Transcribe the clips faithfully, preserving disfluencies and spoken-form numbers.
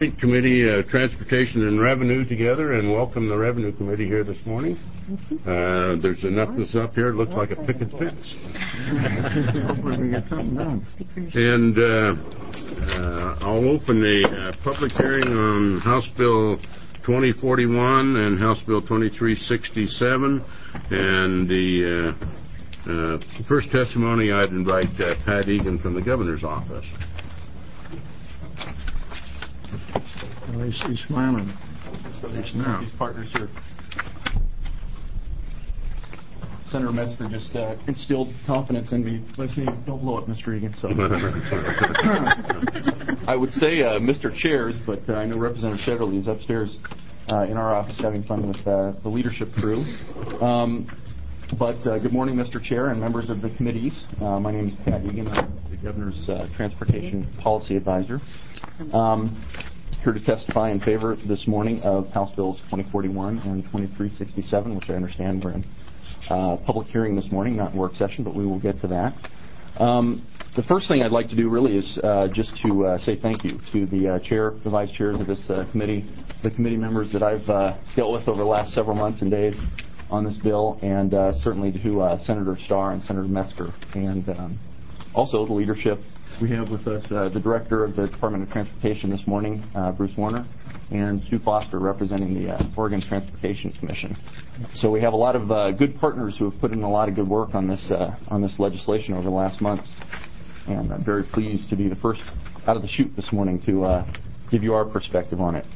Committee, uh, Transportation and Revenue together, and welcome the Revenue Committee here this morning. Uh, there's enough of us up here. It looks like a picket fence. And uh, uh, I'll open the uh, public hearing on House Bill twenty forty-one and House Bill twenty-three sixty-seven. And the uh, uh, first testimony, I'd invite uh, Pat Egan from the Governor's Office. Well, he's, he's smiling. He's now. His partners here. Senator Metzger just uh, instilled confidence in me by saying, "Don't blow up, Mister Egan." So I would say uh, Mister Chairs, but uh, I know Representative Shedderly is upstairs uh, in our office having fun with uh, the leadership crew. Um, but uh, good morning, Mister Chair and members of the committees. Uh, my name is Pat Egan. I'm the Governor's uh, Transportation Policy Advisor. Um, here to testify in favor this morning of House Bills twenty forty-one and twenty-three sixty-seven, which I understand we're in uh, public hearing this morning, not in work session, but we will get to that. Um, the first thing I'd like to do really is uh, just to uh, say thank you to the uh, chair, the vice chairs of this uh, committee, the committee members that I've uh, dealt with over the last several months and days on this bill, and uh, certainly to uh, Senator Starr and Senator Metzger, and um, also the leadership. We have with us uh, the Director of the Department of Transportation this morning, uh, Bruce Warner, and Sue Foster representing the uh, Oregon Transportation Commission. So we have a lot of uh, good partners who have put in a lot of good work on this uh, on this legislation over the last months, and I'm very pleased to be the first out of the chute this morning to uh, give you our perspective on it.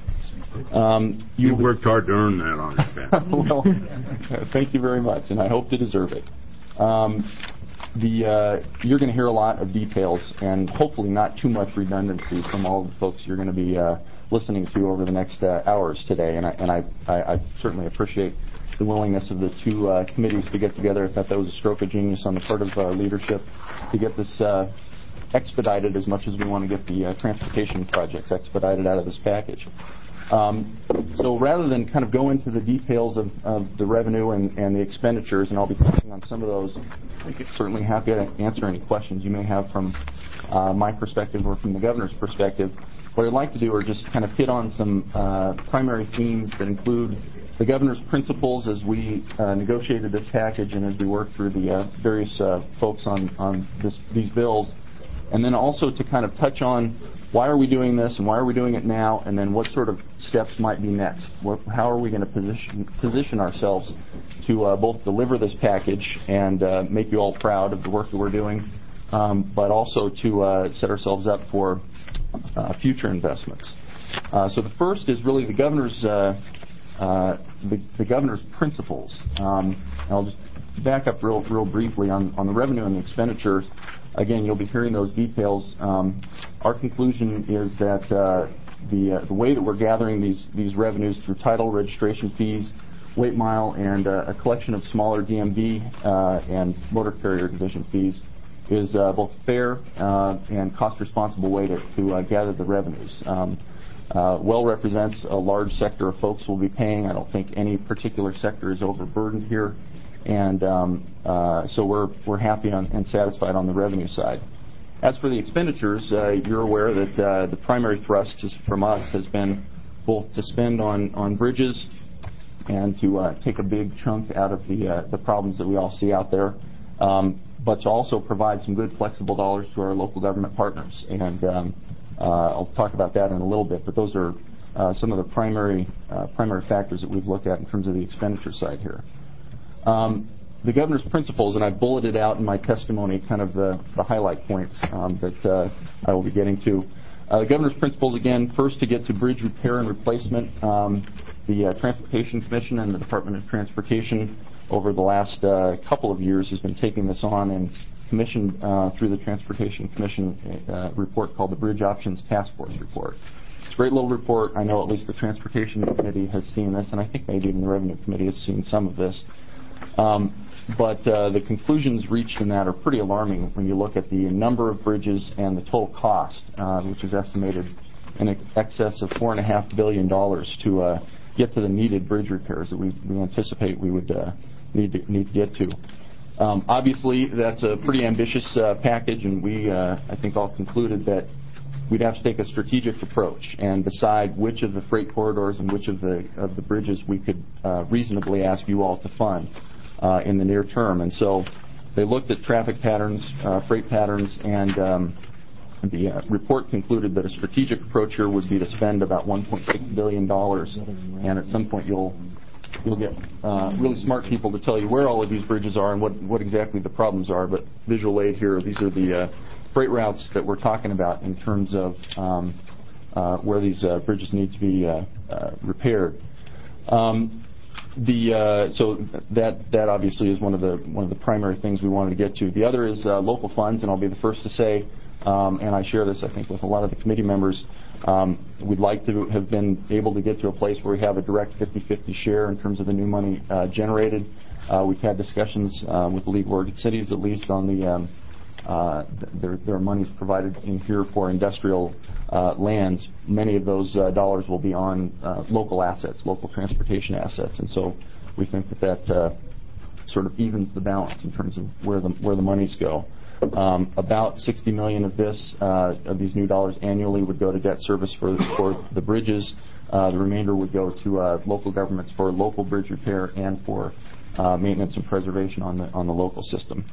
Um, you you worked hard to earn that on it. Well, thank you very much, and I hope to deserve it. Um, The, uh, you're going to hear a lot of details and hopefully not too much redundancy from all the folks you're going to be uh, listening to over the next uh, hours today. And, I, and I, I, I certainly appreciate the willingness of the two uh, committees to get together. I thought that was a stroke of genius on the part of uh, leadership to get this uh, expedited as much as we want to get the uh, transportation projects expedited out of this package. Um, so rather than kind of go into the details of, of the revenue and, and the expenditures, and I'll be touching on some of those, I'm certainly happy to answer any questions you may have from uh, my perspective or from the Governor's perspective. What I'd like to do are just kind of hit on some uh, primary themes that include the Governor's principles as we uh, negotiated this package and as we worked through the uh, various uh, folks on, on this, these bills, and then also to kind of touch on why are we doing this and why are we doing it now, and then what sort of steps might be next. What, how are we going to position position ourselves to uh, both deliver this package and uh, make you all proud of the work that we're doing, um, but also to uh, set ourselves up for uh, future investments. Uh, so the first is really the governor's uh, uh, the, the governor's principles. Um, I'll just back up real real briefly on, on the revenue and the expenditures. Again, you'll be hearing those details. Um, our conclusion is that uh, the uh, the way that we're gathering these these revenues through title, registration fees, weight mile, and uh, a collection of smaller D M V uh, and motor carrier division fees is uh, both fair uh, and cost-responsible way to, to uh, gather the revenues. Um, uh, well represents a large sector of folks who will be paying. I don't think any particular sector is overburdened here. And um, uh, so we're we're happy on, and satisfied on the revenue side. As for the expenditures, uh, you're aware that uh, the primary thrust is, from us has been both to spend on, on bridges and to uh, take a big chunk out of the uh, the problems that we all see out there, um, but to also provide some good flexible dollars to our local government partners. And um, uh, I'll talk about that in a little bit. But those are uh, some of the primary uh, primary factors that we've looked at in terms of the expenditure side here. Um, the governor's principles, and I bulleted out in my testimony kind of the, the highlight points um, that uh, I will be getting to. Uh, the governor's principles, again, first to get to bridge repair and replacement. Um, the uh, Transportation Commission and the Department of Transportation over the last uh, couple of years has been taking this on and commissioned uh, through the Transportation Commission uh, report called the Bridge Options Task Force Report. It's a great little report. I know at least the Transportation Committee has seen this, and I think maybe even the Revenue Committee has seen some of this. Um, but uh, the conclusions reached in that are pretty alarming when you look at the number of bridges and the total cost, uh, which is estimated in excess of four and a half billion dollars to uh, get to the needed bridge repairs that we, we anticipate we would uh, need to need to get to. Um, obviously, that's a pretty ambitious uh, package, and we, uh, I think, all concluded that we'd have to take a strategic approach and decide which of the freight corridors and which of the of the bridges we could uh, reasonably ask you all to fund uh, in the near term. And so they looked at traffic patterns, uh, freight patterns, and um, the uh, report concluded that a strategic approach here would be to spend about one point six billion dollars. And at some point you'll you'll get uh, really smart people to tell you where all of these bridges are and what, what exactly the problems are. But visual aid here, these are the uh, freight routes that we're talking about in terms of um, uh, where these uh, bridges need to be uh, uh, repaired. Um, the uh, so that that obviously is one of the one of the primary things we wanted to get to. The other is uh, local funds, and I'll be the first to say, um, and I share this I think with a lot of the committee members. Um, we'd like to have been able to get to a place where we have a direct fifty-fifty share in terms of the new money uh, generated. Uh, we've had discussions uh, with the League of Oregon Cities, at least, on the um, uh, there, there are monies provided in here for industrial uh, lands. Many of those uh, dollars will be on uh, local assets, local transportation assets, and so we think that that uh, sort of evens the balance in terms of where the where the monies go. Um, about sixty million dollars of this, uh, of these new dollars annually, would go to debt service for for the bridges. Uh, the remainder would go to uh, local governments for local bridge repair and for uh, maintenance and preservation on the on the local system.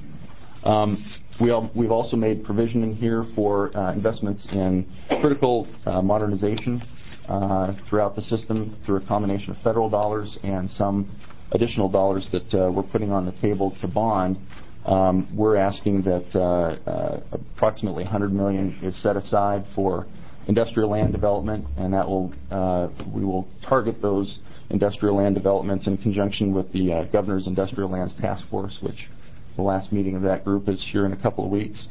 Um, we all, we've also made provision in here for uh, investments in critical uh, modernization uh, throughout the system through a combination of federal dollars and some additional dollars that uh, we're putting on the table to bond. Um, we're asking that uh, uh, approximately one hundred million dollars is set aside for industrial land development, and that will uh, we will target those industrial land developments in conjunction with the uh, Governor's Industrial Lands Task Force, which the last meeting of that group is here in a couple of weeks.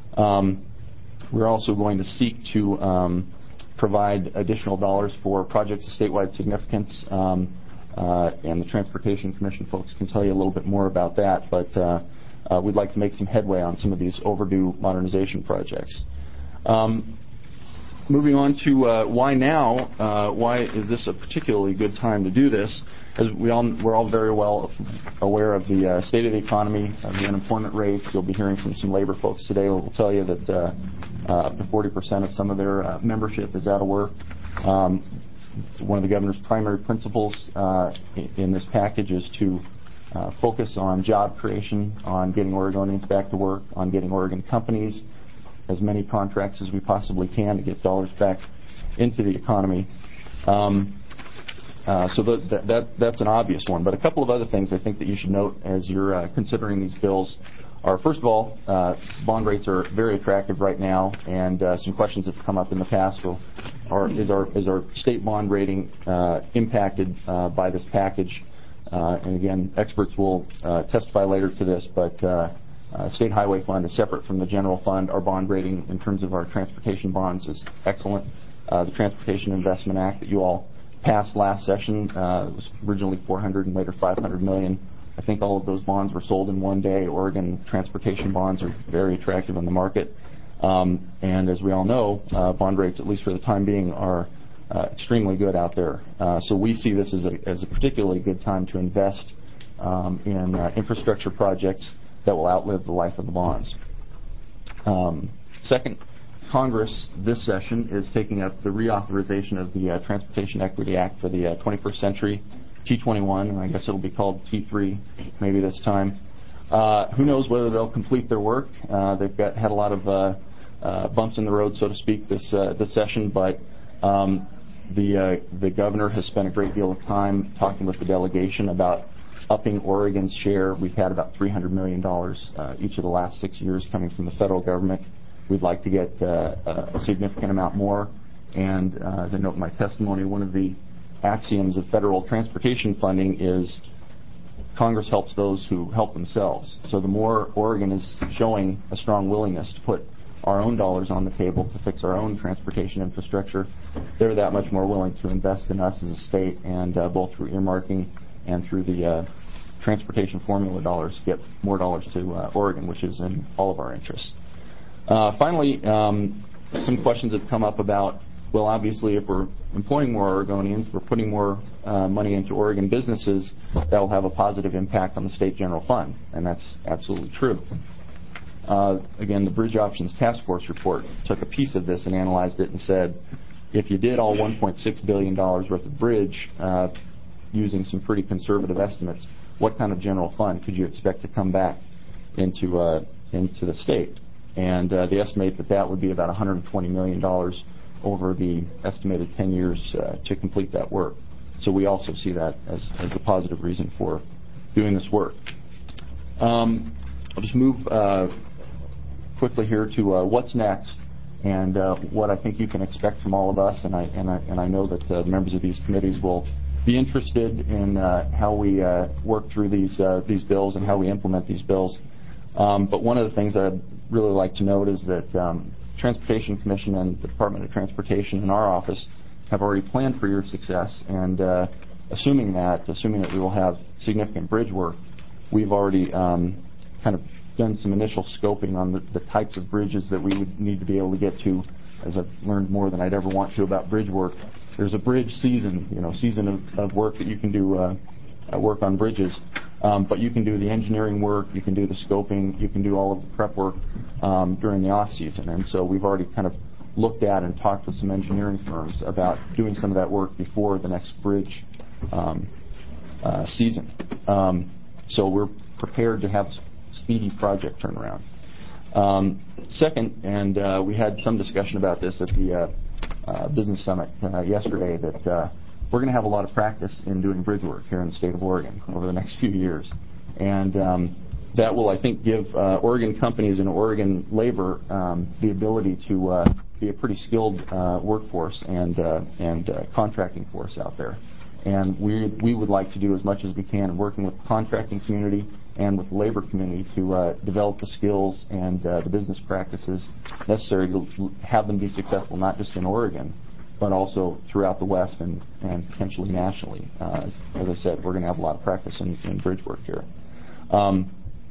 Um, we're also going to seek to um, provide additional dollars for projects of statewide significance, um, uh, and the Transportation Commission folks can tell you a little bit more about that, but uh, Uh, we'd like to make some headway on some of these overdue modernization projects. Um, moving on to uh, why now? Uh, why is this a particularly good time to do this? As we all, we're all very well aware of the uh, state of the economy, of the unemployment rates. You'll be hearing from some labor folks today who will tell you that uh, uh, up to forty percent of some of their uh, membership is out of work. Um, one of the governor's primary principles uh, in this package is to Uh, focus on job creation, on getting Oregonians back to work, on getting Oregon companies as many contracts as we possibly can to get dollars back into the economy. Um, uh, so that, that, that, that's an obvious one. But a couple of other things I think that you should note as you're uh, considering these bills are, first of all, uh, bond rates are very attractive right now, and uh, some questions have come up in the past. So are, is, our, is our state bond rating uh, impacted uh, by this package? Uh, and again, experts will uh, testify later to this, but uh, uh, State Highway Fund is separate from the general fund. Our bond rating in terms of our transportation bonds is excellent. Uh, the Transportation Investment Act that you all passed last session uh, was originally four hundred and later five hundred million. I think all of those bonds were sold in one day. Oregon transportation bonds are very attractive in the market. Um, and as we all know, uh, bond rates, at least for the time being, are Uh, extremely good out there. Uh, so we see this as a, as a particularly good time to invest um, in uh, infrastructure projects that will outlive the life of the bonds. Um, second, Congress this session is taking up the reauthorization of the uh, Transportation Equity Act for the uh, twenty-first century, T twenty-one, and I guess it'll be called T three maybe this time. Uh, who knows whether they'll complete their work. Uh, they've got had a lot of uh, uh, bumps in the road, so to speak, this uh, this session, but um, The uh, the governor has spent a great deal of time talking with the delegation about upping Oregon's share. We've had about three hundred million dollars uh, each of the last six years coming from the federal government. We'd like to get uh, a significant amount more. And uh, as I note in my testimony, one of the axioms of federal transportation funding is Congress helps those who help themselves. So the more Oregon is showing a strong willingness to put our own dollars on the table to fix our own transportation infrastructure, they're that much more willing to invest in us as a state, and uh, both through earmarking and through the uh, transportation formula dollars, get more dollars to uh, Oregon, which is in all of our interests. Uh, finally, um, some questions have come up about, well, obviously, if we're employing more Oregonians, we're putting more uh, money into Oregon businesses, that will have a positive impact on the state general fund, and that's absolutely true. Uh, again, the Bridge Options Task Force report took a piece of this and analyzed it and said, if you did all one point six billion dollars worth of bridge uh, using some pretty conservative estimates, what kind of general fund could you expect to come back into uh, into the state? And uh, they estimate that that would be about one hundred twenty million dollars over the estimated ten years uh, to complete that work. So we also see that as, as a positive reason for doing this work. Um, I'll just move uh, quickly here to uh, what's next and uh, what I think you can expect from all of us. And I, and I, and I know that uh, members of these committees will be interested in uh, how we uh, work through these, uh, these bills and how we implement these bills. Um, but one of the things that I'd really like to note is that um, Transportation Commission and the Department of Transportation in our office have already planned for your success. And uh, assuming that, assuming that we will have significant bridge work, we've already um, kind of done some initial scoping on the, the types of bridges that we would need to be able to get to. As I've learned more than I'd ever want to about bridge work, there's a bridge season, you know, season of, of work that you can do uh, uh, work on bridges. Um, but you can do the engineering work, you can do the scoping, you can do all of the prep work um, during the off season. And so we've already kind of looked at and talked with some engineering firms about doing some of that work before the next bridge um, uh, season. Um, so we're prepared to have speedy project turnaround. Um, second, and uh, we had some discussion about this at the uh, uh, business summit uh, yesterday, that uh, we're going to have a lot of practice in doing bridge work here in the state of Oregon over the next few years. And um, that will, I think, give uh, Oregon companies and Oregon labor um, the ability to uh, be a pretty skilled uh, workforce and, uh, and uh, contracting force out there. And we, we would like to do as much as we can in working with the contracting community and with the labor community to uh, develop the skills and uh, the business practices necessary to have them be successful, not just in Oregon, but also throughout the West and, and potentially nationally. Uh, as I said, we're going to have a lot of practice in, in bridge work here. Um,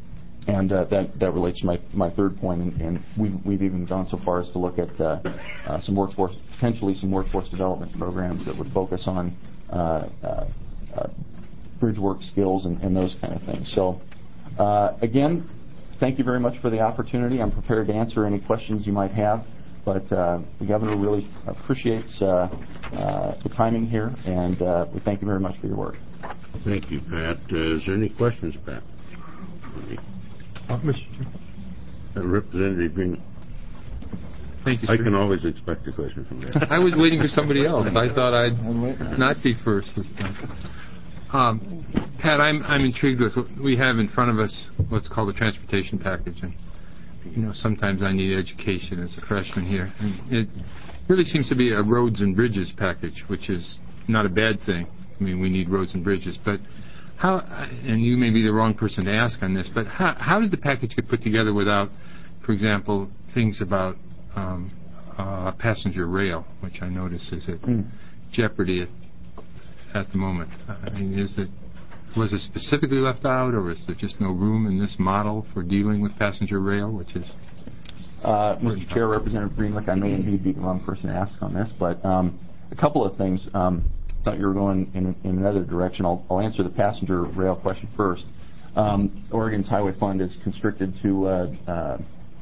and uh, that, that relates to my, my third point, and, and we've, we've even gone so far as to look at uh, uh, some workforce, potentially some workforce development programs that would focus on uh, uh, uh, bridge work skills and, and those kind of things. So, uh, again, thank you very much for the opportunity. I'm prepared to answer any questions you might have. But uh, the governor really appreciates uh, uh, the timing here, and uh, we thank you very much for your work. Thank you, Pat. Uh, is there any questions, Pat? Uh, Mister Uh, Representative Green. Thank you, I sir. can always expect a question from that. I was waiting for somebody else. I thought I'd not be first this time. Um, Pat, I'm, I'm intrigued with what we have in front of us, what's called the transportation package. And you know, sometimes I need education as a freshman here. And it really seems to be a roads and bridges package, which is not a bad thing. I mean, we need roads and bridges. But how, and you may be the wrong person to ask on this, but how, how did the package get put together without, for example, things about um, uh, passenger rail, which I notice is at mm. jeopardy at, at the moment? I mean, is it Was it specifically left out, or is there just no room in this model for dealing with passenger rail, which is... Uh, Mister Chair, Representative Greenlick, I may indeed be the wrong person to ask on this, but um, a couple of things. Um, I thought you were going in, in another direction. I'll, I'll answer the passenger rail question first. Um, Oregon's highway fund is constricted to uh, uh,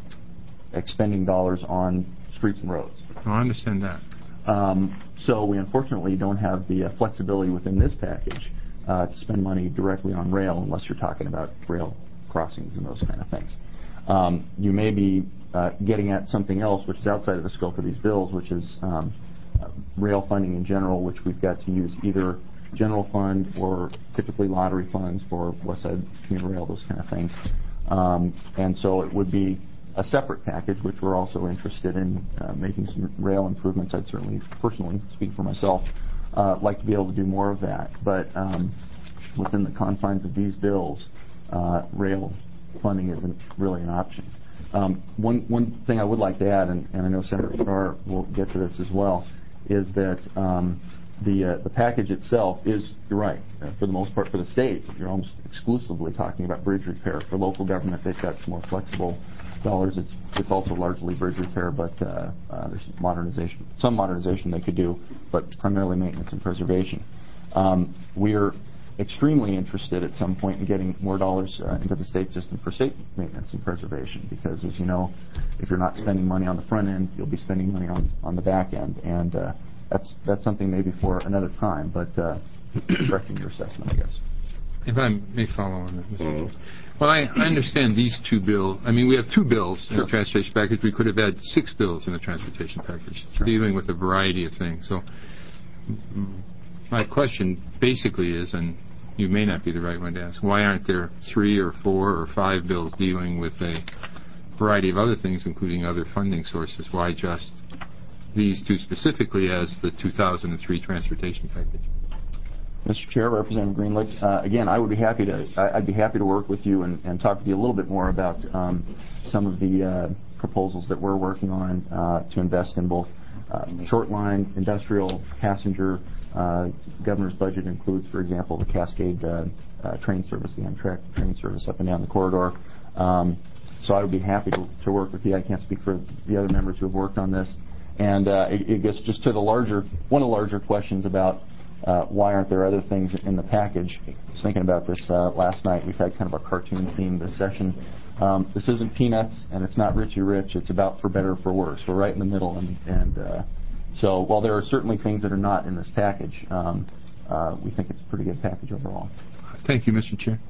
expending dollars on streets and roads. Oh, I understand that. Um, so we unfortunately don't have the uh, flexibility within this package Uh, to spend money directly on rail, unless you're talking about rail crossings and those kind of things. Um, you may be uh, getting at something else which is outside of the scope of these bills, which is um, uh, rail funding in general, which we've got to use either general fund or typically lottery funds for West Side Commuter Rail, those kind of things. Um, and so it would be a separate package, which we're also interested in uh, making some rail improvements. I'd certainly personally speak for myself. Uh, like to be able to do more of that, but um, within the confines of these bills, uh, rail funding isn't really an option. Um, one one thing I would like to add, and, and I know Senator Farrar will get to this as well, is that um, the uh, the package itself is, you're right, uh, for the most part for the state, you're almost exclusively talking about bridge repair. For local government, they've got some more flexible dollars. It's it's also largely bridge repair, but uh, uh, there's modernization, some modernization they could do, but primarily maintenance and preservation. Um, we're extremely interested at some point in getting more dollars uh, into the state system for state maintenance and preservation, because, as you know, if you're not spending money on the front end, you'll be spending money on, on the back end. And uh, that's that's something maybe for another time, but uh, correcting your assessment, I guess. If I may follow on that. Mm-hmm. Well, I, I understand these two bills. I mean, we have two bills in sure. the transportation package. We could have had six bills in the transportation package, sure. dealing with a variety of things. So my question basically is, and you may not be the right one to ask, why aren't there three or four or five bills dealing with a variety of other things, including other funding sources? Why just these two specifically as the two thousand three transportation package? Mister Chair, Representative Greenlick, uh, again, I would be happy to I'd be happy to work with you and, and talk with you a little bit more about um, some of the uh, proposals that we're working on uh, to invest in both uh, short line, industrial, passenger. Uh, governor's budget includes, for example, the Cascade uh, uh, train service, the Amtrak train service up and down the corridor. Um, so I would be happy to, to work with you. I can't speak for the other members who have worked on this. And uh, it, it gets just to the larger, one of the larger questions about uh, why aren't there other things in the package. I was thinking about this uh, last night. We've had kind of a cartoon theme this session. Um, this isn't Peanuts, and it's not Richie Rich. It's about for better or for worse. We're right in the middle, and, and uh, so while there are certainly things that are not in this package, um, uh, we think it's a pretty good package overall. Thank you, Mister Chair.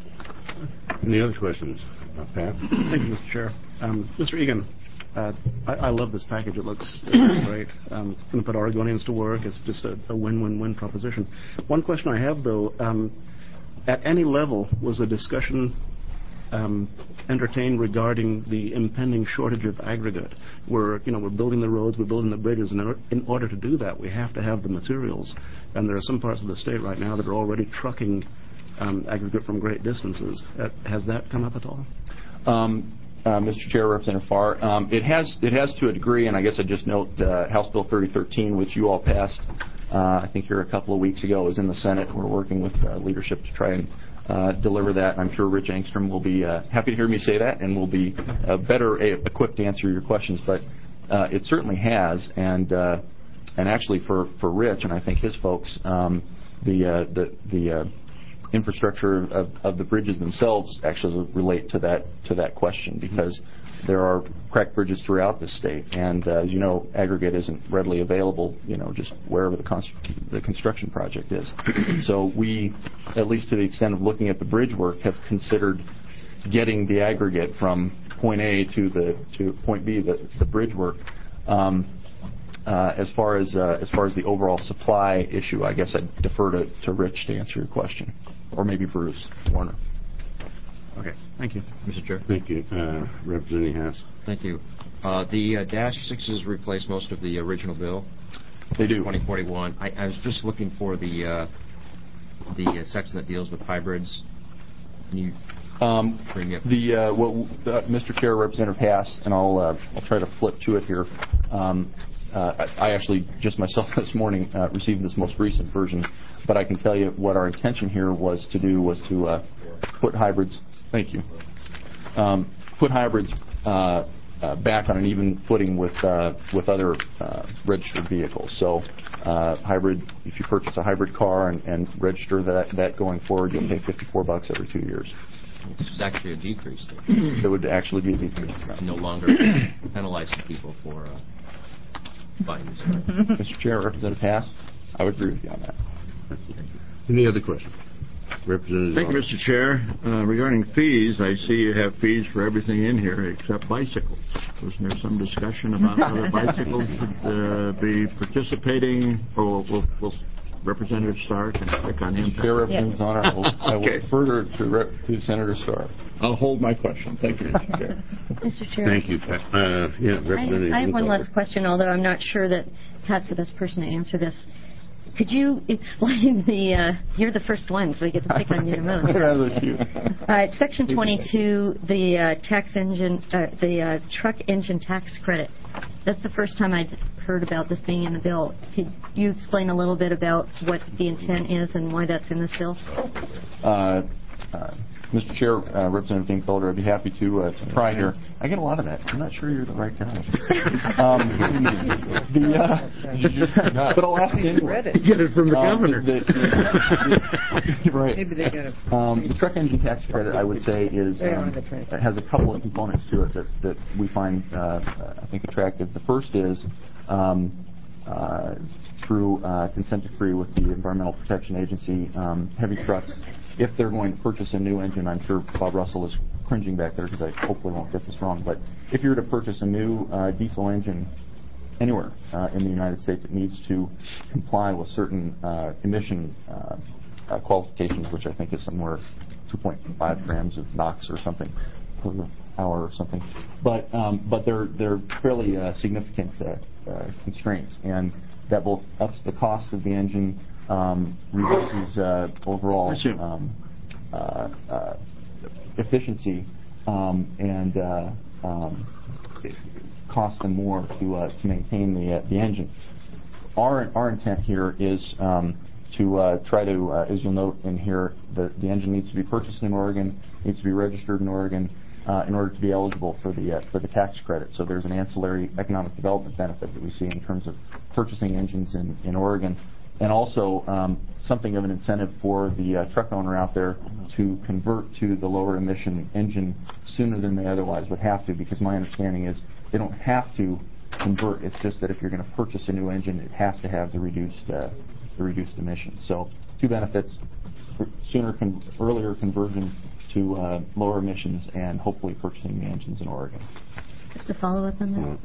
Any other questions? Uh, Pat? Thank you, Mister Chair. Um, Mister Egan, uh, I, I love this package. It looks, it looks great. Um, going to put Oregonians to work. It's just a, a win-win-win proposition. One question I have, though, um, at any level was a discussion Um, entertained regarding the impending shortage of aggregate. We're, you know, we're building the roads, we're building the bridges, and in, in order to do that, we have to have the materials. And there are some parts of the state right now that are already trucking um, aggregate from great distances. Uh, has that come up at all? Um, uh, Mister Chair, Representative Farr, um, it has it has to a degree, and I guess I just note uh, House Bill thirty thirteen, which you all passed, uh, I think here a couple of weeks ago, is in the Senate. We're working with uh, leadership to try and Uh, deliver that. I'm sure Rich Engstrom will be uh, happy to hear me say that and will be uh, better a- equipped to answer your questions. But uh, it certainly has, and uh, and actually for, for Rich and I think his folks, um, the uh, the the uh, infrastructure of, of the bridges themselves actually relate to that to that question, because there are cracked bridges throughout the state, and uh, as you know, aggregate isn't readily available, you know, just wherever the, const- the construction project is. So we, at least to the extent of looking at the bridge work, have considered getting the aggregate from point A to the to point B, the, the bridge work. Um, uh, as far as uh, as far as the overall supply issue, I guess I'd defer to, to Rich to answer your question, or maybe Bruce Warner. Okay, thank you. Mister Chair. Thank you. Uh, Representative Haas. Thank you. Uh, the uh, Dash sixes replace most of the original bill. They do. twenty forty-one. I, I was just looking for the uh, the uh, section that deals with hybrids. Can you um, bring me up? The uh, what, uh, Mister Chair, Representative Haas, and I'll uh, I'll try to flip to it here. Um, uh, I, I actually just myself this morning uh, received this most recent version, but I can tell you what our intention here was to do was to uh, put hybrids. Thank you. Um, put hybrids uh, uh, back on an even footing with uh, with other uh, registered vehicles. So, uh, hybrid. If you purchase a hybrid car and, and register that that going forward, you'll pay fifty-four bucks every two years. This is actually a decrease. It would actually be a decrease. No longer penalizing people for uh, buying this car. Mister Chair, Representative Haas, I would agree with you on that. Any other questions? Representative. Thank you, Mister Chair. Uh, regarding fees, I see you have fees for everything in here except bicycles. Wasn't there some discussion about whether bicycles should uh, be participating? Or will, will Representative Starr can click on him? Chair, Representative Zonner, I will, I will Okay. refer to, Rep, to Senator Starr. I'll hold my question. Thank you, Mister Chair. Mister Chair. Thank you, Pat. Uh, yeah, Representative. I, I have one Nicole. last question, although I'm not sure that Pat's the best person to answer this. Could you explain the, uh, you're the first one, so we get to pick on you the most. Uh, Section twenty-two, the uh, tax engine, uh, the uh, truck engine tax credit. That's the first time I'd heard about this being in the bill. Could you explain a little bit about what the intent is and why that's in this bill? Uh, uh, Mister Chair, uh, Representative Dingfelder, I'd be happy to, uh, to try here. I get a lot of that. I'm not sure you're the right guy. um, the, uh, but I'll ask you anyway. You get it from the um, governor. The, the, the, right. Maybe they got it. Um, the truck engine tax credit, I would say, is um, has a couple of components to it that, that we find, uh, I think, attractive. The first is um, uh, through uh, consent decree with the Environmental Protection Agency, um, heavy trucks, if they're going to purchase a new engine, I'm sure Bob Russell is cringing back there because I hopefully won't get this wrong, but if you were to purchase a new uh, diesel engine anywhere uh, in the United States, it needs to comply with certain uh, emission uh, uh, qualifications, which I think is somewhere two point five grams of NOx or something per hour or something. But um, but they're they're fairly uh, significant uh, uh, constraints, and that both ups the cost of the engine, um, reduces uh, overall um, uh, uh, efficiency, um, and uh, um, it costs them more to uh, to maintain the uh, the engine. Our our intent here is um, to uh, try to, uh, as you'll note in here, the the engine needs to be purchased in Oregon, needs to be registered in Oregon, uh, in order to be eligible for the uh, for the tax credit. So there's an ancillary economic development benefit that we see in terms of purchasing engines in, in Oregon, and also um, something of an incentive for the uh, truck owner out there to convert to the lower emission engine sooner than they otherwise would have to, because my understanding is they don't have to convert. It's just that if you're going to purchase a new engine, it has to have the reduced uh, the reduced emissions. So two benefits: sooner, con- earlier conversion to uh, lower emissions, and hopefully purchasing the engines in Oregon. Just to follow up on that.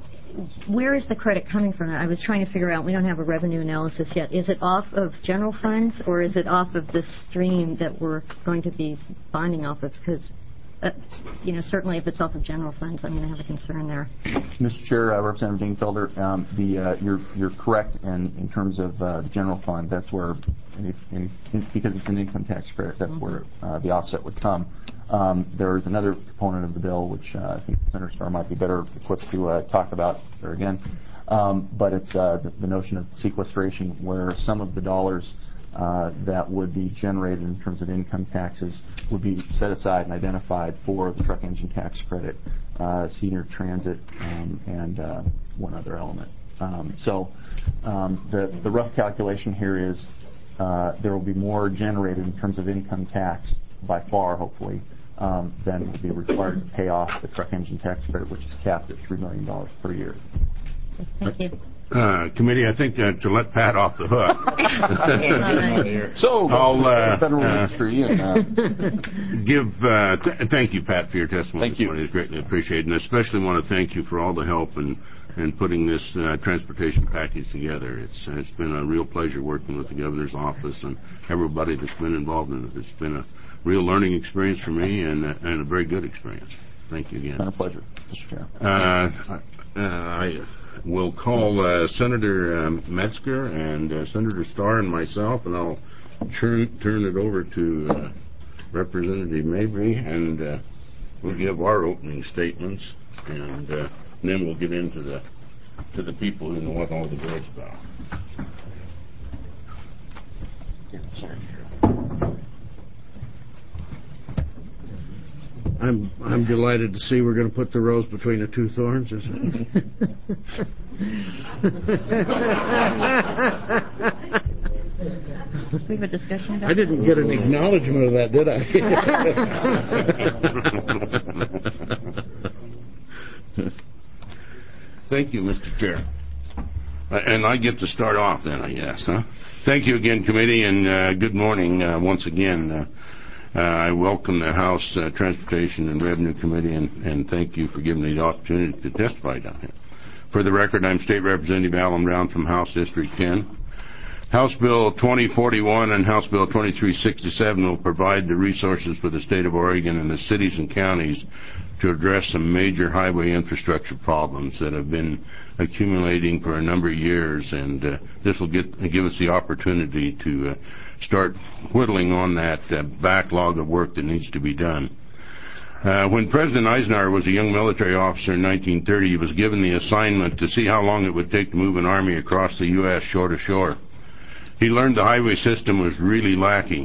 Where is the credit coming from? I was trying to figure out, we don't have a revenue analysis yet. Is it off of general funds, or is it off of the stream that we're going to be bonding off of? Because, uh, you know, certainly if it's off of general funds, I'm going to have a concern there. Mister Chair, uh, Representative Dingfelder, um, the, uh, you're, you're correct in, in terms of uh, the general fund. That's where, in, in, because it's an income tax credit, that's mm-hmm. where uh, the offset would come. Um, there is another component of the bill which uh, I think Senator Starr might be better equipped to uh, talk about there again, um, but it's uh, the, the notion of sequestration, where some of the dollars uh, that would be generated in terms of income taxes would be set aside and identified for the truck engine tax credit, uh, senior transit, um, and uh, one other element. Um, so um, the, the rough calculation here is uh, there will be more generated in terms of income tax by far, hopefully, um, than will be required to pay off the truck engine tax credit, which is capped at three million dollars per year. Thank you. Uh, committee, I think uh, to let Pat off the hook. so, I'll uh, federal uh, industry and, uh, give. Uh, th- thank you, Pat, for your testimony. Thank you. It's greatly appreciated, and especially want to thank you for all the help and and putting this uh, transportation package together. It's it's been a real pleasure working with the governor's office and everybody that's been involved in it. It's been a real learning experience for me, and uh, and a very good experience. Thank you again. It's been a pleasure, Mister Chair. Uh, uh, I will call uh, Senator um, Metzger and uh, Senator Starr and myself, and I'll turn turn it over to uh, Representative Mabry, and uh, we'll give our opening statements, and, uh, and then we'll get into the to the people who know what all the bill's about. I'm I'm delighted to see we're going to put the rose between the two thorns, isn't it? We have a discussion about I didn't get an acknowledgement of that, did I? Thank you, Mister Chair. Uh, and I get to start off then, I guess, huh? Thank you again, committee, and uh, good morning uh, once again. Uh, Uh, I welcome the House uh, Transportation and Revenue Committee, and, and thank you for giving me the opportunity to testify down here. For the record, I'm State Representative Alan Brown from House District ten. House Bill twenty forty-one and House Bill twenty-three sixty-seven will provide the resources for the state of Oregon and the cities and counties to address some major highway infrastructure problems that have been accumulating for a number of years, and uh, this will get, give us the opportunity to uh, start whittling on that uh, backlog of work that needs to be done. Uh, when President Eisenhower was a young military officer in nineteen thirty, he was given the assignment to see how long it would take to move an army across the U S shore to shore. He learned the highway system was really lacking.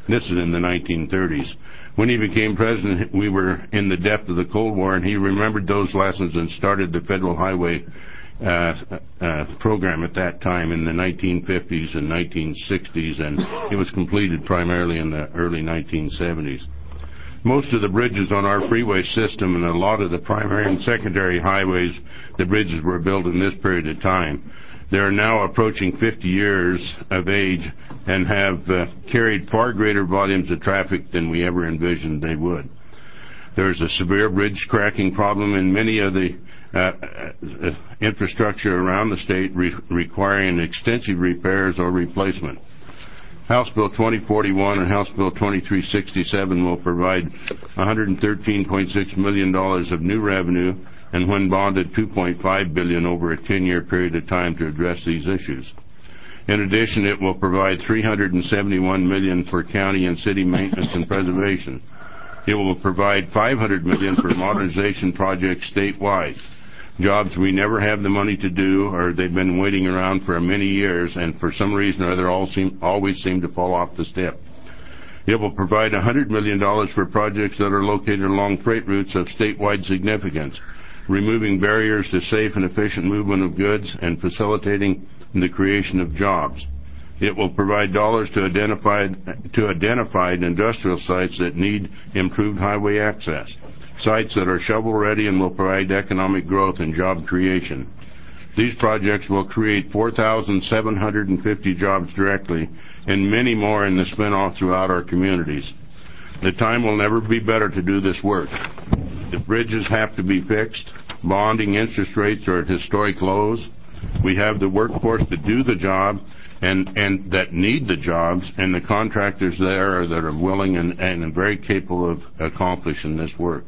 This is in the nineteen thirties. When he became president, we were in the depth of the Cold War, and he remembered those lessons and started the Federal Highway uh, uh, program at that time in the nineteen fifties and nineteen sixties, and it was completed primarily in the early nineteen seventies. Most of the bridges on our freeway system and a lot of the primary and secondary highways, the bridges were built in this period of time. They are now approaching fifty years of age and have uh, carried far greater volumes of traffic than we ever envisioned they would. There is a severe bridge cracking problem in many of the uh, uh, infrastructure around the state re- requiring extensive repairs or replacement. House Bill twenty forty-one and House Bill twenty-three sixty-seven will provide one hundred thirteen point six million dollars of new revenue, and when bonded, two point five billion dollars over a ten-year period of time to address these issues. In addition, it will provide three hundred seventy-one million dollars for county and city maintenance and preservation. It will provide five hundred million dollars for modernization projects statewide, jobs we never have the money to do, or they've been waiting around for many years, and for some reason or other all seem, always seem to fall off the step. It will provide one hundred million dollars for projects that are located along freight routes of statewide significance, removing barriers to safe and efficient movement of goods and facilitating the creation of jobs. It will provide dollars to identified, to identified industrial sites that need improved highway access, sites that are shovel-ready and will provide economic growth and job creation. These projects will create four thousand seven hundred fifty jobs directly and many more in the spin-off throughout our communities. The time will never be better to do this work. The bridges have to be fixed. Bonding interest rates are at historic lows. We have the workforce to do the job and, and that need the jobs, and the contractors there that are willing and, and very capable of accomplishing this work.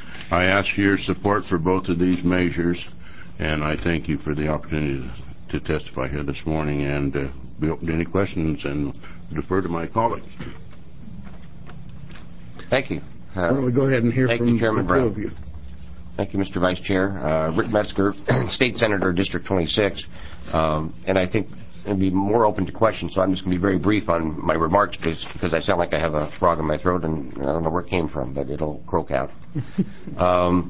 I ask for your support for both of these measures, and I thank you for the opportunity to testify here this morning, and uh, be open to any questions and defer to my colleagues. Thank you. Uh, Why don't we go ahead and hear thank from you, Chairman the two Brown. of you. Thank you, Mister Vice Chair. Uh, Rick Metzger, State Senator, District twenty-six. Um, and I think I'll be more open to questions, so I'm just going to be very brief on my remarks because, because I sound like I have a frog in my throat and I don't know where it came from, but it'll croak out. um,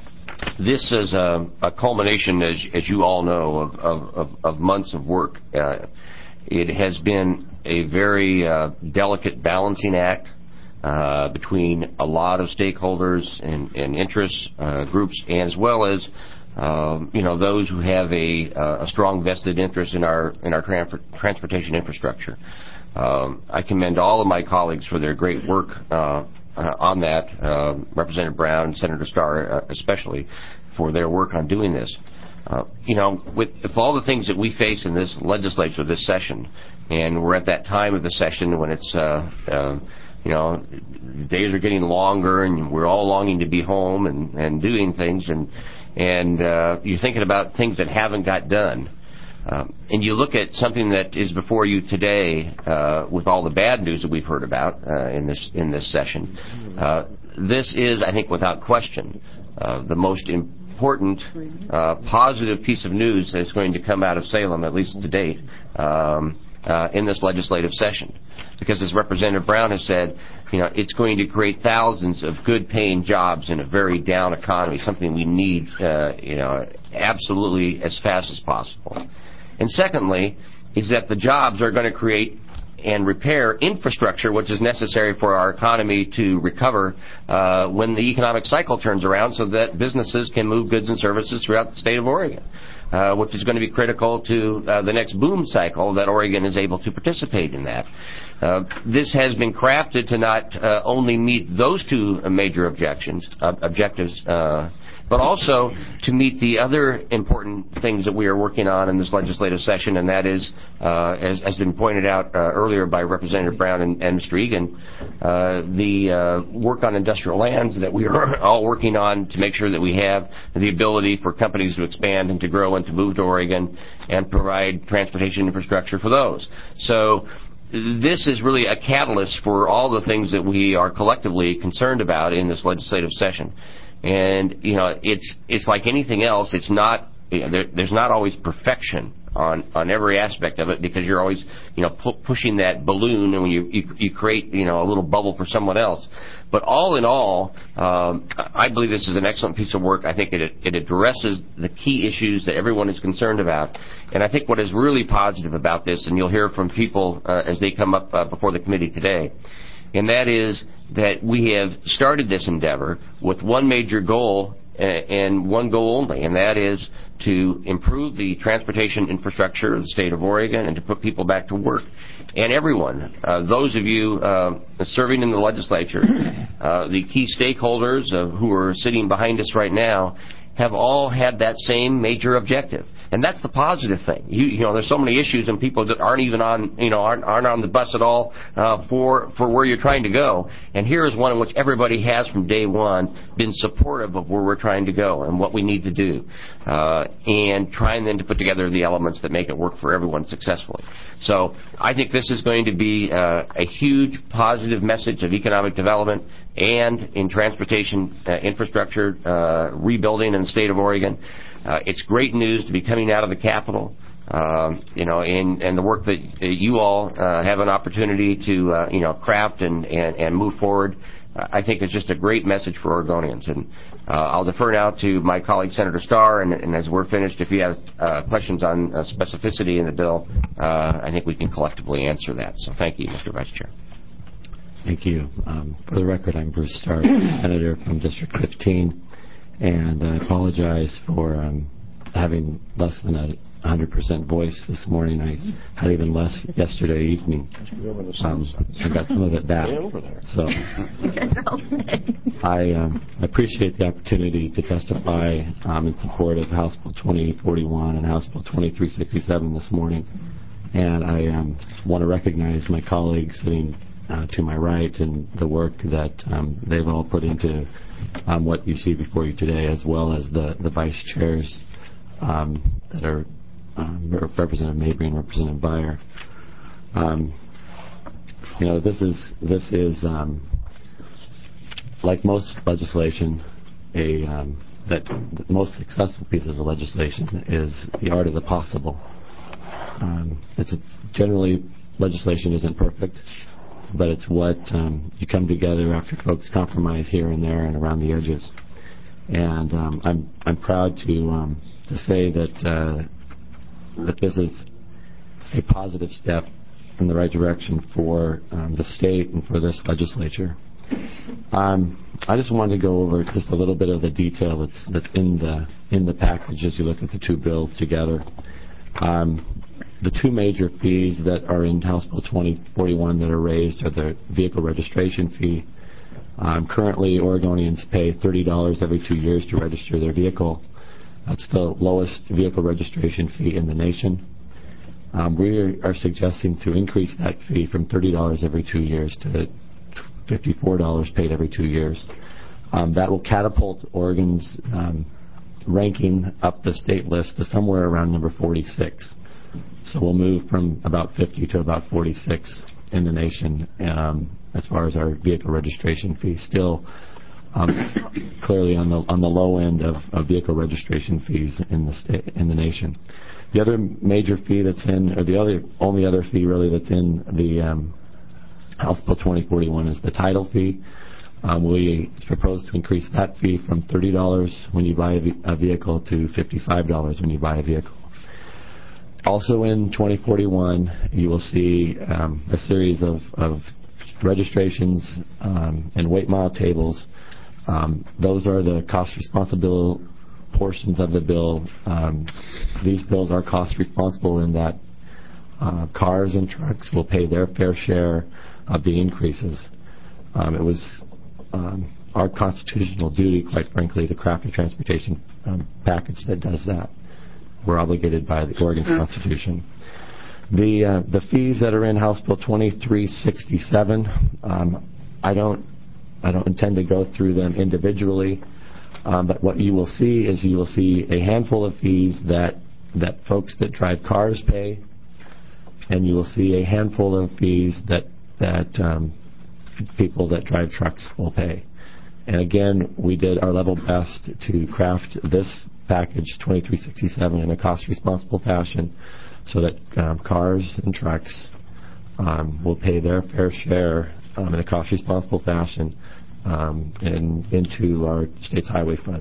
this is a, a culmination, as, as you all know, of, of, of months of work. Uh, it has been a very uh, delicate balancing act Uh, between a lot of stakeholders and, and interest uh, groups, and as well as um, you know those who have a, uh, a strong vested interest in our in our tra- transportation infrastructure. Um, I commend all of my colleagues for their great work uh, uh, on that. Uh, Representative Brown, Senator Starr, uh, especially, for their work on doing this. Uh, you know, with, with all the things that we face in this legislature this session, and we're at that time of the session when it's uh, uh, You know, the days are getting longer, and we're all longing to be home and, and doing things, and and uh, you're thinking about things that haven't got done. Um, and you look at something that is before you today, uh, with all the bad news that we've heard about uh, in this in this session. Uh, this is, I think, without question, uh, the most important uh, positive piece of news that's going to come out of Salem, at least to date, um, uh, in this legislative session. Because as Representative Brown has said, you know, it's going to create thousands of good-paying jobs in a very down economy, something we need, uh, you know, absolutely as fast as possible. And secondly, is that the jobs are going to create and repair infrastructure which is necessary for our economy to recover uh, when the economic cycle turns around, so that businesses can move goods and services throughout the state of Oregon, uh, which is going to be critical to uh, the next boom cycle that Oregon is able to participate in that. Uh, this has been crafted to not uh, only meet those two major objections, uh, objectives, uh, but also to meet the other important things that we are working on in this legislative session, and that is, uh, as has been pointed out uh, earlier by Representative Brown and, and Mister Egan, uh, the uh, work on industrial lands that we are all working on to make sure that we have the ability for companies to expand and to grow and to move to Oregon and provide transportation infrastructure for those. So this is really a catalyst for all the things that we are collectively concerned about in this legislative session. And, you know, it's it's like anything else. It's not, you know, there, there's not always perfection on, on every aspect of it, because you're always, you know, pu- pushing that balloon, and when you, you you create, you know, a little bubble for someone else. But all in all, um, I believe this is an excellent piece of work. I think it, it addresses the key issues that everyone is concerned about. And I think what is really positive about this, and you'll hear from people uh, as they come up uh, before the committee today, and that is that we have started this endeavor with one major goal uh, and one goal only, and that is to improve the transportation infrastructure of the state of Oregon and to put people back to work. And everyone, uh, those of you uh, serving in the legislature, uh, the key stakeholders uh, who are sitting behind us right now, have all had that same major objective. And that's the positive thing. You, you know, there's so many issues and people that aren't even on, you know, aren't, aren't on the bus at all uh, for for where you're trying to go. And here is one in which everybody has from day one been supportive of where we're trying to go and what we need to do, uh, and trying then to put together the elements that make it work for everyone successfully. So I think this is going to be uh, a huge positive message of economic development and in transportation uh, infrastructure uh, rebuilding in the state of Oregon. Uh, it's great news to be coming out of the Capitol, um, you know, and, and the work that uh, you all uh, have an opportunity to, uh, you know, craft and, and, and move forward. Uh, I think it's just a great message for Oregonians. And uh, I'll defer now to my colleague, Senator Starr, and, and as we're finished, if you have uh, questions on uh, specificity in the bill, uh, I think we can collectively answer that. So thank you, Mister Vice Chair. Thank you. Um, for the record, I'm Bruce Starr, Senator from District fifteen. And I apologize for um, having less than a one hundred percent voice this morning. I had even less yesterday evening. Um, I got some of it back. So I um, appreciate the opportunity to testify um, in support of House Bill twenty forty-one and House Bill twenty-three sixty-seven this morning. And I um, want to recognize my colleagues sitting uh, to my right and the work that um, they've all put into Um, what you see before you today, as well as the, the vice chairs um, that are um, Representative Mabry and Representative Beyer. Um, you know, this is this is um, like most legislation, a um, that the most successful pieces of legislation is the art of the possible. Um, it's a, generally legislation isn't perfect, but it's what um, you come together after folks compromise here and there and around the edges. And um, I'm I'm proud to um, to say that uh, that this is a positive step in the right direction for um, the state and for this legislature. Um, I just wanted to go over just a little bit of the detail that's that's in the in the package as you look at the two bills together. Um, The two major fees that are in House Bill twenty forty-one that are raised are the vehicle registration fee. Um, currently, Oregonians pay thirty dollars every two years to register their vehicle. That's the lowest vehicle registration fee in the nation. Um, we are suggesting to increase that fee from thirty dollars every two years to fifty-four dollars paid every two years. Um, that will catapult Oregon's um, ranking up the state list to somewhere around number forty-six. So we'll move from about fifty to about forty-six in the nation um, as far as our vehicle registration fee. Still um, clearly on the on the low end of, of vehicle registration fees in the state in the nation. The other major fee that's in, or the other only other fee really that's in the um, House Bill twenty forty-one is the title fee. Um, we propose to increase that fee from thirty dollars when you buy a, ve- a vehicle to fifty-five dollars when you buy a vehicle. Also in twenty forty-one, you will see um, a series of, of registrations um, and weight mile tables. Um, those are the cost responsible portions of the bill. Um, these bills are cost responsible in that uh, cars and trucks will pay their fair share of the increases. Um, it was um, our constitutional duty, quite frankly, to craft a transportation um, package that does that. We're obligated by the Oregon Constitution. The uh, the fees that are in House Bill twenty-three sixty-seven, um, I don't I don't intend to go through them individually, um, but what you will see is you will see a handful of fees that that folks that drive cars pay, and you will see a handful of fees that that um, people that drive trucks will pay. And again, we did our level best to craft this package twenty-three sixty-seven in a cost-responsible fashion so that um, cars and trucks um, will pay their fair share um, in a cost-responsible fashion um, and into our state's highway fund.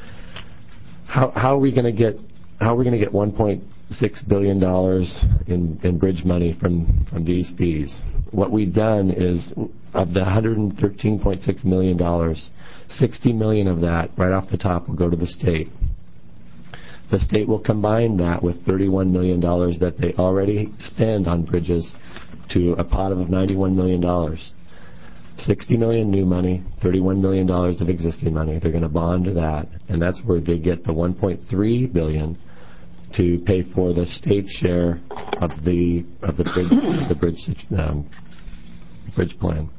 How, how are we going to get how are we going to get one point six billion dollars in, in bridge money from, from these fees? What we've done is, of the one hundred thirteen point six million dollars, sixty million dollars of that, right off the top, will go to the state. The state will combine that with thirty-one million dollars that they already spend on bridges to a pot of ninety-one million dollars. sixty million dollars new money, thirty-one million dollars of existing money. They're going to bond to that, and that's where they get the one point three billion dollars to pay for the state share of the of the bridge the bridge um, bridge plan.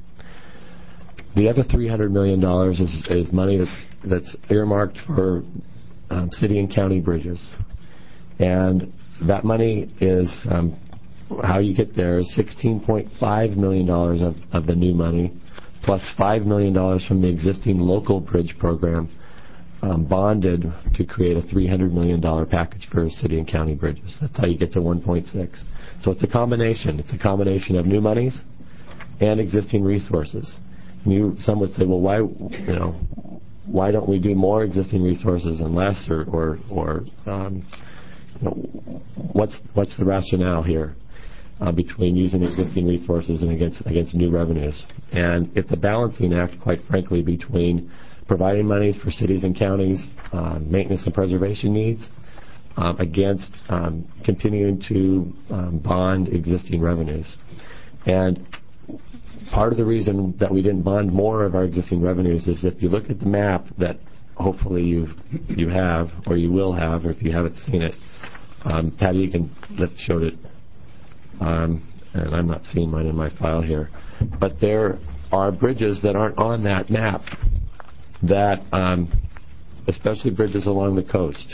The other three hundred million dollars is, is money that's that's earmarked for um, city and county bridges, and that money is um, how you get there is sixteen point five million dollars of, of the new money, plus five million dollars from the existing local bridge program, um, bonded to create a three hundred million dollars package for city and county bridges. That's how you get to one point six. So it's a combination. It's a combination of new monies and existing resources. And you, some would say, well, why, you know, why don't we do more existing resources and less, or, or, or um, you know, what's what's the rationale here? Uh, between using existing resources and against against new revenues. And it's a balancing act, quite frankly, between providing monies for cities and counties' uh, maintenance and preservation needs um, against um, continuing to um, bond existing revenues. And part of the reason that we didn't bond more of our existing revenues is if you look at the map that hopefully you've, you have, or you will have, or if you haven't seen it, um, Patty Egan showed it. Um, and I'm not seeing mine in my file here, but there are bridges that aren't on that map that, um, especially bridges along the coast,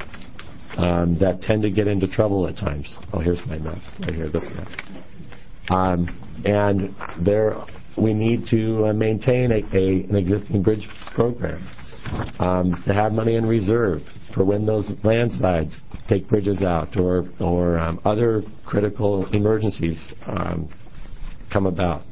um, that tend to get into trouble at times. Oh, here's my map, right here, this map. Um, and there, we need to uh, maintain a, a, an existing bridge program, um, to have money in reserve for when those landslides take bridges out, or or um, other critical emergencies um, come about.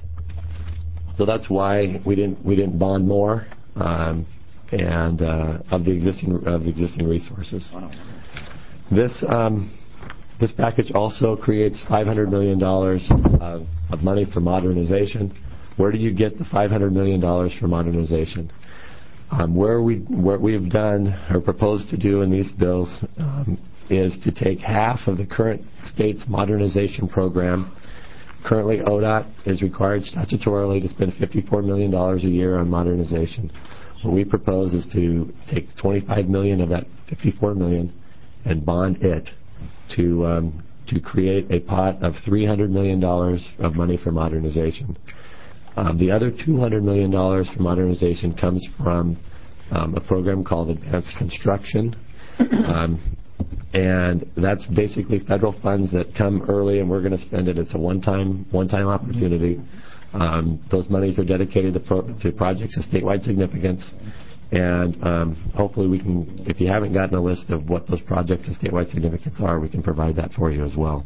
So that's why we didn't we didn't bond more um, and uh, of the existing of the existing resources. This um, this package also creates five hundred million dollars of, of money for modernization. Where do you get the five hundred million dollars for modernization? Um, where we what we've done or proposed to do in these bills um, is to take half of the current state's modernization program. Currently, O D O T is required statutorily to spend fifty-four million dollars a year on modernization. What we propose is to take twenty-five million dollars of that fifty-four million dollars and bond it to um, to create a pot of three hundred million dollars of money for modernization. Um, the other two hundred million dollars for modernization comes from um, a program called Advanced Construction. Um, and that's basically federal funds that come early and we're going to spend it. It's a one-time one-time opportunity. Um, those monies are dedicated to, pro- to projects of statewide significance. And um, hopefully we can, if you haven't gotten a list of what those projects of statewide significance are, we can provide that for you as well.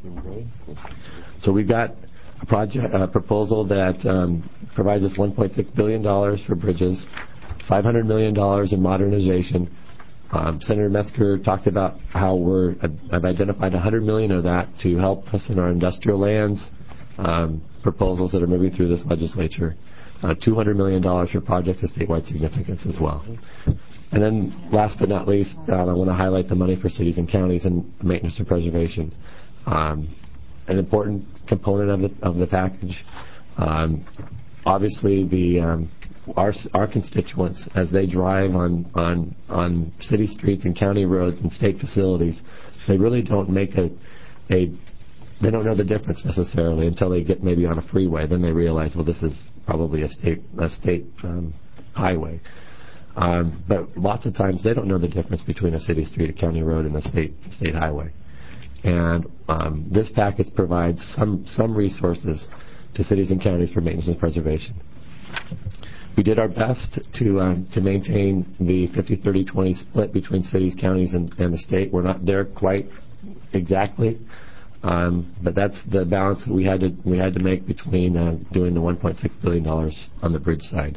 So we've got a project a proposal that um, provides us one point six billion dollars for bridges, five hundred million dollars in modernization. Um, Senator Metzger talked about how we're I've identified one hundred million dollars of that to help us in our industrial lands um, proposals that are moving through this legislature. Uh, two hundred million dollars for projects of statewide significance as well. And then last but not least, uh, I want to highlight the money for cities and counties and maintenance and preservation. Um, an important component of the of the package. Um, obviously, the um, our our constituents, as they drive on on on city streets and county roads and state facilities, they really don't make a a they don't know the difference necessarily until they get maybe on a freeway. Then they realize, well, this is probably a state a state um, highway. Um, but lots of times they don't know the difference between a city street, a county road, and a state state highway. And um, this package provides some some resources to cities and counties for maintenance and preservation. we did our best to um, to maintain the fifty thirty twenty split between cities, counties, and, and the state. We're not there quite exactly, um, but that's the balance that we had to we had to make between uh, doing the one point six billion dollars on the bridge side.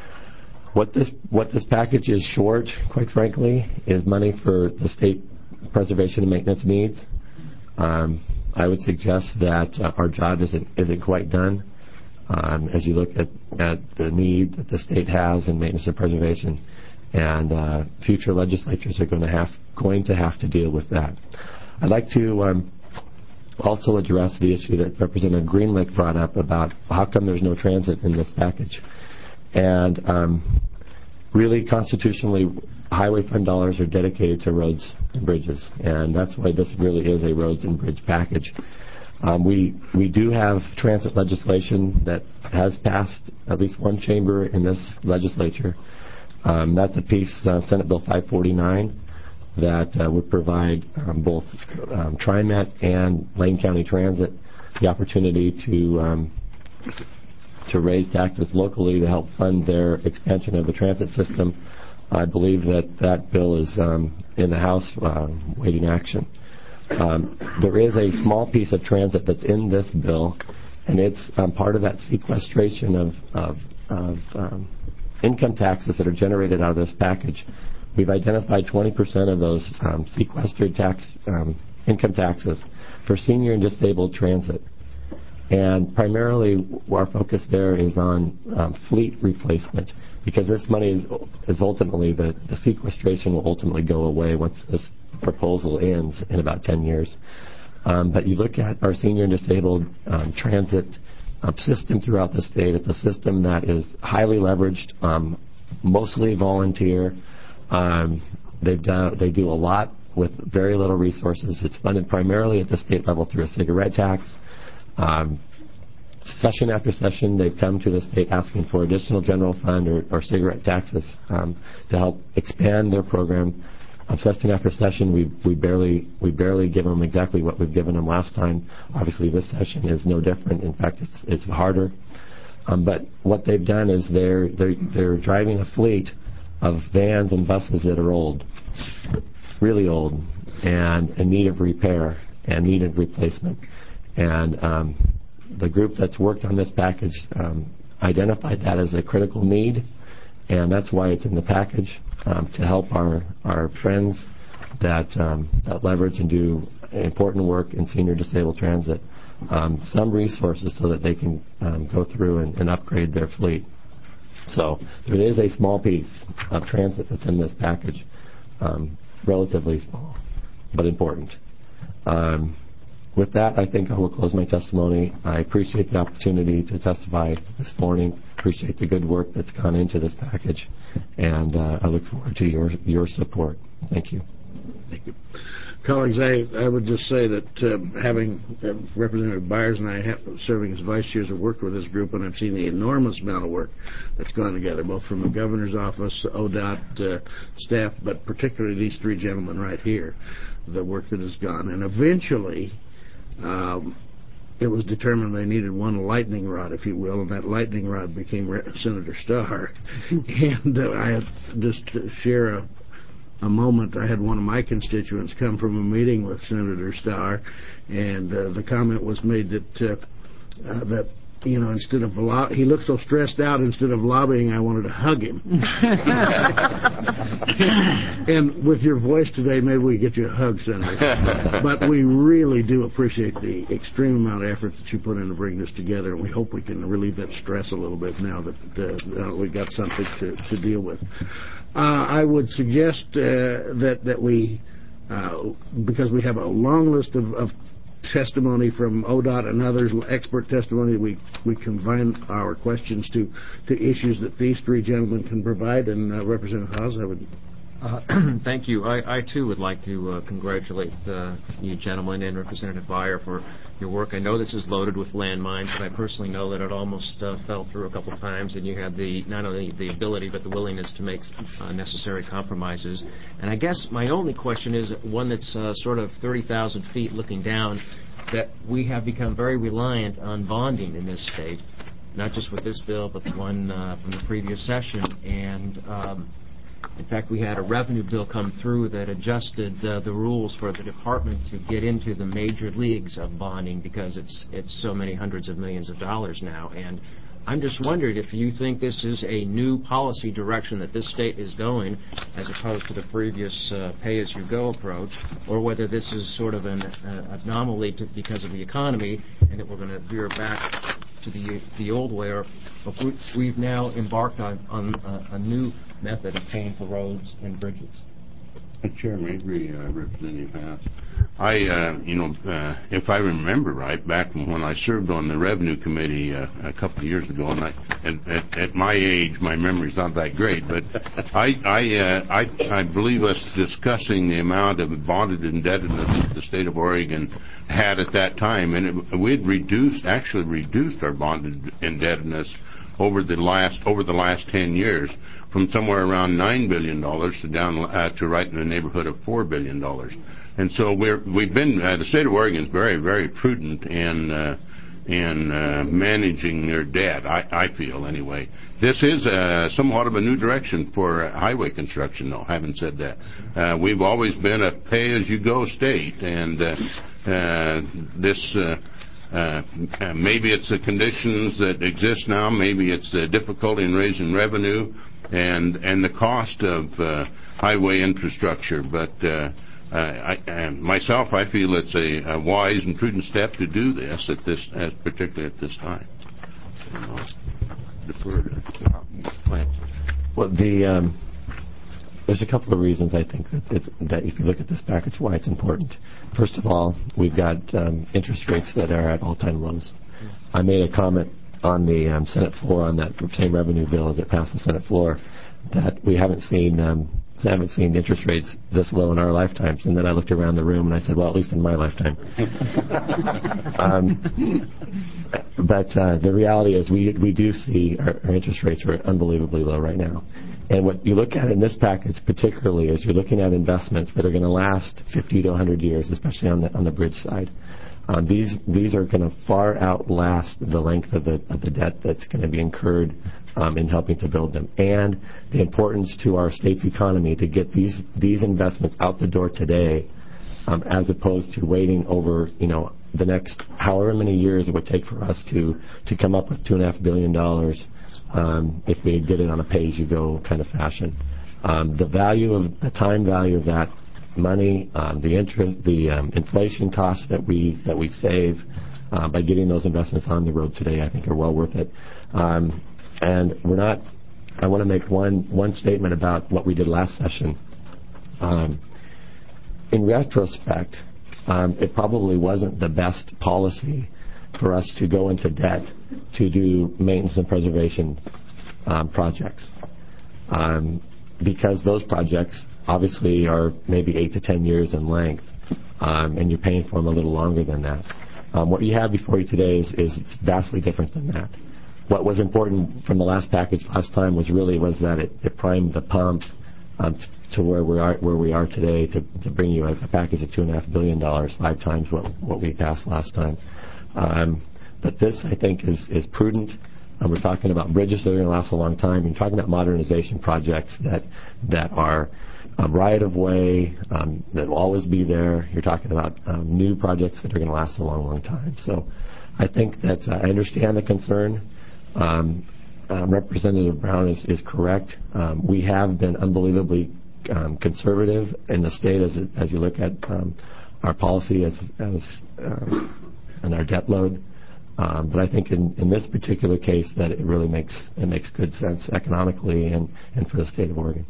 What this what this package is short, quite frankly, is money for the state preservation and maintenance needs. Um, I would suggest that uh, our job isn't isn't quite done. Um, as you look at, at the need that the state has in maintenance and preservation, and uh, future legislatures are going to have going to have to deal with that. I'd like to um, also address the issue that Representative Greenlick brought up about how come there's no transit in this package. And um, really, constitutionally, highway fund dollars are dedicated to roads and bridges, and that's why this really is a roads and bridge package. Um, we we do have transit legislation that has passed at least one chamber in this legislature. Um, that's a piece, uh, Senate Bill five forty-nine, that uh, would provide um, both um, TriMet and Lane County Transit the opportunity to um, to raise taxes locally to help fund their expansion of the transit system. I believe that that bill is um, in the House uh, waiting action. Um, there is a small piece of transit that's in this bill, and it's um, part of that sequestration of, of, of um, income taxes that are generated out of this package. We've identified twenty percent of those um, sequestered tax um, income taxes for senior and disabled transit. And primarily, our focus there is on um, fleet replacement, because this money is, is ultimately, the, the sequestration will ultimately go away once this proposal ends in about ten years. Um, but you look at our senior and disabled um, transit um, system throughout the state. It's a system that is highly leveraged, um, mostly volunteer. Um, they've done, they do a lot with very little resources. It's funded primarily at the state level through a cigarette tax. Um, session after session, they've come to the state asking for additional general fund or, or cigarette taxes um, to help expand their program. Um, session after session, we we barely we barely give them exactly what we've given them last time. Obviously, this session is no different. In fact, it's it's harder. Um, but what they've done is they're they're they're driving a fleet of vans and buses that are old, really old, and in need of repair and need of replacement. And um, the group that's worked on this package um, identified that as a critical need, and that's why it's in the package, um, to help our, our friends that, um, that leverage and do important work in senior disabled transit um, some resources so that they can um, go through and, and upgrade their fleet. So there is a small piece of transit that's in this package, um, relatively small, but important. Um, With that, I think I will close my testimony. I appreciate the opportunity to testify this morning. Appreciate the good work that's gone into this package, and uh, I look forward to your your support. Thank you. Thank you. Colleagues, I, I would just say that uh, having uh, Representative Byers and I have, serving as vice chairs have worked with this group, and I've seen the enormous amount of work that's gone together, both from the governor's office, O D O T uh, staff, but particularly these three gentlemen right here, the work that has gone. And eventually, Um, it was determined they needed one lightning rod, if you will, and that lightning rod became Re- Senator Starr. and uh, I had just to share a, a moment. I had one of my constituents come from a meeting with Senator Starr, and uh, the comment was made that uh, uh, that you know, instead of lo- he looked so stressed out, instead of lobbying, I wanted to hug him. And with your voice today, maybe we get you a hug, Senator. But we really do appreciate the extreme amount of effort that you put in to bring this together, and we hope we can relieve that stress a little bit now that uh, we've got something to, to deal with. Uh, I would suggest uh, that that we, uh, because we have a long list of, of testimony from O D O T and others, expert testimony, we we confine our questions to, to issues that these three gentlemen can provide. And uh, Representative Haas, I would. Uh, thank you. I, I, too, would like to uh, congratulate uh, you gentlemen and Representative Beyer for your work. I know this is loaded with landmines, but I personally know that it almost uh, fell through a couple of times, and you had the not only the ability but the willingness to make uh, necessary compromises. And I guess my only question is one that's uh, sort of thirty thousand feet looking down, that we have become very reliant on bonding in this state. not just with this bill, but the one uh, from the previous session. And um, in fact, we had a revenue bill come through that adjusted uh, the rules for the department to get into the major leagues of bonding because it's it's so many hundreds of millions of dollars now. And I'm just wondering if you think this is a new policy direction that this state is going, as opposed to the previous uh, pay-as-you-go approach, or whether this is sort of an uh, anomaly to, because of the economy, and that we're going to veer back to the the old way, or if we, we've now embarked on, on a, a new method of paying for roads and bridges. Chairman, I agree, uh, Representative House. I, uh, you know, uh, if I remember right, back when I served on the Revenue Committee uh, a couple of years ago, and I, at, at, at my age, my memory's not that great, but I, I, uh, I, I believe us discussing the amount of bonded indebtedness that the state of Oregon had at that time, and it, we'd reduced, actually reduced our bonded indebtedness over the last over the last ten years, from somewhere around nine billion dollars to down uh, to right in the neighborhood of four billion dollars. And so we're we've been uh, the state of Oregon is very very prudent in uh, in uh, managing their debt. I, I feel anyway. This is uh, somewhat of a new direction for uh, highway construction, though. Having said that, uh, we've always been a pay-as-you-go state, and uh, uh, this. Uh, Uh, maybe it's the conditions that exist now. Maybe it's the difficulty in raising revenue and and the cost of uh, highway infrastructure. But uh, I, I, myself, I feel it's a, a wise and prudent step to do this at this, as particularly at this time. You know, defer to. Well, the um, there's a couple of reasons I think that, it's, that if you look at this package, why it's important. First of all, we've got um, interest rates that are at all-time lows. I made a comment on the um, Senate floor on that same revenue bill as it passed the Senate floor that we haven't seen um, haven't seen interest rates this low in our lifetimes. And then I looked around the room and I said, well, at least in my lifetime. um, but uh, the reality is we we do see our, our interest rates are unbelievably low right now. And what you look at in this package particularly is you're looking at investments that are going to last fifty to one hundred years, especially on the on the bridge side. Um, these these are going to far outlast the length of the of the debt that's going to be incurred um, in helping to build them, and the importance to our state's economy to get these these investments out the door today, um, as opposed to waiting over you know the next however many years it would take for us to to come up with two and a half billion dollars. Um, if we did it on a pay-as-you-go kind of fashion. Um, the value of the time value of that money, um, the interest, the um, inflation costs that we that we save uh, by getting those investments on the road today, I think are well worth it. Um, and we're not. I want to make one one statement about what we did last session. Um, in retrospect, um, it probably wasn't the best policy for us to go into debt to do maintenance and preservation um, projects. Um, because those projects obviously are maybe eight to ten years in length, um, and you're paying for them a little longer than that. Um, what you have before you today is, is it's vastly different than that. What was important from the last package last time was really was that it, it primed the pump um, t- to where we are where we are today to, to bring you a, a package of two and a half billion dollars, five times what what we passed last time. Um, but this, I think, is, is prudent. Um, we're talking about bridges that are going to last a long time. We're talking about modernization projects that that are um, right-of-way, um, that will always be there. You're talking about um, new projects that are going to last a long, long time. So I think that uh, I understand the concern. Um, um, Representative Brown is, is correct. Um, we have been unbelievably um, conservative in the state as, it, as you look at um, our policy as, as um, and our debt load. Um, but I think in, in this particular case that it really makes it makes good sense economically and, and for the state of Oregon.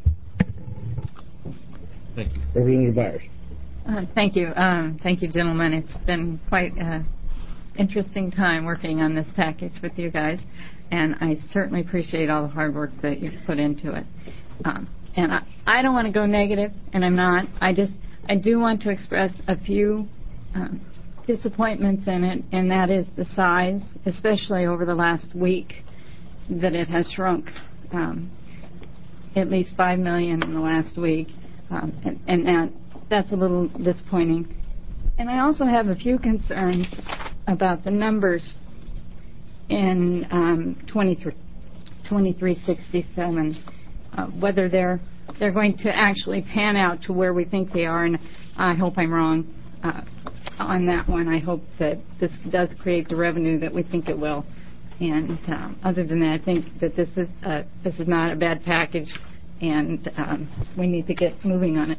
Thank you. Representative Byers. Uh, thank you. Um, thank you, gentlemen. It's been quite an interesting time working on this package with you guys, and I certainly appreciate all the hard work that you've put into it. Um, and I, I don't want to go negative, and I'm not. I just I do want to express a few um, disappointments in it, and that is the size, especially over the last week, that it has shrunk um, at least five million dollars in the last week, um, and, and that that's a little disappointing. And I also have a few concerns about the numbers in um, twenty-three sixty-seven, uh, whether they're they're going to actually pan out to where we think they are, and I hope I'm wrong uh, on that one. I hope that this does create the revenue that we think it will. And um, other than that, I think that this is uh, this is not a bad package, and um, we need to get moving on it.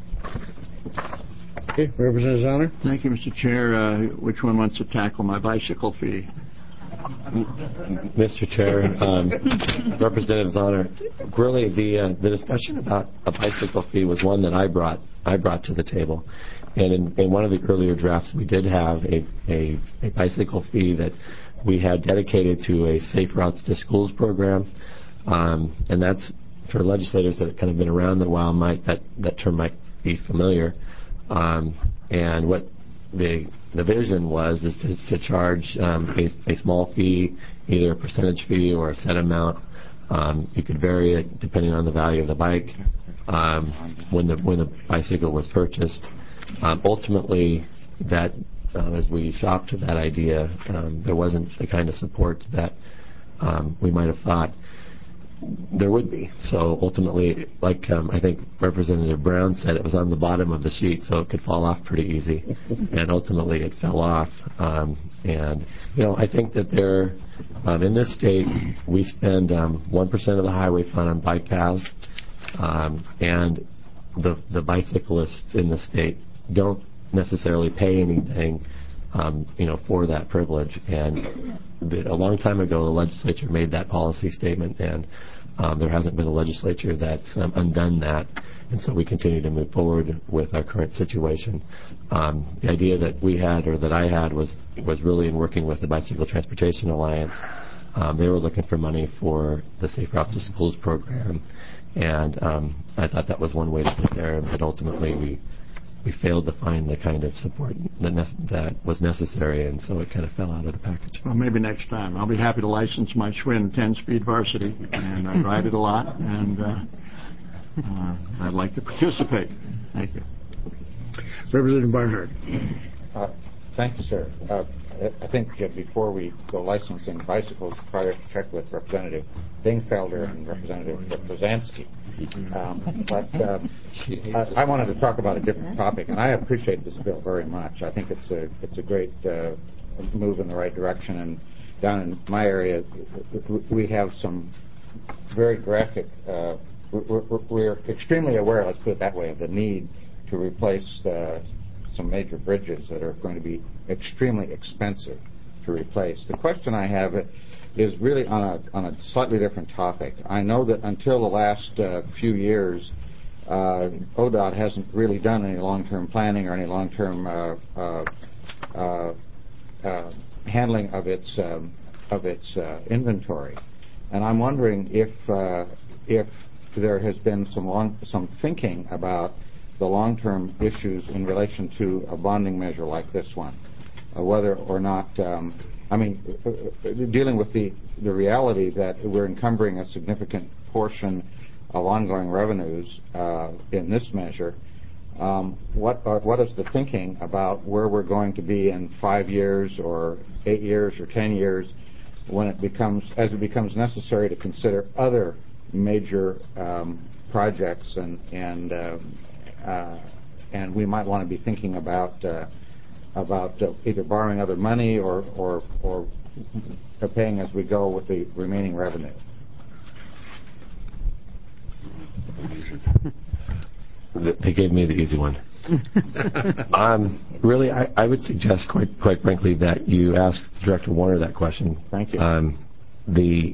Okay, Representative Zahner. Thank you, Mister Chair. Uh, which one wants to tackle my bicycle fee? Mister Chair, um, Representative Zahner, really the uh, the discussion about a bicycle fee was one that I brought I brought to the table, and in, in one of the earlier drafts we did have a, a, a bicycle fee that we had dedicated to a Safe Routes to Schools program, um, and that's for legislators that have kind of been around a while. Might that that term might be familiar, um, and what the the vision was is to, to charge um, a, a small fee, either a percentage fee or a set amount. Um, you could vary it depending on the value of the bike um, when the when the bicycle was purchased. Um, ultimately, that uh, as we shopped to that idea, um, there wasn't the kind of support that um, we might have thought there would be. So ultimately, like um, I think Representative Brown said, it was on the bottom of the sheet, so it could fall off pretty easy. And ultimately, it fell off. Um, and you know, I think that there, um, in this state, we spend um, one percent of the highway fund on bike paths, um, and the the bicyclists in the state don't necessarily pay anything, um, you know, for that privilege. And the, a long time ago, the legislature made that policy statement, and um, there hasn't been a legislature that's um, undone that. And so we continue to move forward with our current situation. Um, the idea that we had, or that I had, was was really in working with the Bicycle Transportation Alliance. Um, they were looking for money for the Safe Routes to Schools program, and um, I thought that was one way to get there. But ultimately, we we failed to find the kind of support that, ne- that was necessary, and so it kind of fell out of the package. Well, maybe next time. I'll be happy to license my Schwinn ten-speed varsity, and I ride it a lot, and uh, uh, I'd like to participate. Thank you. Representative Barnhart. Uh, thank you, sir. Uh, I think uh, before we go licensing bicycles, probably have to check with Representative Dingfelder and Representative Brzezinski. Um, but uh, I, I wanted to talk about a different topic, and I appreciate this bill very much. I think it's a it's a great uh, move in the right direction. And down in my area, we have some very graphic. Uh, we're, we're extremely aware, let's put it that way, of the need to replace uh, some major bridges that are going to be extremely expensive to replace. The question I have is really on a on a slightly different topic. I know that until the last uh, few years, uh, O D O T hasn't really done any long-term planning or any long-term uh, uh, uh, uh, handling of its um, of its uh, inventory, and I'm wondering if uh, if there has been some long, some thinking about the long-term issues in relation to a bonding measure like this one, uh, whether or not, um, I mean, uh, dealing with the, the reality that we're encumbering a significant portion of ongoing revenues uh, in this measure, um, what are, what is the thinking about where we're going to be in five years or eight years or ten years when it becomes, as it becomes necessary to consider other major um, projects and, and uh, Uh, and we might want to be thinking about uh, about uh, either borrowing other money or, or or paying as we go with the remaining revenue. They gave me the easy one. um, really, I, I would suggest, quite quite frankly, that you ask Director Warner that question. Thank you. Um, the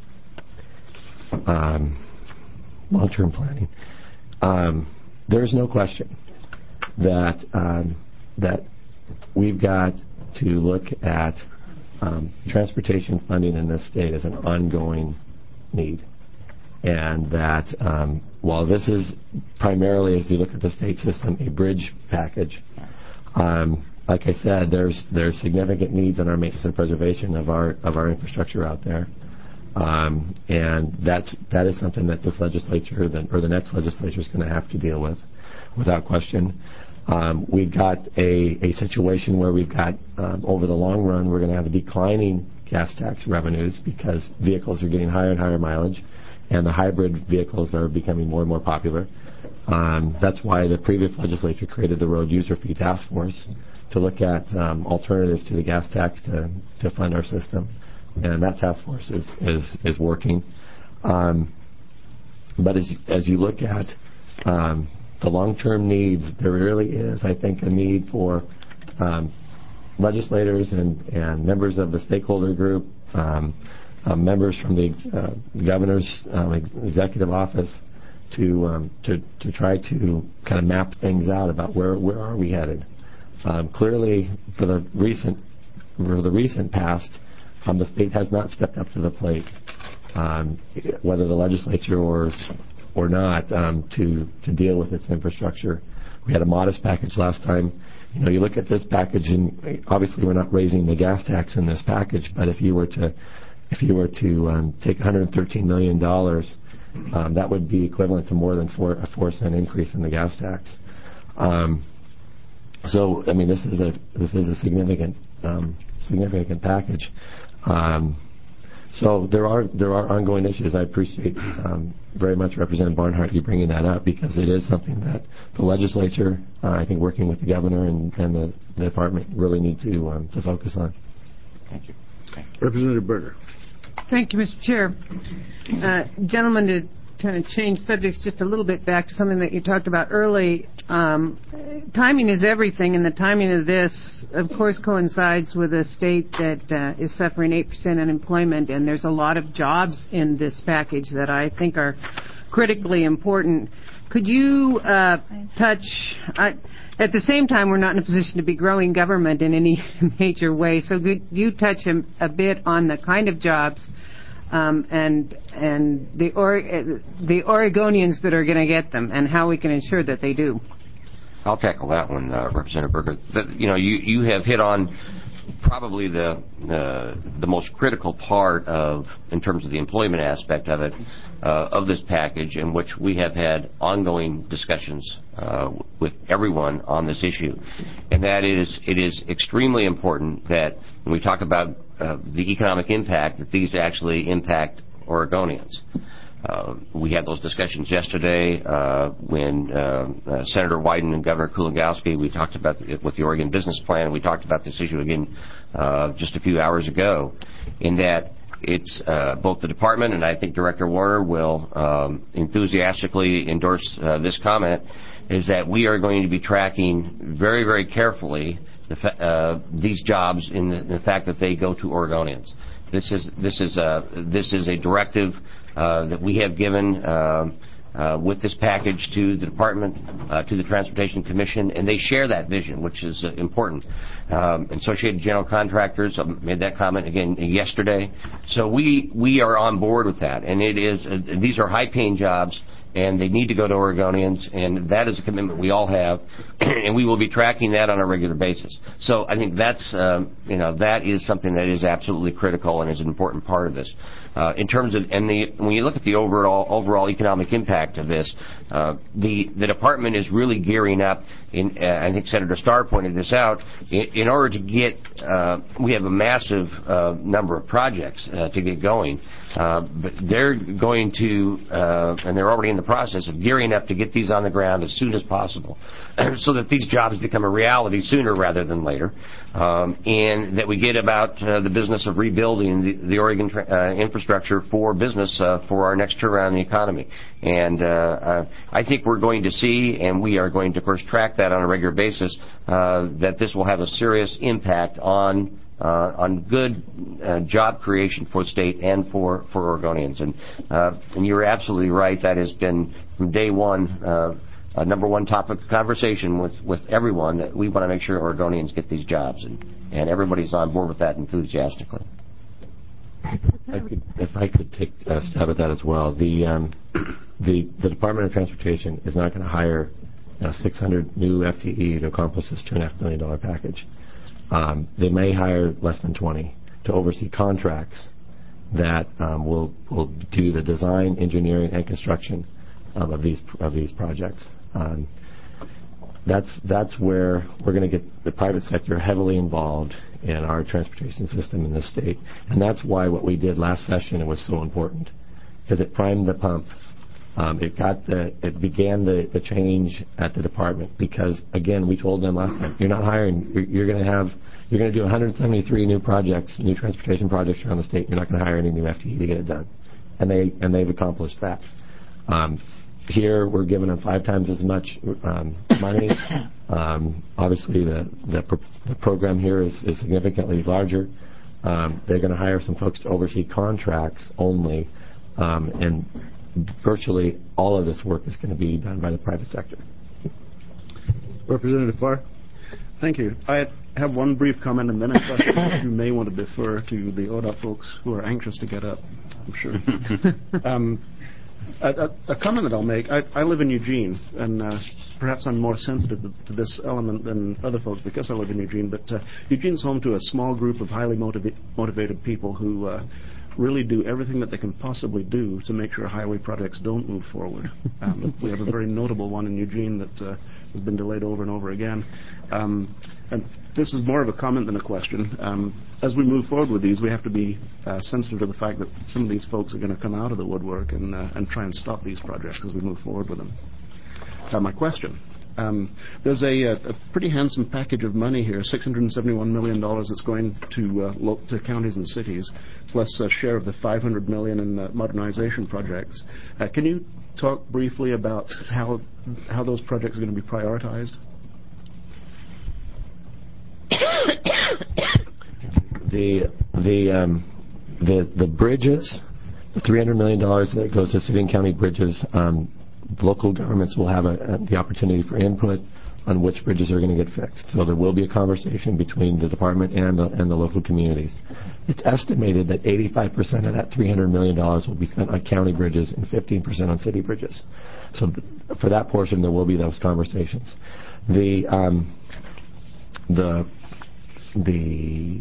um, long-term planning. Um, There's no question that um, that we've got to look at um, transportation funding in this state as an ongoing need, and that um, while this is primarily, as you look at the state system, a bridge package, um, like I said, there's there's significant needs in our maintenance and preservation of our of our infrastructure out there. Um, and that's that is something that this legislature then, or the next legislature is going to have to deal with, without question. Um, we've got a, a situation where we've got um, over the long run we're going to have a declining gas tax revenues because vehicles are getting higher and higher mileage, and the hybrid vehicles are becoming more and more popular. Um, that's why the previous legislature created the Road User Fee Task Force to look at um, alternatives to the gas tax to, to fund our system. And that task force is, is, is working. Um, but as, as you look at um, the long-term needs, there really is, I think, a need for um, legislators and, and members of the stakeholder group, um, uh, members from the uh, governor's um, executive office to, um, to to try to kind of map things out about where where are we headed. Um, clearly, for the recent for the recent past, um, the state has not stepped up to the plate, um, whether the legislature or or not, um, to to deal with its infrastructure. We had a modest package last time. You know, you look at this package, and obviously we're not raising the gas tax in this package. But if you were to if you were to um, take one hundred thirteen million dollars, um, that would be equivalent to more than four, a four cent increase in the gas tax. Um, so, I mean, this is a this is a significant um, significant package. Um, so there are there are ongoing issues. I appreciate um, very much Representative Barnhart you bringing that up, because it is something that the legislature, uh, I think, working with the governor and, and the, the department, really need to um, to focus on. Thank you. Thank you. Representative Berger. Thank you, Mister Chair. Uh, gentlemen, to kind of change subjects just a little bit back to something that you talked about early, um, timing is everything, and the timing of this, of course, coincides with a state that uh, is suffering eight percent unemployment, and there's a lot of jobs in this package that I think are critically important. Could you uh, touch... I, At the same time, we're not in a position to be growing government in any major way. So could you touch a, a bit on the kind of jobs um, and and the or, the Oregonians that are going to get them, and how we can ensure that they do? I'll tackle that one, uh, Representative Berger. The, you know, you, you have hit on probably the uh, the most critical part of, in terms of the employment aspect of it, uh, of this package, in which we have had ongoing discussions uh, with everyone on this issue, and that is, it is extremely important that when we talk about uh, the economic impact, that these actually impact Oregonians. Uh, we had those discussions yesterday uh, when uh, uh, Senator Wyden and Governor Kulongoski, we talked about it with the Oregon Business Plan. We talked about this issue again uh, just a few hours ago, in that it's uh, both the department, and I think Director Warner will um, enthusiastically endorse uh, this comment, is that we are going to be tracking very, very carefully the fa- uh, these jobs in the, in the fact that they go to Oregonians. This is this is a this is a directive uh, that we have given uh, uh, with this package to the department, uh, to the Transportation Commission, and they share that vision, which is uh, important. Um, Associated General Contractors made that comment again yesterday, so we we are on board with that, and it is uh, these are high-paying jobs, and they need to go to Oregonians, and that is a commitment we all have, and we will be tracking that on a regular basis. So I think that's, um, you know, that is something that is absolutely critical and is an important part of this. Uh, in terms of, and the, when you look at the overall overall economic impact of this, uh, the the department is really gearing up. In, uh, I think Senator Starr pointed this out. In, in order to get, uh, we have a massive uh, number of projects uh, to get going, uh, but they're going to, uh, and they're already in the process of gearing up to get these on the ground as soon as possible, so that these jobs become a reality sooner rather than later, um, and that we get about uh, the business of rebuilding the, the Oregon tra- uh, infrastructure for business uh, for our next turnaround in the economy. And uh, uh, I think we're going to see, and we are going to, of course, track that on a regular basis, uh, that this will have a serious impact on Uh, on good uh, job creation for the state and for, for Oregonians. And, uh, and you're absolutely right. That has been, from day one, uh, a number one topic of conversation with, with everyone, that we want to make sure Oregonians get these jobs. And, and everybody's on board with that enthusiastically. I could, if I could take a stab at that as well. The, um, the, the Department of Transportation is not going to hire uh, six hundred new F T E to accomplish this two point five million dollars package. Um, they may hire less than twenty to oversee contracts that um, will will do the design, engineering, and construction um, of these of these projects. Um, that's that's where we're going to get the private sector heavily involved in our transportation system in this state. And that's why what we did last session it was so important, because it primed the pump. Um, it got the, it began the, the change at the department because, again, we told them last time, you're not hiring, you're, you're going to have, you're going to do one hundred seventy-three new projects, new transportation projects around the state. You're not going to hire any new F T E to get it done. And they, and they've accomplished that. Um, here, we're giving them five times as much um, money. Um, obviously, the, the, pro- the program here is, is significantly larger. Um, they're going to hire some folks to oversee contracts only, um, and virtually all of this work is going to be done by the private sector. Representative Farr. Thank you. I have one brief comment and then a question you may want to defer to the O D O T folks who are anxious to get up, I'm sure. um, a, a, a comment that I'll make, I, I live in Eugene, and uh, perhaps I'm more sensitive to this element than other folks because I live in Eugene, but uh, Eugene's home to a small group of highly motiva- motivated people who uh, really do everything that they can possibly do to make sure highway projects don't move forward. Um, we have a very notable one in Eugene that uh, has been delayed over and over again. Um, and this is more of a comment than a question. Um, as we move forward with these, we have to be uh, sensitive to the fact that some of these folks are going to come out of the woodwork and, uh, and try and stop these projects as we move forward with them. Uh, my question. Um, there's a, a pretty handsome package of money here, six hundred seventy-one million dollars that's going to, uh, lo- to counties and cities, plus a share of the five hundred million dollars in uh, modernization projects. Uh, can you talk briefly about how how those projects are going to be prioritized? the the um, the the bridges, the three hundred million dollars that goes to city and county bridges. Um, Local governments will have a, a, the opportunity for input on which bridges are going to get fixed. So there will be a conversation between the department and the, and the local communities. It's estimated that eighty-five percent of that three hundred million dollars will be spent on county bridges and fifteen percent on city bridges. So th- for that portion, there will be those conversations. The um, the the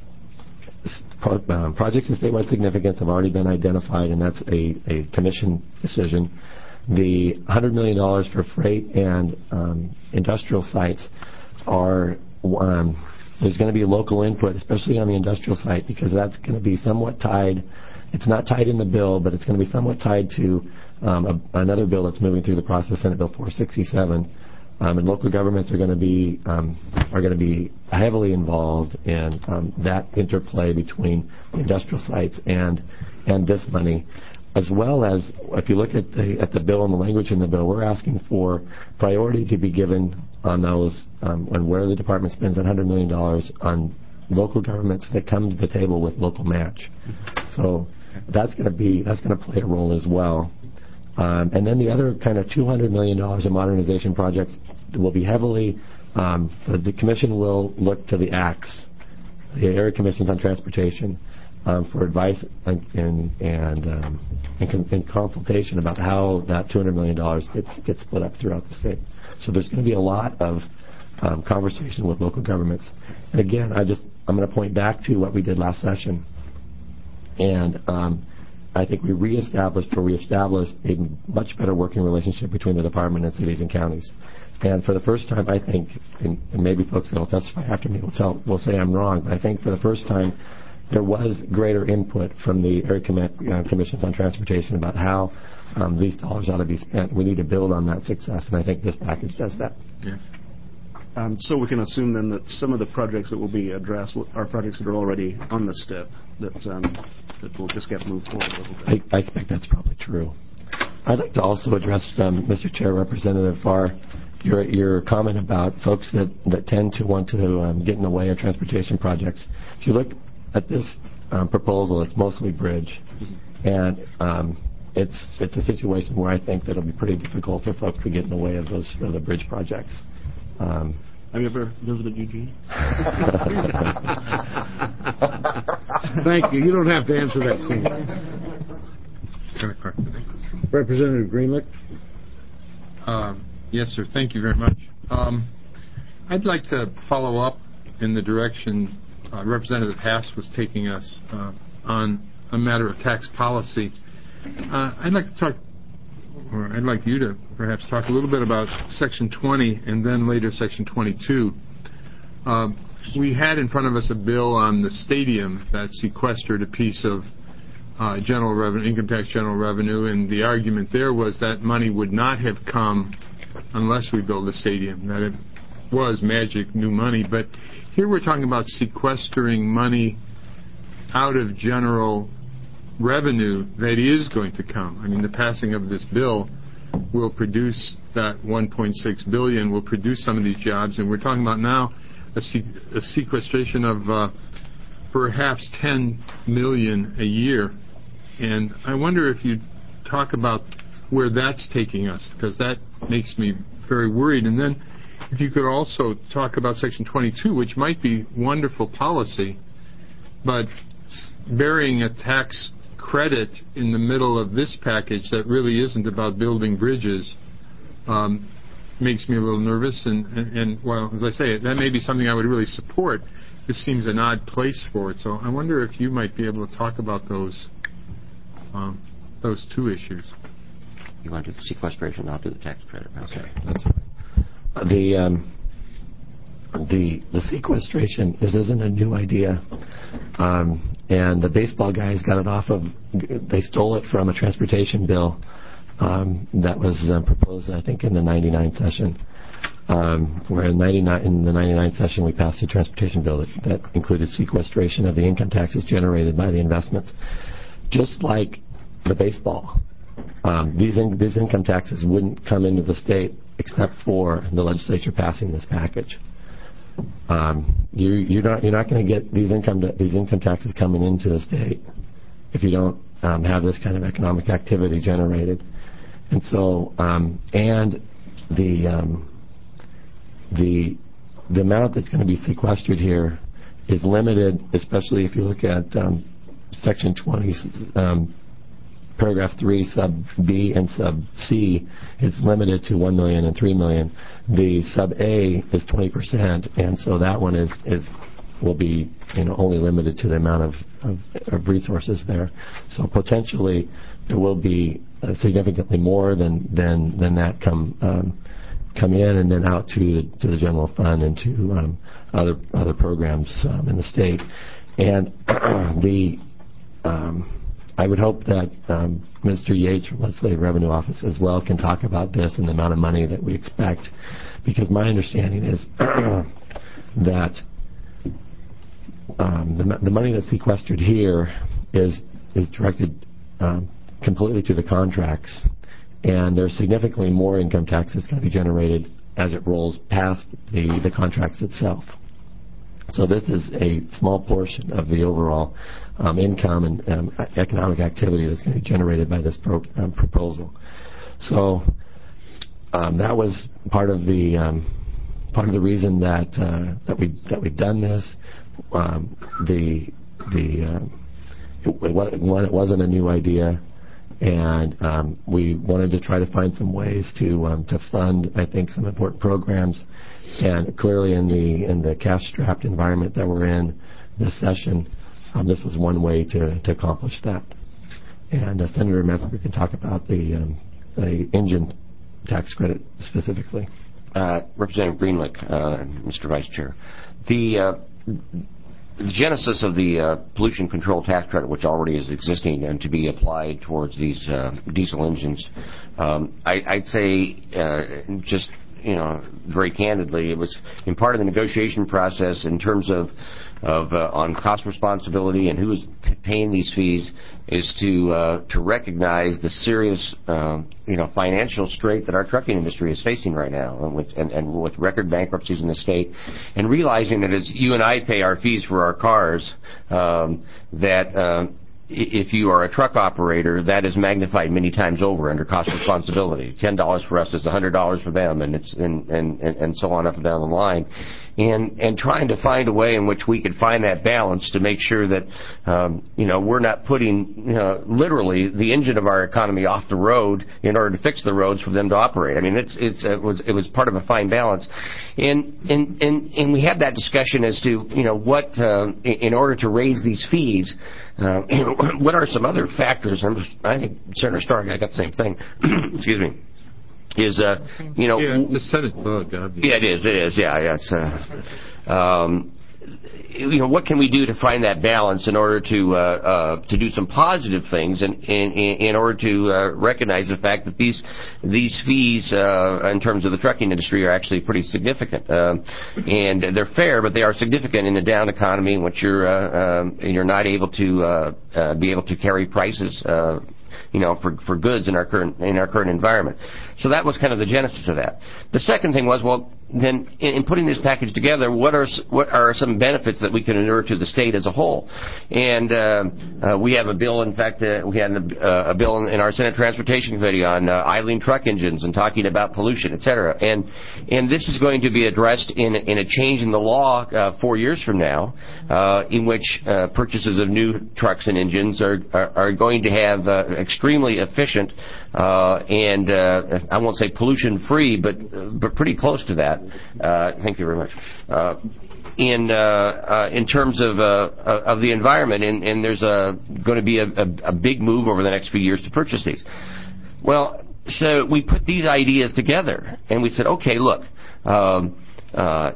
pro- um, projects of statewide significance have already been identified, and that's a, a commission decision. The one hundred million dollars for freight and um, industrial sites are, um, there's going to be local input, especially on the industrial site, because that's going to be somewhat tied, it's not tied in the bill, but it's going to be somewhat tied to um, a, another bill that's moving through the process, Senate Bill four sixty-seven. Um, and local governments are going to be um, are going to be heavily involved in um, that interplay between the industrial sites and and this money. As well as, if you look at the at the bill and the language in the bill, we're asking for priority to be given on those, um, on where the department spends that one hundred million dollars on local governments that come to the table with local match. So that's going to be that's going to play a role as well. Um, and then the other kind of two hundred million dollars of modernization projects will be heavily, um, the, the commission will look to the A C Ts, the Area Commissions on Transportation, Um, for advice and and and, um, and, con- and consultation about how that two hundred million dollars gets gets split up throughout the state. So there's going to be a lot of um, conversation with local governments. And again, I just I'm going to point back to what we did last session, and um, I think we reestablished or reestablished a much better working relationship between the department and cities and counties. And for the first time, I think, and, and maybe folks that will testify after me will tell will say I'm wrong, but I think for the first time, there was greater input from the area com- uh, commissions on transportation about how um, these dollars ought to be spent. We need to build on that success, and I think this package does that. Yeah. Um, so we can assume then that some of the projects that will be addressed are projects that are already on the step that um, that will just get moved forward a little bit. I, I expect that's probably true. I'd like to also address, um, Mister Chair, Representative Farr, your your comment about folks that, that tend to want to um, get in the way of transportation projects. If you look at this um, proposal, it's mostly bridge, and um, it's it's a situation where I think that it'll be pretty difficult for folks to get in the way of those of the bridge projects. Um, Have you ever visited Eugene? Thank you. You don't have to answer that, King. Representative Greenlick. Um, yes, sir. Thank you very much. Um, I'd like to follow up in the direction Uh, Representative Hass was taking us uh, on a matter of tax policy. Uh, I'd like to talk, or I'd like you to perhaps talk a little bit about Section twenty and then later Section twenty-two. Uh, we had in front of us a bill on the stadium that sequestered a piece of uh, general revenue, income tax general revenue, and the argument there was that money would not have come unless we build the stadium, that it was magic new money. But here we're talking about sequestering money out of general revenue that is going to come. I mean, the passing of this bill will produce that one point six billion dollars, will produce some of these jobs, and we're talking about now a, se- a sequestration of uh, perhaps ten million dollars a year. And I wonder if you'd talk about where that's taking us, because that makes me very worried. And then if you could also talk about Section twenty-two, which might be wonderful policy, but burying a tax credit in the middle of this package that really isn't about building bridges um, makes me a little nervous. And, and, and, well, as I say, that may be something I would really support. This seems an odd place for it. So I wonder if you might be able to talk about those um, those two issues. You want to do the sequestration? I'll do the tax credit. Okay. That's right. The um, the the sequestration, this isn't a new idea, um, and the baseball guys got it off of. They stole it from a transportation bill um, that was uh, proposed, I think, in the ninety-nine session. Um, where in, ninety-nine, in the ninety-nine session we passed a transportation bill that, that included sequestration of the income taxes generated by the investments, just like the baseball. Um, these in, these income taxes wouldn't come into the state except for the legislature passing this package. Um, you, you're not you're not going to get these income these income taxes coming into the state if you don't um, have this kind of economic activity generated. And so um, and the um, the the amount that's going to be sequestered here is limited, especially if you look at um, Section twenty. Um, Paragraph three, sub B and sub C, it's limited to one million and three million. The sub A is twenty percent, and so that one is, is will be you know only limited to the amount of, of, of resources there. So potentially there will be uh, significantly more than than than that come um, come in and then out to the, to the general fund and to um, other other programs um, in the state. And the um, I would hope that um, Mister Yates from Legislative Revenue Office as well can talk about this and the amount of money that we expect, because my understanding is that um, the, the money that's sequestered here is is directed um, completely to the contracts, and there's significantly more income tax that's going to be generated as it rolls past the, the contracts itself. So this is a small portion of the overall um, income and um, economic activity that's going to be generated by this pro- um, proposal. So um, that was part of the um, part of the reason that uh, that we that we've done this. Um, the the um, it, one, it wasn't a new idea, and um, we wanted to try to find some ways to um, to fund, I think, some important programs. And clearly, in the in the cash-strapped environment that we're in this session, um, this was one way to, to accomplish that. And uh, Senator Metzger can talk about the um, the engine tax credit specifically. Uh, Representative Greenlick, uh, Mister Vice Chair, the uh, the genesis of the uh, pollution control tax credit, which already is existing and to be applied towards these uh, diesel engines, um, I, I'd say uh, just. You know, very candidly, it was in part of the negotiation process in terms of, of uh, on cost responsibility and who is paying these fees, is to uh, to recognize the serious, uh, you know, financial strait that our trucking industry is facing right now, and with and, and with record bankruptcies in the state, and realizing that as you and I pay our fees for our cars, um, that. Uh, If you are a truck operator, that is magnified many times over under cost responsibility. Ten dollars for us is a hundred dollars for them, and it's and, and and so on up and down the line, and and trying to find a way in which we could find that balance to make sure that um, you know we're not putting you know, literally the engine of our economy off the road in order to fix the roads for them to operate. I mean, it's it's it was it was part of a fine balance, and and and and we had that discussion as to you know what uh, in order to raise these fees. Uh, you know, what are some other factors? I'm just, I think Senator Stark, I got the same thing. Excuse me. Is uh, you know, yeah, the Senate vote. Yeah, it is. It is. Yeah, yeah. It's uh, um, you know, what can we do to find that balance in order to uh, uh, to do some positive things, and in, in, in order to uh, recognize the fact that these these fees, uh, in terms of the trucking industry, are actually pretty significant, uh, and they're fair, but they are significant in a down economy in which you're uh, um, you're not able to uh, uh, be able to carry prices. Uh, you know, for, for goods in our current in our current environment. So that was kind of the genesis of that. The second thing was, well, then in, in putting this package together, what are what are some benefits that we can inure to the state as a whole? And uh, uh, we have a bill. In fact, uh, we had a, uh, a bill in, in our Senate Transportation Committee on uh, idling truck engines and talking about pollution, et cetera. And and this is going to be addressed in in a change in the law uh, four years from now, uh, in which uh, purchases of new trucks and engines are are, are going to have uh, extremely efficient uh, and uh, I won't say pollution-free, but uh, but pretty close to that. Uh, thank you very much. Uh, in uh, uh, in terms of uh, of the environment, and, and there's a, going to be a, a, a big move over the next few years to purchase these. Well, so we put these ideas together, and we said, okay, look. Um, uh,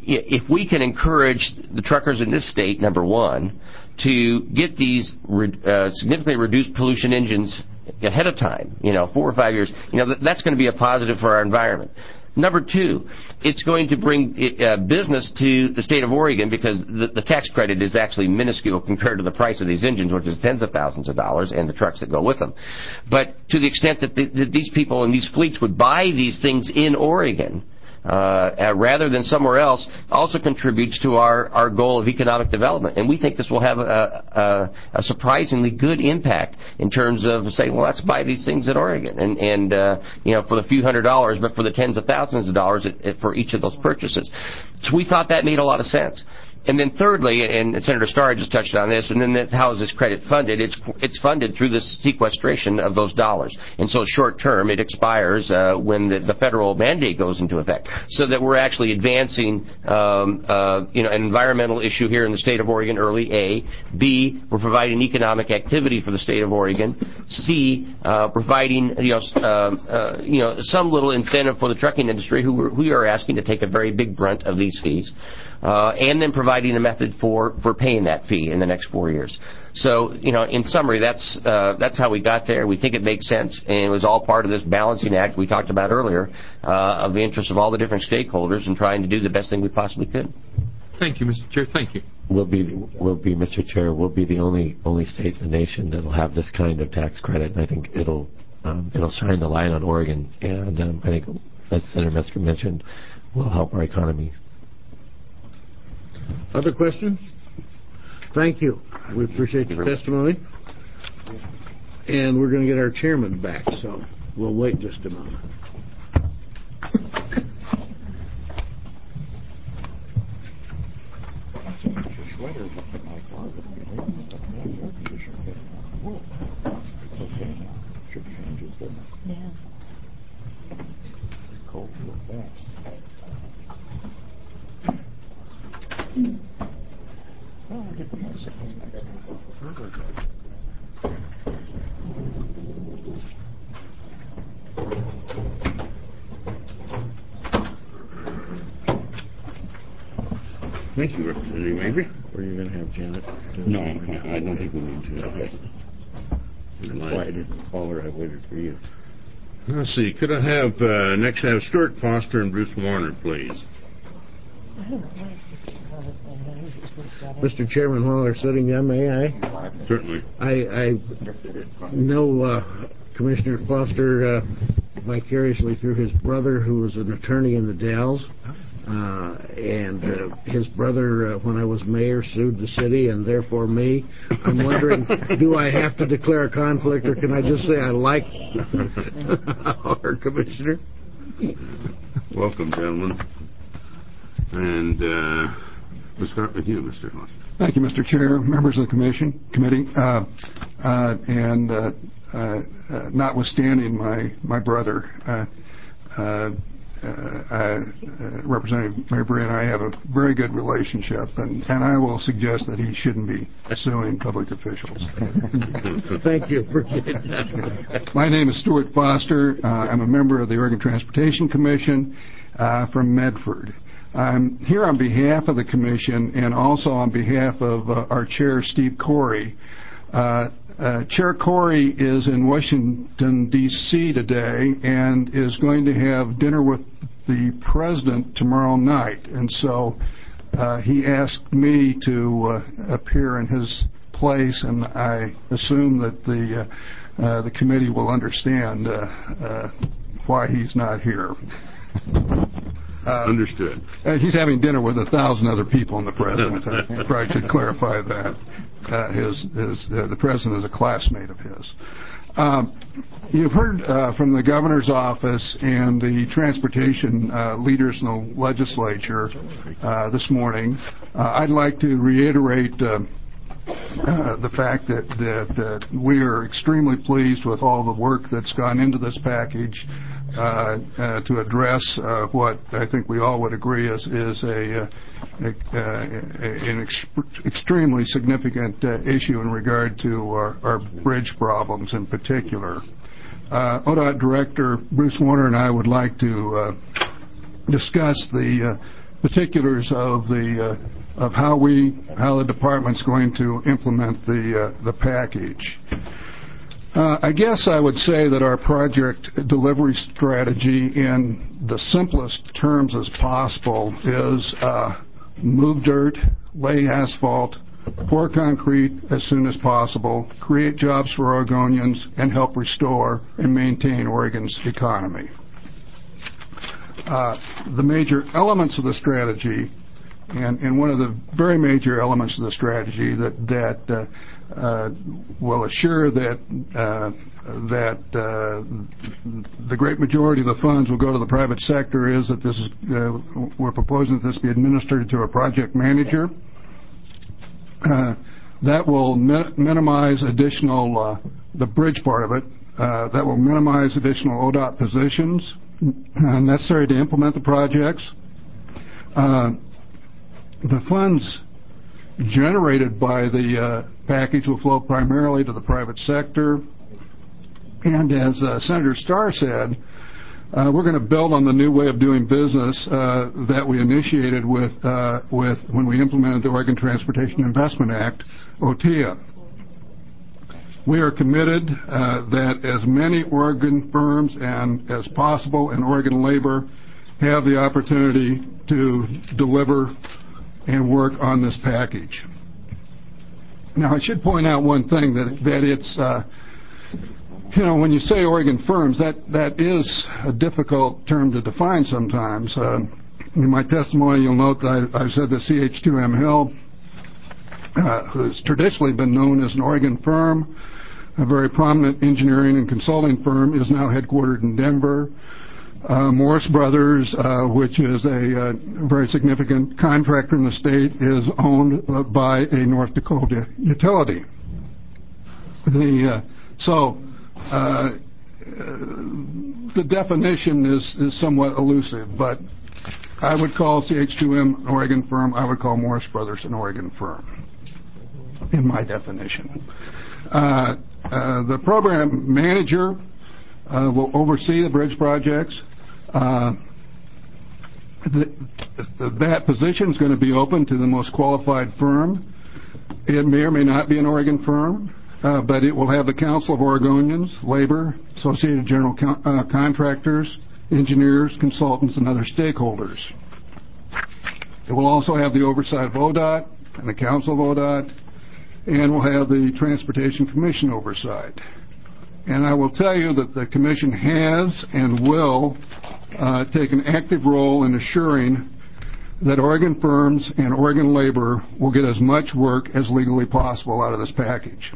if we can encourage the truckers in this state, number one, to get these re- uh, significantly reduced pollution engines ahead of time, you know, four or five years, you know, th- that's going to be a positive for our environment. Number two, it's going to bring uh, business to the state of Oregon because the, the tax credit is actually minuscule compared to the price of these engines, which is tens of thousands of dollars, and the trucks that go with them. But to the extent that, the, that these people and these fleets would buy these things in Oregon, Uh, uh, rather than somewhere else, also contributes to our, our goal of economic development. And we think this will have a, a, a surprisingly good impact in terms of saying, well, let's buy these things in Oregon. And, and uh, you know, for the few hundred dollars, but for the tens of thousands of dollars it, it, for each of those purchases. So we thought that made a lot of sense. And then thirdly, and Senator Starr just touched on this, and then that, how is this credit funded? It's it's funded through the sequestration of those dollars. And so short term, it expires uh, when the, the federal mandate goes into effect. So that we're actually advancing um, uh, you know, an environmental issue here in the state of Oregon early, A. B, we're providing economic activity for the state of Oregon. C, uh, providing you know, uh, uh, you know, some little incentive for the trucking industry who, who we are asking to take a very big brunt of these fees. Uh, and then providing a method for, for paying that fee in the next four years. So, you know, in summary, that's uh, that's how we got there. We think it makes sense, and it was all part of this balancing act we talked about earlier uh, of the interests of all the different stakeholders and trying to do the best thing we possibly could. Thank you, Mister Chair. Thank you. We'll be, we'll be, Mister Chair, we'll be the only only state in the nation that will have this kind of tax credit, and I think it'll um, it'll shine the light on Oregon, and um, I think, as Senator Metzger mentioned, will help our economy. Other questions? Thank you. We appreciate your testimony. And we're going to get our chairman back, so we'll wait just a moment. Yeah. Cold real fast. Well, I'll get the bicycle. I got to go further. Thank you, Representative Mabry. Or are you going to have Janet? No, I don't think we need to. Okay. That's why I didn't call her. I waited for you. Let's see. Could I have, uh, next have Stuart Foster and Bruce Warner, please? Mister Chairman, while they're sitting down, may I? Certainly. I, I know uh, Commissioner Foster uh, vicariously through his brother, who was an attorney in the Dalles. Uh, and uh, his brother, uh, when I was mayor, sued the city and therefore me. I'm wondering, do I have to declare a conflict, or can I just say I like our commissioner? Welcome, gentlemen. And uh, we'll start with you, Mister Foster. Thank you, Mister Chair, members of the commission committee, uh, uh, and uh, uh, uh, notwithstanding my my brother. Uh, uh, Uh, uh, Representative Mabry and I have a very good relationship, and, and I will suggest that he shouldn't be suing public officials. Thank you. Appreciate that. My name is Stuart Foster. Uh, I'm a member of the Oregon Transportation Commission uh, from Medford. I'm here on behalf of the Commission and also on behalf of uh, our Chair, Steve Corey. Uh, uh, Chair Corey is in Washington, D C today and is going to have dinner with the President tomorrow night. And so uh, he asked me to uh, appear in his place, and I assume that the, uh, uh, the committee will understand uh, uh, why he's not here. Uh, Understood. Uh, he's having dinner with a thousand other people and the president. I probably should clarify that. Uh, his, his, uh, the president is a classmate of his. Um, you've heard uh, from the governor's office and the transportation uh, leaders in the legislature uh, this morning. Uh, I'd like to reiterate uh, Uh, the fact that, that uh, we are extremely pleased with all the work that's gone into this package uh, uh, to address uh, what I think we all would agree is, is a, uh, a, uh, an ex- extremely significant uh, issue in regard to our, our bridge problems in particular. Uh, O D O T Director Bruce Warner and I would like to uh, discuss the uh, particulars of the uh, of how we how the department's going to implement the uh, the package. Uh, I guess I would say that our project delivery strategy, in the simplest terms as possible, is uh, move dirt, lay asphalt, pour concrete as soon as possible, create jobs for Oregonians, and help restore and maintain Oregon's economy. Uh, the major elements of the strategy, and, and one of the very major elements of the strategy that that uh, uh, will assure that uh, that uh, the great majority of the funds will go to the private sector, is that this is uh, we're proposing that this be administered to a project manager. Uh, that will mi- minimize additional uh, the bridge part of it. Uh, that will minimize additional O D O T positions necessary to implement the projects. Uh, the funds generated by the uh, package will flow primarily to the private sector. And as uh, Senator Starr said, uh, we're going to build on the new way of doing business uh, that we initiated with, uh, with when we implemented the Oregon Transportation Investment Act, O T I A. We are committed uh, that as many Oregon firms and as possible and Oregon labor have the opportunity to deliver and work on this package. Now, I should point out one thing, that that it's, uh, you know, when you say Oregon firms, that, that is a difficult term to define sometimes. Uh, in my testimony, you'll note that I, I've said that C H two M Hill, uh, who's traditionally been known as an Oregon firm, a very prominent engineering and consulting firm, is now headquartered in Denver. Uh, Morris Brothers, uh, which is a uh, very significant contractor in the state, is owned uh, by a North Dakota utility. The, uh, so uh, the definition is, is somewhat elusive, but I would call C H two M an Oregon firm. I would call Morris Brothers an Oregon firm, in my definition. Uh, uh, the program manager uh, will oversee the bridge projects. Uh, the, that position is going to be open to the most qualified firm. It may or may not be an Oregon firm, uh, but it will have the Council of Oregonians, labor, Associated General Con- uh, Contractors, engineers, consultants, and other stakeholders. It will also have the oversight of O D O T and the Council of O D O T, and will have the Transportation Commission oversight. And I will tell you that the Commission has and will uh, take an active role in assuring that Oregon firms and Oregon labor will get as much work as legally possible out of this package.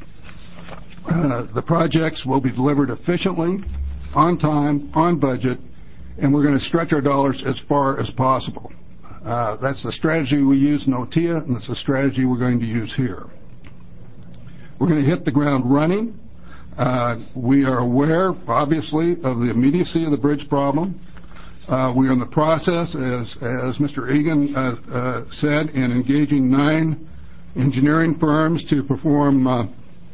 Uh, the projects will be delivered efficiently, on time, on budget, and we're going to stretch our dollars as far as possible. Uh, that's the strategy we use in O T I A, and that's the strategy we're going to use here. We're going to hit the ground running. Uh, we are aware, obviously, of the immediacy of the bridge problem. Uh, we are in the process, as, as Mister Egan uh, uh, said, in engaging nine engineering firms to perform uh,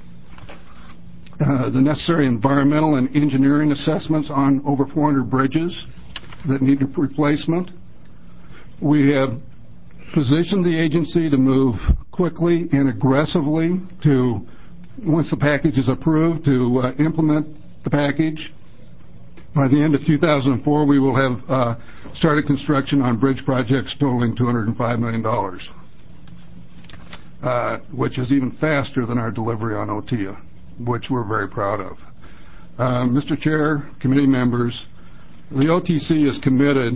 uh, the necessary environmental and engineering assessments on over four hundred bridges that need replacement. We have positioned the agency to move quickly and aggressively to, once the package is approved, to uh, implement the package. By the end of two thousand four, we will have uh, started construction on bridge projects totaling two hundred five million dollars, uh, which is even faster than our delivery on O T I A, which we're very proud of. Uh, Mister Chair, committee members, the O T C is committed,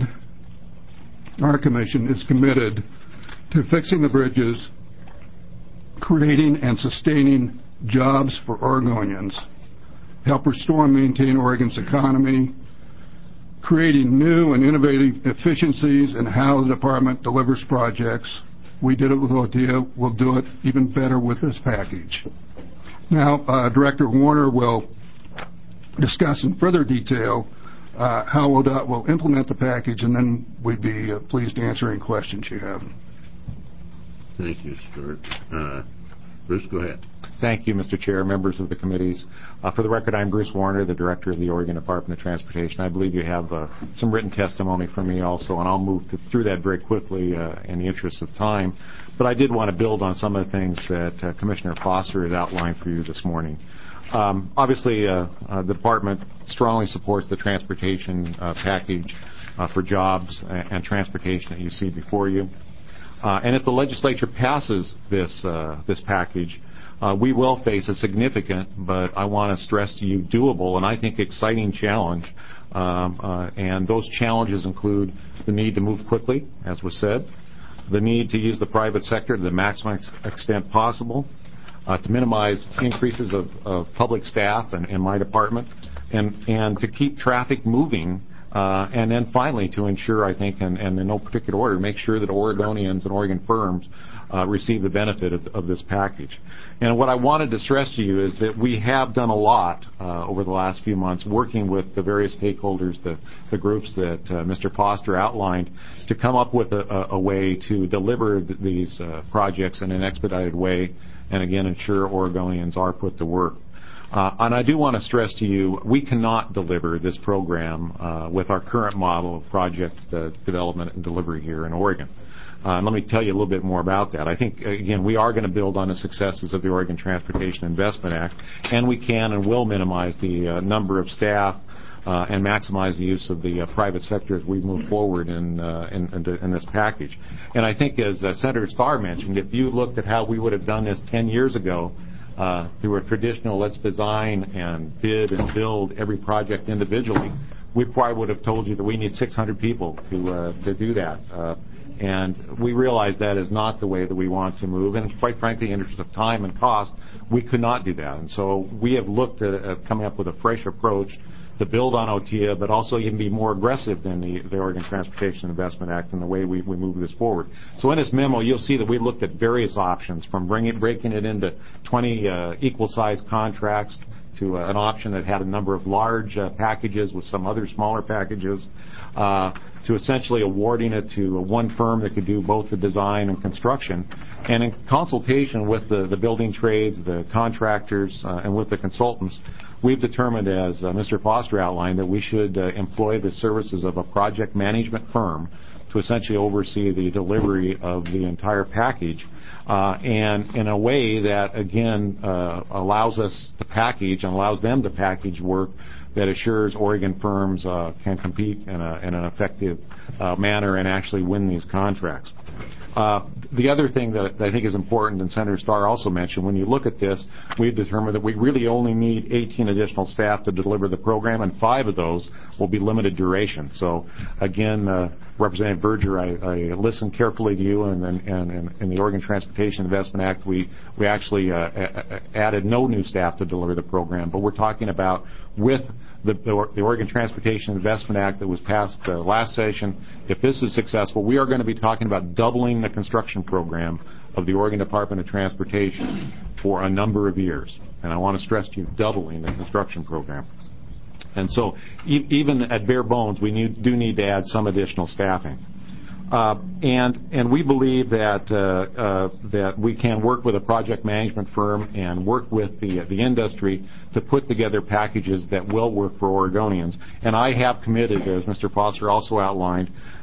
our commission is committed to fixing the bridges, creating and sustaining jobs for Oregonians, help restore and maintain Oregon's economy, creating new and innovative efficiencies in how the department delivers projects. We did it with O T I A. We'll do it even better with this package. Now, uh, Director Warner will discuss in further detail uh, how O D O T will implement the package, and then we'd be uh, pleased to answer any questions you have. Thank you, Stuart. Uh, Bruce, go ahead. Thank you, Mister Chair, members of the committees. Uh, for the record, I'm Bruce Warner, the Director of the Oregon Department of Transportation. I believe you have uh, some written testimony from me also, and I'll move to, through that very quickly uh, in the interest of time. But I did want to build on some of the things that uh, Commissioner Foster has outlined for you this morning. Um, obviously, uh, uh, the Department strongly supports the transportation uh, package uh, for jobs and, and transportation that you see before you. Uh, and if the legislature passes this uh, this package, uh, we will face a significant, but I want to stress to you, doable and I think exciting challenge. Um, uh, and those challenges include the need to move quickly, as was said, the need to use the private sector to the maximum ex- extent possible, uh, to minimize increases of, of public staff and, and my department, and, and to keep traffic moving. Uh, and then finally, to ensure, I think, and, and in no particular order, make sure that Oregonians and Oregon firms uh, receive the benefit of, of this package. And what I wanted to stress to you is that we have done a lot uh, over the last few months working with the various stakeholders, the, the groups that uh, Mister Foster outlined, to come up with a, a, a way to deliver th- these uh, projects in an expedited way and, again, ensure Oregonians are put to work. Uh, and I do want to stress to you, we cannot deliver this program uh, with our current model of project uh, development and delivery here in Oregon. Uh, and let me tell you a little bit more about that. I think, again, we are going to build on the successes of the Oregon Transportation Investment Act, and we can and will minimize the uh, number of staff uh, and maximize the use of the uh, private sector as we move forward in, uh, in, in, in this package. And I think, as uh, Senator Starr mentioned, if you looked at how we would have done this ten years ago, Uh, through a traditional let's design and bid and build every project individually, we probably would have told you that we need six hundred people to uh, to do that. Uh, and we realize that is not the way that we want to move. And quite frankly, in the interest of time and cost, we could not do that. And so we have looked at uh, coming up with a fresh approach to build on O T I A, but also even be more aggressive than the, the Oregon Transportation Investment Act in the way we, we move this forward. So in this memo, you'll see that we looked at various options, from bringing, breaking it into twenty uh, equal-sized contracts to uh, an option that had a number of large uh, packages with some other smaller packages, uh, to essentially awarding it to one firm that could do both the design and construction. And in consultation with the, the building trades, the contractors, uh, and with the consultants, we've determined, as uh, Mister Foster outlined, that we should uh, employ the services of a project management firm to essentially oversee the delivery of the entire package, uh, and in a way that, again, uh, allows us to package and allows them to package work that assures Oregon firms uh, can compete in, a, in an effective uh, manner and actually win these contracts. Uh, the other thing that I think is important, and Senator Starr also mentioned, when you look at this, we've determined that we really only need eighteen additional staff to deliver the program, and five of those will be limited duration. So, again, uh, Representative Berger, I, I listened carefully to you, and in and the Oregon Transportation Investment Act, we, we actually uh, a- added no new staff to deliver the program, but we're talking about with the, the, the Oregon Transportation Investment Act that was passed uh, last session. If this is successful, we are going to be talking about doubling the construction program of the Oregon Department of Transportation for a number of years. And I want to stress to you, doubling the construction program. And so e- even at bare bones, we need, do need to add some additional staffing. Uh, and and we believe that uh, uh, that we can work with a project management firm and work with the the industry to put together packages that will work for Oregonians. And I have committed, as Mister Foster also outlined,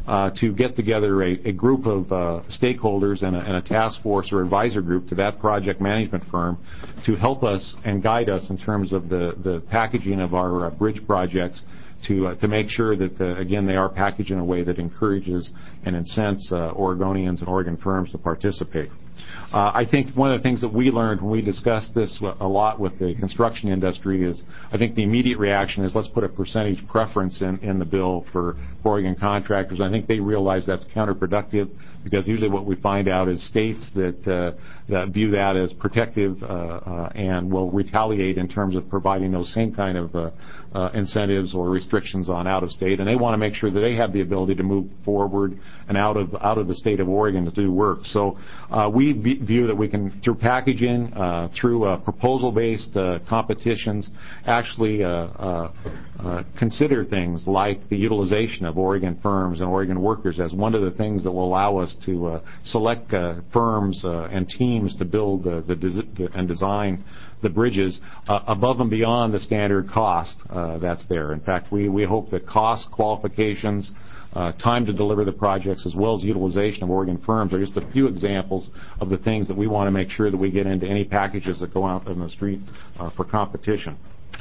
uh, to get together a, a group of uh, stakeholders and a, and a task force or advisor group to that project management firm to help us and guide us in terms of the, the packaging of our uh, bridge projects to uh, to make sure that, uh, again, they are packaged in a way that encourages and incents uh, Oregonians and Oregon firms to participate. Uh, I think one of the things that we learned when we discussed this a lot with the construction industry is I think the immediate reaction is let's put a percentage preference in, in the bill for Oregon contractors. I think they realize that's counterproductive because usually what we find out is states that, uh, that view that as protective uh, uh, and will retaliate in terms of providing those same kind of uh, uh, incentives or restrictions on out of state, and they want to make sure that they have the ability to move forward and out of out of the state of Oregon to do work. So uh, we be, view that we can, through packaging, uh, through uh, proposal-based uh, competitions, actually uh, uh, uh, consider things like the utilization of Oregon firms and Oregon workers as one of the things that will allow us to uh, select uh, firms uh, and teams to build uh, the des- and design the bridges uh, above and beyond the standard cost uh, that's there. In fact, we, we hope that cost, qualifications, uh, time to deliver the projects, as well as utilization of Oregon firms are just a few examples of the things that we want to make sure that we get into any packages that go out on the street uh, for competition.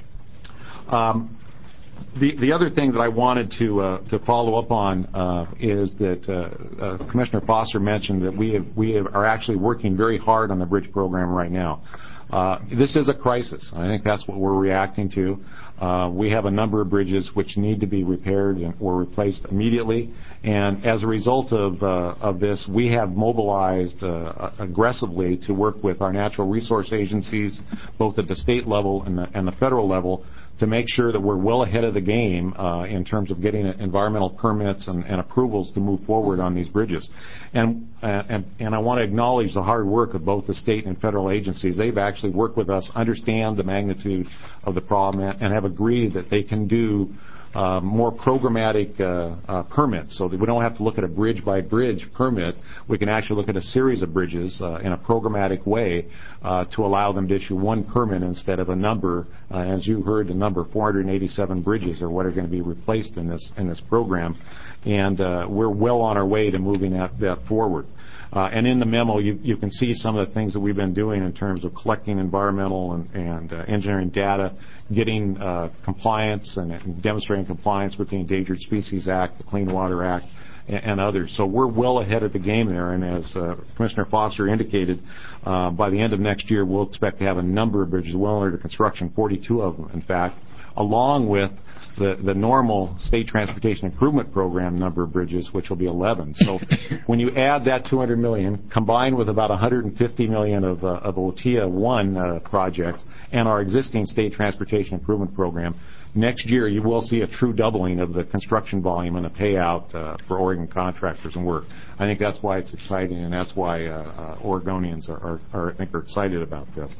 Um, The, the other thing that I wanted to uh, to follow up on uh, is that uh, uh, Commissioner Foster mentioned that we have, we have, are actually working very hard on the bridge program right now. Uh, this is a crisis. I think that's what we're reacting to. Uh, we have a number of bridges which need to be repaired and, or replaced immediately, and as a result of uh, of this, we have mobilized uh, aggressively to work with our natural resource agencies, both at the state level and the, and the federal level, to make sure that we're well ahead of the game uh, in terms of getting environmental permits and, and approvals to move forward on these bridges. And, uh, and, and I want to acknowledge the hard work of both the state and federal agencies. They've actually worked with us, understand the magnitude of the problem, and have agreed that they can do Uh, more programmatic uh, uh, permits, so that we don't have to look at a bridge-by-bridge permit. We can actually look at a series of bridges uh, in a programmatic way uh, to allow them to issue one permit instead of a number. Uh, as you heard, the number four hundred eighty-seven bridges are what are going to be replaced in this in this program, and uh, we're well on our way to moving that, that forward. Uh, and in the memo, you, you can see some of the things that we've been doing in terms of collecting environmental and, and uh, engineering data, getting uh, compliance and, and demonstrating compliance with the Endangered Species Act, the Clean Water Act, and, and others. So we're well ahead of the game there. And as uh, Commissioner Foster indicated, uh, by the end of next year, we'll expect to have a number of bridges well under construction, forty-two of them, in fact, along with the, the normal State Transportation Improvement Program number of bridges, which will be eleven. So when you add that two hundred million dollars, combined with about one hundred fifty million dollars of, uh, of O T I A one uh, projects and our existing State Transportation Improvement Program, next year you will see a true doubling of the construction volume and the payout uh, for Oregon contractors and work. I think that's why it's exciting, and that's why uh, uh, Oregonians are, are, are, I think, are excited about this.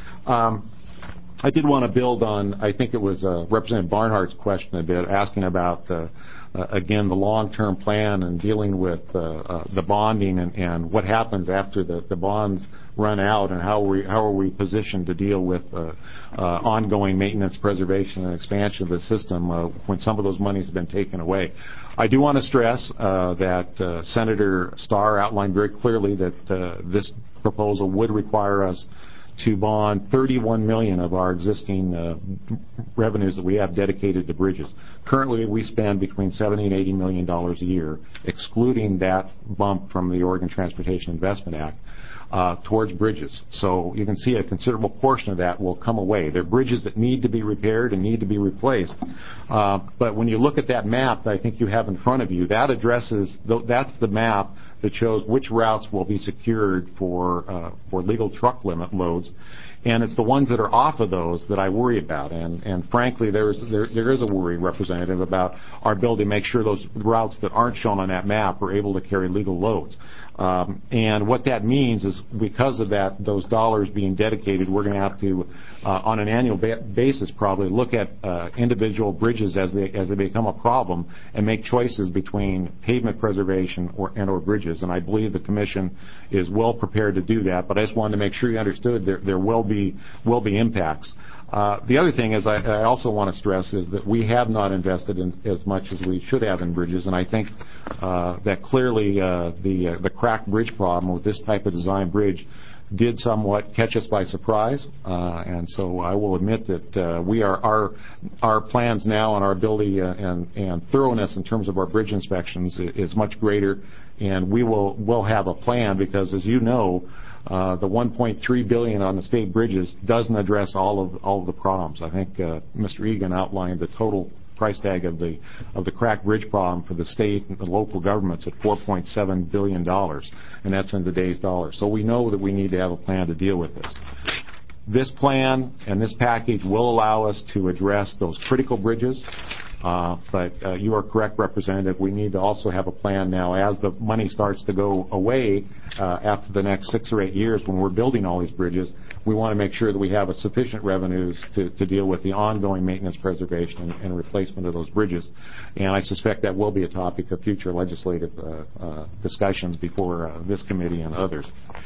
Um, I did want to build on, I think it was uh, Representative Barnhart's question a bit, asking about, uh, uh, again, the long-term plan and dealing with uh, uh, the bonding and, and what happens after the, the bonds run out, and how, we, how are we positioned to deal with uh, uh, ongoing maintenance, preservation, and expansion of the system uh, when some of those monies have been taken away. I do want to stress uh, that uh, Senator Starr outlined very clearly that uh, this proposal would require us to bond thirty-one million dollars of our existing uh, revenues that we have dedicated to bridges. Currently, we spend between seventy and eighty million dollars a year, excluding that bump from the Oregon Transportation Investment Act, uh, towards bridges. So you can see a considerable portion of that will come away. They're bridges that need to be repaired and need to be replaced. Uh, but when you look at that map that I think you have in front of you, that addresses, that's the map that shows which routes will be secured for uh, for legal truck limit loads, and it's the ones that are off of those that I worry about. And and frankly, there's there there is a worry, Representative, about our ability to make sure those routes that aren't shown on that map are able to carry legal loads. Um, and what that means is, because of that, those dollars being dedicated, we're going to have to, uh, on an annual ba- basis, probably look at uh, individual bridges as they as they become a problem and make choices between pavement preservation or and or bridges. And I believe the Commission is well prepared to do that. But I just wanted to make sure you understood there there will be will be impacts. Uh, the other thing is I, I also want to stress is that we have not invested in as much as we should have in bridges, and I think uh, that clearly uh, the uh, the cracked bridge problem with this type of design bridge did somewhat catch us by surprise, uh, and so I will admit that uh, we are our our plans now and our ability uh, and and thoroughness in terms of our bridge inspections is, is much greater, and we will will have a plan because, as you know, Uh, the one point three billion dollars on the state bridges doesn't address all of all of the problems. I think uh, Mister Egan outlined the total price tag of the of the cracked bridge problem for the state and the local governments at four point seven billion dollars, and that's in today's dollars. So we know that we need to have a plan to deal with this. This plan and this package will allow us to address those critical bridges. Uh, but uh, you are correct, Representative. We need to also have a plan now as the money starts to go away uh, after the next six or eight years when we're building all these bridges. We want to make sure that we have a sufficient revenues to, to deal with the ongoing maintenance, preservation, and, and replacement of those bridges. And I suspect that will be a topic of future legislative uh, uh, discussions before uh, this committee and others.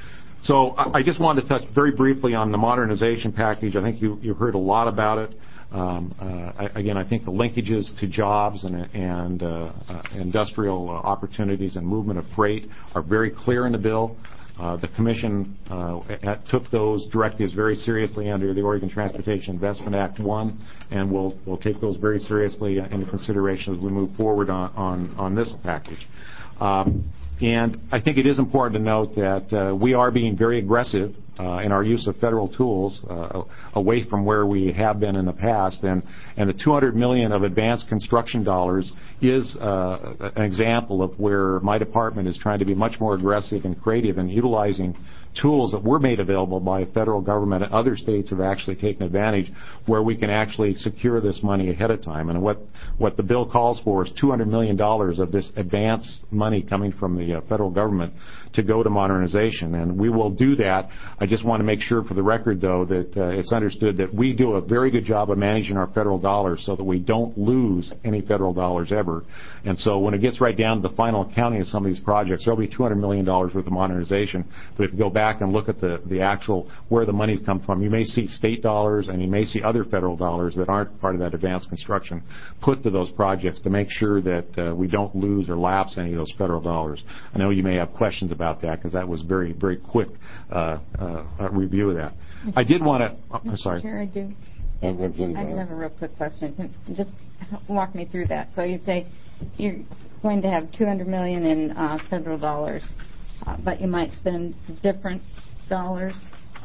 So I, I just wanted to touch very briefly on the modernization package. I think you, you heard a lot about it. Um, uh, I, again, I think the linkages to jobs and, and uh, uh, industrial uh, opportunities and movement of freight are very clear in the bill. Uh, the Commission uh, at, took those directives very seriously under the Oregon Transportation Investment Act one, and we'll, we'll take those very seriously into consideration as we move forward on, on, on this package. Um, and I think it is important to note that uh, we are being very aggressive Uh, in our use of federal tools uh, away from where we have been in the past, and, and the two hundred million dollars of advanced construction dollars is uh, an example of where my department is trying to be much more aggressive and creative in utilizing tools that were made available by the federal government and other states have actually taken advantage, where we can actually secure this money ahead of time. And what, what the bill calls for is two hundred million dollars of this advance money coming from the uh, federal government to go to modernization. And we will do that. I just want to make sure for the record, though, that uh, it's understood that we do a very good job of managing our federal dollars so that we don't lose any federal dollars ever. And so when it gets right down to the final accounting of some of these projects, there will be two hundred million dollars worth of modernization. But if you go back and look at the, the actual where the money's come from, you may see state dollars and you may see other federal dollars that aren't part of that advanced construction put to those projects to make sure that uh, we don't lose or lapse any of those federal dollars. I know you may have questions about that because that was very, very quick uh, uh, review of that. I did want to. Oh, I'm sorry. Chair, I do. I do have a real quick question. Can you just walk me through that? So you say you're going to have two hundred million dollars in uh, federal dollars, uh, but you might spend different dollars.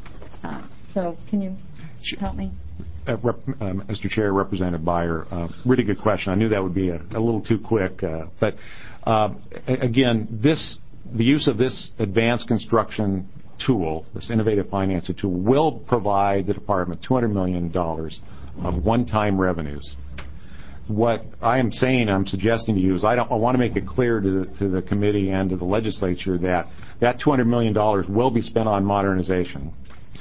Uh, so can you help me? Uh, Rep, um, Mister Chair, Representative Beyer, uh, really good question. I knew that would be a, a little too quick, uh, but uh, again, this the use of this advanced construction tool, this innovative financing tool, will provide the department two hundred million dollars of one-time revenues. What I am saying, I'm suggesting to you is I, don't, I want to make it clear to the, to the committee and to the legislature that that two hundred million dollars will be spent on modernization.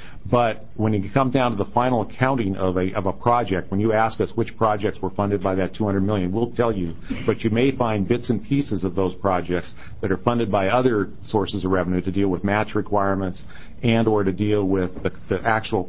But when you come down to the final accounting of a of a project, when you ask us which projects were funded by that two hundred million dollars, we'll tell you. But you may find bits and pieces of those projects that are funded by other sources of revenue to deal with match requirements and or to deal with the, the actual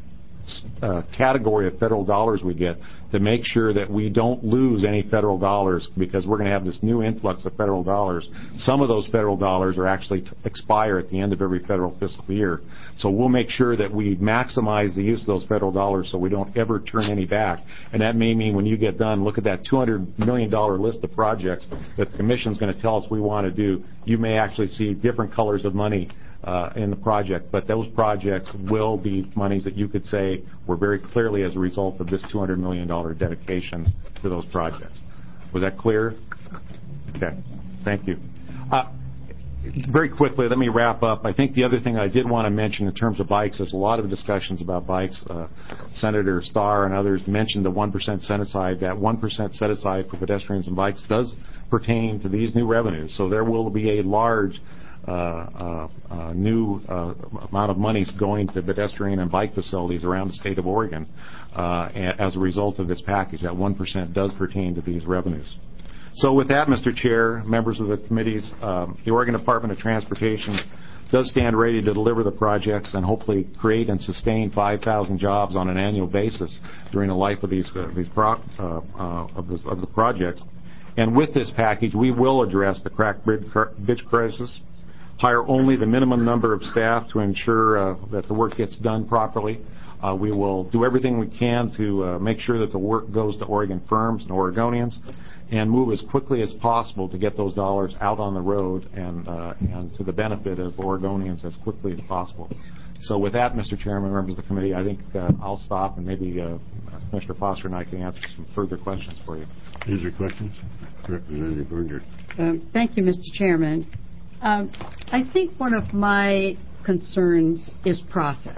Uh, category of federal dollars we get to make sure that we don't lose any federal dollars, because we're going to have this new influx of federal dollars. Some of those federal dollars are actually t- expire at the end of every federal fiscal year. So we'll make sure that we maximize the use of those federal dollars so we don't ever turn any back. And that may mean when you get done, look at that two hundred million dollars list of projects that the Commission is going to tell us we want to do. You may actually see different colors of money Uh, in the project, but those projects will be monies that you could say were very clearly as a result of this two hundred million dollars dedication to those projects. Was that clear? Okay. Thank you. Uh, very quickly, let me wrap up. I think the other thing I did want to mention in terms of bikes, there's a lot of discussions about bikes. Uh, Senator Starr and others mentioned the one percent set-aside. That one percent set-aside for pedestrians and bikes does pertain to these new revenues. So there will be a large Uh, uh, uh, new uh, amount of money going to pedestrian and bike facilities around the state of Oregon uh, as a result of this package. That one percent does pertain to these revenues. So with that, Mister Chair, members of the committees, um, the Oregon Department of Transportation does stand ready to deliver the projects and hopefully create and sustain five thousand jobs on an annual basis during the life of these, uh, these pro- uh, uh, of, this, of the projects. And with this package, we will address the cracked bridge, bridge crisis, hire only the minimum number of staff to ensure uh, that the work gets done properly. Uh, we will do everything we can to uh, make sure that the work goes to Oregon firms and Oregonians, and move as quickly as possible to get those dollars out on the road and uh, and to the benefit of Oregonians as quickly as possible. So with that, Mister Chairman, members of the committee, I think uh, I'll stop, and maybe uh, Mister Foster and I can answer some further questions for you. These are questions. Representative Berger. Um, thank you, Mister Chairman. Um, I think one of my concerns is process,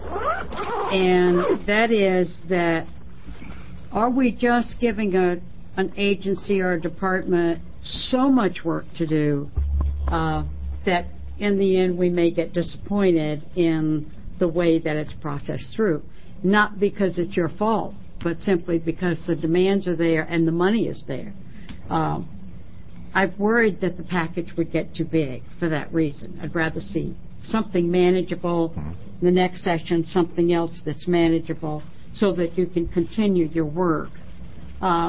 and that is that are we just giving a an agency or a department so much work to do uh, that in the end we may get disappointed in the way that it's processed through, not because it's your fault, but simply because the demands are there and the money is there. Um, I've worried that the package would get too big for that reason. I'd rather see something manageable, the next session something else that's manageable, so that you can continue your work. Uh,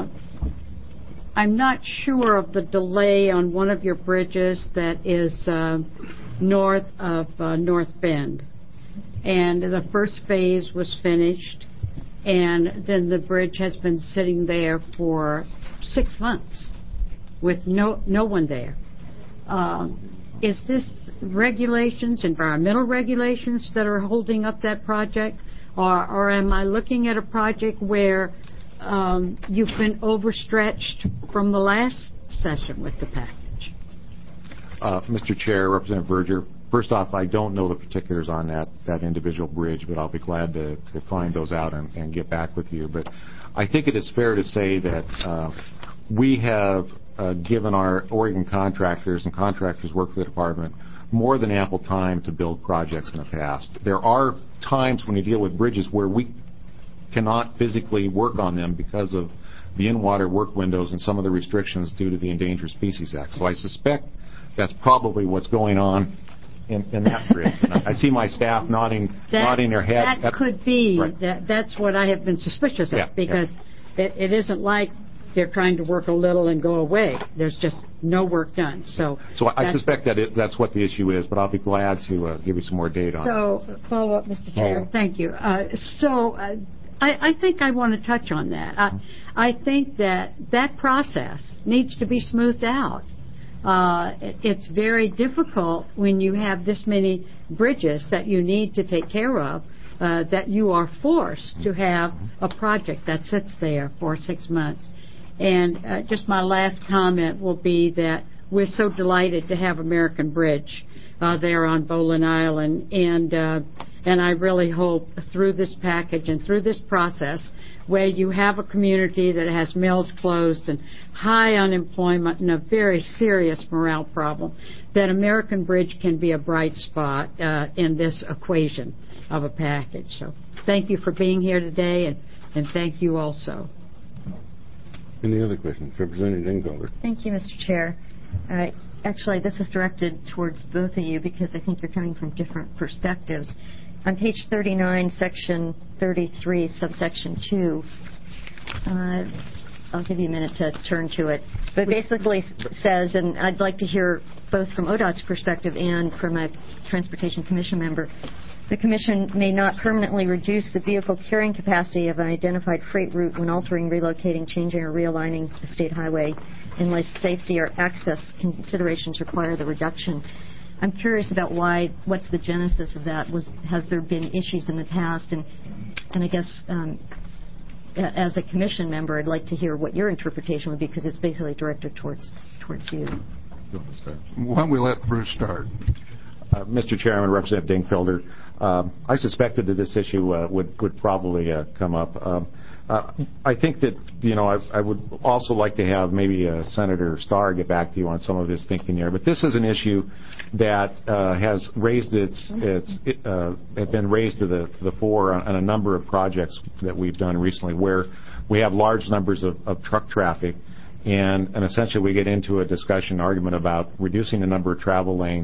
I'm not sure of the delay on one of your bridges that is uh, north of uh, North Bend. And the first phase was finished, and then the bridge has been sitting there for six months with no no one there. Um, is this regulations, environmental regulations, that are holding up that project, or, or am I looking at a project where um, you've been overstretched from the last session with the package? Uh, Mister Chair, Representative Berger, first off, I don't know the particulars on that, that individual bridge, but I'll be glad to, to find those out and, and get back with you. But I think it is fair to say that uh, we have uh, given our Oregon contractors and contractors work for the department more than ample time to build projects in the past. There are times when you deal with bridges where we cannot physically work on them because of the in-water work windows and some of the restrictions due to the Endangered Species Act. So I suspect that's probably what's going on in, in that bridge. And I, I see my staff nodding, that, nodding their head. That could be. Right. That, that's what I have been suspicious of, yeah, because yeah. It, it isn't like they're trying to work a little and go away. There's just no work done. So, so I suspect that it, that's what the issue is, but I'll be glad to uh, give you some more data on so, it. So, follow up, Mister Chair. Oh. Thank you. Uh, so, uh, I, I think I want to touch on that. I, I think that that process needs to be smoothed out. Uh, it, it's very difficult when you have this many bridges that you need to take care of, uh, that you are forced to have a project that sits there for six months. And uh, just my last comment will be that we're so delighted to have American Bridge uh, there on Boland Island, and uh, and I really hope through this package and through this process, where you have a community that has mills closed and high unemployment and a very serious morale problem, that American Bridge can be a bright spot uh, in this equation of a package. So thank you for being here today, and, and thank you also. Any other questions? Representative Dingfelder. Thank you, Mister Chair. Uh, actually, this is directed towards both of you because I think you're coming from different perspectives. On page thirty-nine, section thirty-three, subsection two, uh, I'll give you a minute to turn to it, but basically says, and I'd like to hear both from O D O T's perspective and from a Transportation Commission member, the Commission may not permanently reduce the vehicle carrying capacity of an identified freight route when altering, relocating, changing, or realigning the state highway unless safety or access considerations require the reduction. I'm curious about why, what's the genesis of that? Was, has there been issues in the past? And, and I guess um, as a Commission member, I'd like to hear what your interpretation would be, because it's basically directed towards towards you. Why don't we let Bruce start? Uh, Mister Chairman, Representative Dingfelder, uh, I suspected that this issue uh, would would probably uh, come up. Um, uh, I think that you know I, I would also like to have maybe uh, Senator Starr get back to you on some of his thinking here. But this is an issue that uh, has raised its its uh, had been raised to the to the fore on, on a number of projects that we've done recently, where we have large numbers of, of truck traffic. And, and essentially we get into a discussion, argument about reducing the number of travel lanes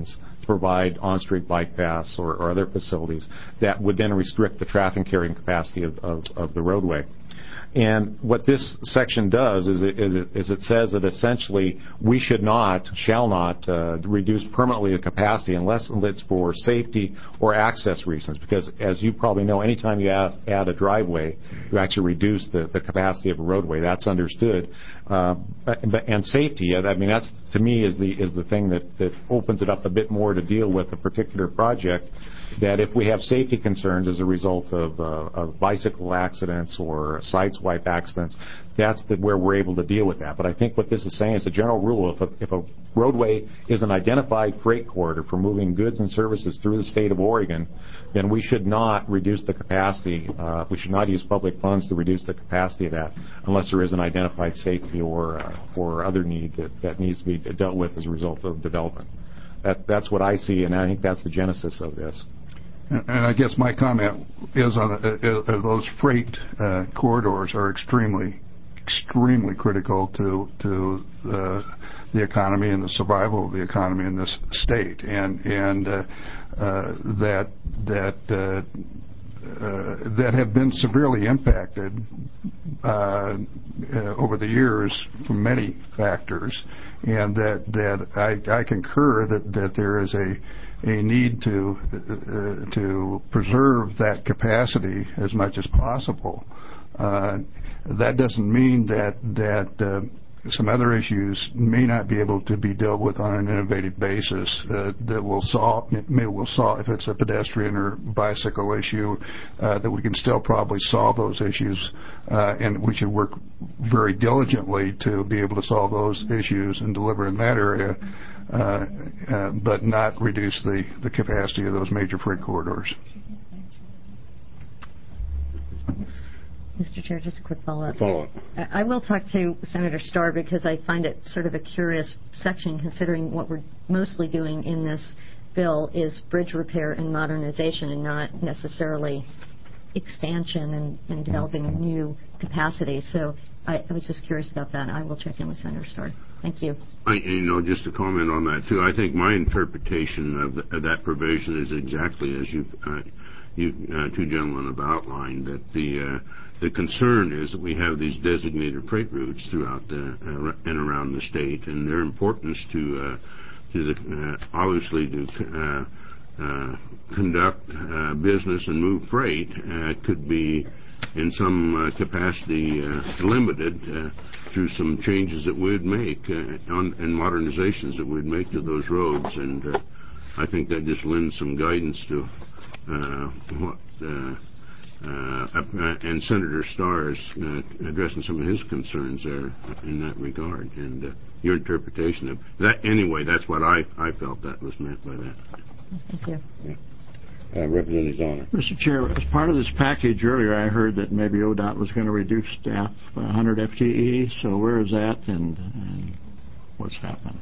provide on-street bike paths or, or other facilities that would then restrict the traffic carrying capacity of, of, of the roadway. And what this section does is it, is it, is it says that essentially we should not, shall not, uh, reduce permanently the capacity unless it's for safety or access reasons. Because as you probably know, anytime you add, add a driveway, you actually reduce the, the capacity of a roadway. That's understood. Uh, but, and safety, I mean, that's to me is the is the thing that, that opens it up a bit more to deal with a particular project. That if we have safety concerns as a result of, uh, of bicycle accidents or sideswipe accidents, that's the, where we're able to deal with that. But I think what this is saying is a general rule, if a, if a roadway is an identified freight corridor for moving goods and services through the state of Oregon, then we should not reduce the capacity. Uh, we should not use public funds to reduce the capacity of that unless there is an identified safety or, uh, or other need that, that needs to be dealt with as a result of development. That, that's what I see, and I think that's the genesis of this. And I guess my comment is on uh, uh, those freight uh, corridors are extremely, extremely critical to to uh, the economy and the survival of the economy in this state, and and uh, uh, that that uh, uh, that have been severely impacted uh, uh, over the years from many factors, and that that I, I concur that that there is a a need to uh, to preserve that capacity as much as possible. Uh, that doesn't mean that that uh, some other issues may not be able to be dealt with on an innovative basis uh, that will solve, may will solve if it's a pedestrian or bicycle issue, uh, that we can still probably solve those issues, uh, and we should work very diligently to be able to solve those issues and deliver in that area. Uh, uh, but not reduce the, the capacity of those major freight corridors. Mister Chair, just a quick follow-up. Follow-up. I will talk to Senator Starr because I find it sort of a curious section considering what we're mostly doing in this bill is bridge repair and modernization and not necessarily expansion and, and developing a new capacity. So I, I was just curious about that. I will check in with Senator Starr. Thank you. I, you know, just to comment on that too, I think my interpretation of, the, of that provision is exactly as you, uh, you uh, two gentlemen have outlined. That the uh, the concern is that we have these designated freight routes throughout the uh, and around the state, and their importance to uh, to the uh, obviously to uh, uh, conduct uh, business and move freight uh, could be in some uh, capacity uh, limited. Uh, through some changes that we'd make uh, on, and modernizations that we'd make to those roads, and uh, I think that just lends some guidance to uh, what uh, uh, and Senator Starr is uh, addressing some of his concerns there in that regard, and uh, your interpretation of that. Anyway, that's what I, I felt that was meant by that. Thank you. Yeah. Uh, Representative Zahner. Mister Chair, as part of this package earlier, I heard that maybe O D O T was going to reduce staff one hundred F T E. So where is that, and, and what's happening?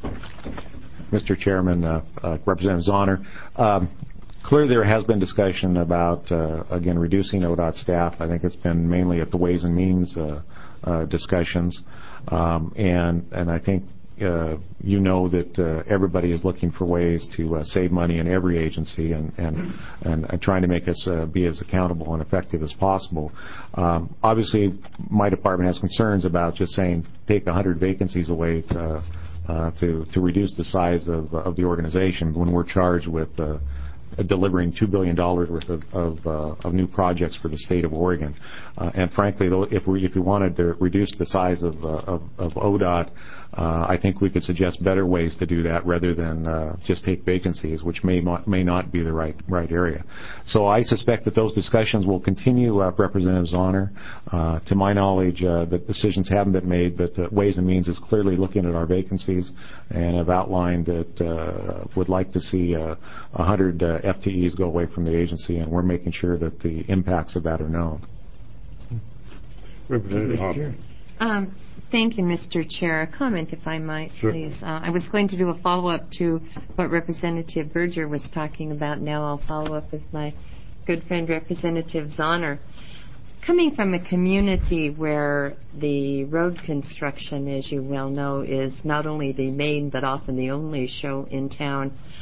Mister Chairman, uh, uh, Representative Zahner, um, clearly there has been discussion about, uh, again, reducing O D O T staff. I think it's been mainly at the Ways and Means uh, uh, discussions, um, and and I think Uh, you know that uh, everybody is looking for ways to uh, save money in every agency and, and, and, and trying to make us uh, be as accountable and effective as possible. Um, obviously, my department has concerns about just saying take one hundred vacancies away to, uh, to, to reduce the size of, of the organization when we're charged with uh, delivering two billion dollars worth of, of, uh, of new projects for the state of Oregon. Uh, and frankly, though, if we if we wanted to reduce the size of, uh, of, of O D O T, uh, I think we could suggest better ways to do that rather than uh, just take vacancies, which may may not be the right right area. So I suspect that those discussions will continue, uh, Representative Zahner. Uh, to my knowledge, uh, the decisions haven't been made, but uh, Ways and Means is clearly looking at our vacancies and have outlined that uh, would like to see uh, one hundred uh, F T Es go away from the agency, and we're making sure that the impacts of that are known. Representative Hoffman. Um, thank you, Mister Chair. A comment, if I might, sure. please. Uh, I was going to do a follow-up to what Representative Berger was talking about. Now I'll follow up with my good friend, Representative Zahner. Coming from a community where the road construction, as you well know, is not only the main but often the only show in town,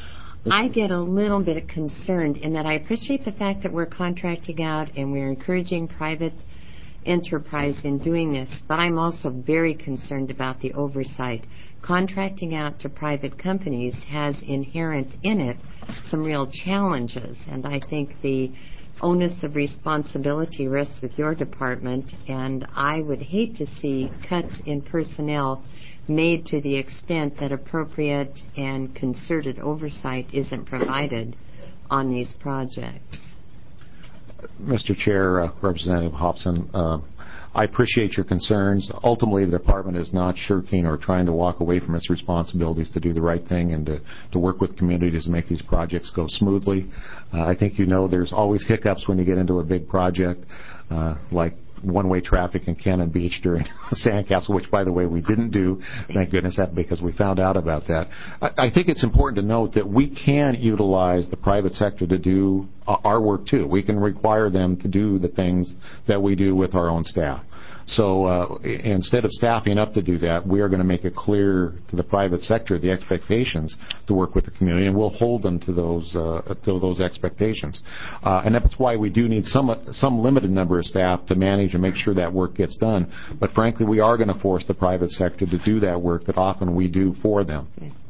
I get a little bit concerned in that I appreciate the fact that we're contracting out and we're encouraging private enterprise in doing this, but I'm also very concerned about the oversight. Contracting out to private companies has inherent in it some real challenges, and I think the onus of responsibility rests with your department, and I would hate to see cuts in personnel made to the extent that appropriate and concerted oversight isn't provided on these projects. Mister Chair, uh, Representative Hobson, uh, I appreciate your concerns. Ultimately, the department is not shirking or trying to walk away from its responsibilities to do the right thing and to, to work with communities to make these projects go smoothly. Uh, I think you know there's always hiccups when you get into a big project, uh, like one-way traffic in Cannon Beach during Sandcastle, which, by the way, we didn't do. Thank goodness that, because we found out about that. I, I think it's important to note that we can utilize the private sector to do our work, too. We can require them to do the things that we do with our own staff. So uh, instead of staffing up to do that, we are going to make it clear to the private sector the expectations to work with the community, and we'll hold them to those uh, to those expectations. Uh, and that's why we do need some some limited number of staff to manage and make sure that work gets done. But frankly, we are going to force the private sector to do that work that often we do for them.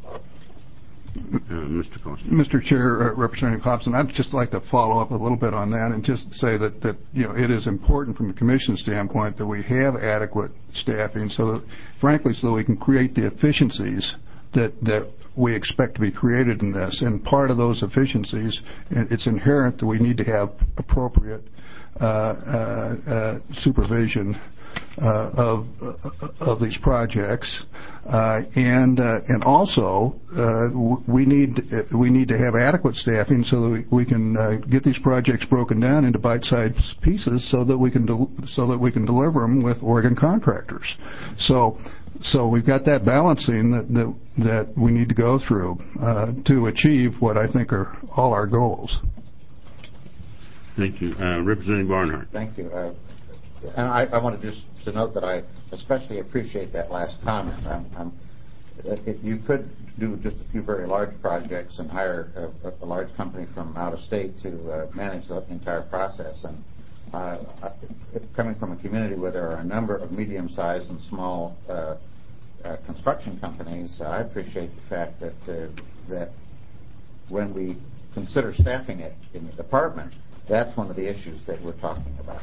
Uh, Mister Foster. Mister Chair, uh, Representative Hobson, I'd just like to follow up a little bit on that and just say that, that you know it is important from the Commission standpoint that we have adequate staffing, so that, frankly, so that we can create the efficiencies that that we expect to be created in this. And part of those efficiencies, it's inherent that we need to have appropriate uh, uh, uh, supervision Uh, of uh, of these projects, uh, and uh, and also uh, w- we need uh, we need to have adequate staffing so that we, we can uh, get these projects broken down into bite-sized pieces so that we can del- so that we can deliver them with Oregon contractors. So so we've got that balancing that that, that we need to go through uh, to achieve what I think are all our goals. Thank you, uh, Representative Barnhart. Thank you. Uh, And I, I wanted just to note that I especially appreciate that last comment. I'm, I'm, it, you could do just a few very large projects and hire a, a large company from out of state to uh, manage the entire process. And uh, coming from a community where there are a number of medium-sized and small uh, uh, construction companies, I appreciate the fact that uh, that when we consider staffing it in the department, that's one of the issues that we're talking about.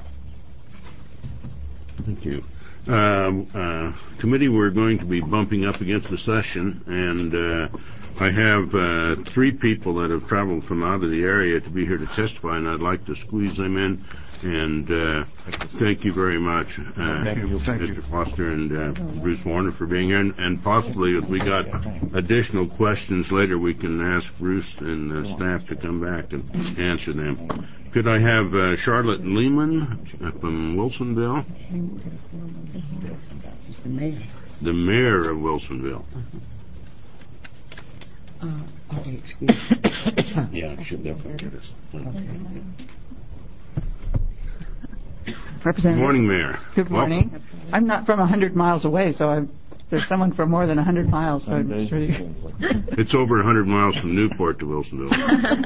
Thank you. Um, uh, committee, we're going to be bumping up against the session, and uh, I have uh, three people that have traveled from out of the area to be here to testify, and I'd like to squeeze them in. And uh, thank you very much, uh, thank you. Thank Mister you. Foster and uh, Bruce Warner, for being here. And, and possibly, if we got additional questions later, we can ask Bruce and uh, staff to come back and answer them. Could I have uh, Charlotte Lehman from Wilsonville? The mayor. The mayor of Wilsonville. Uh, oh, excuse me. Yeah, she'll definitely get us. Okay. Representative. Good morning, Mayor. Good morning. Welcome. I'm not from one hundred miles away, so I'm, there's someone from more than one hundred miles. So I'm sure you... It's over one hundred miles from Newport to Wilsonville.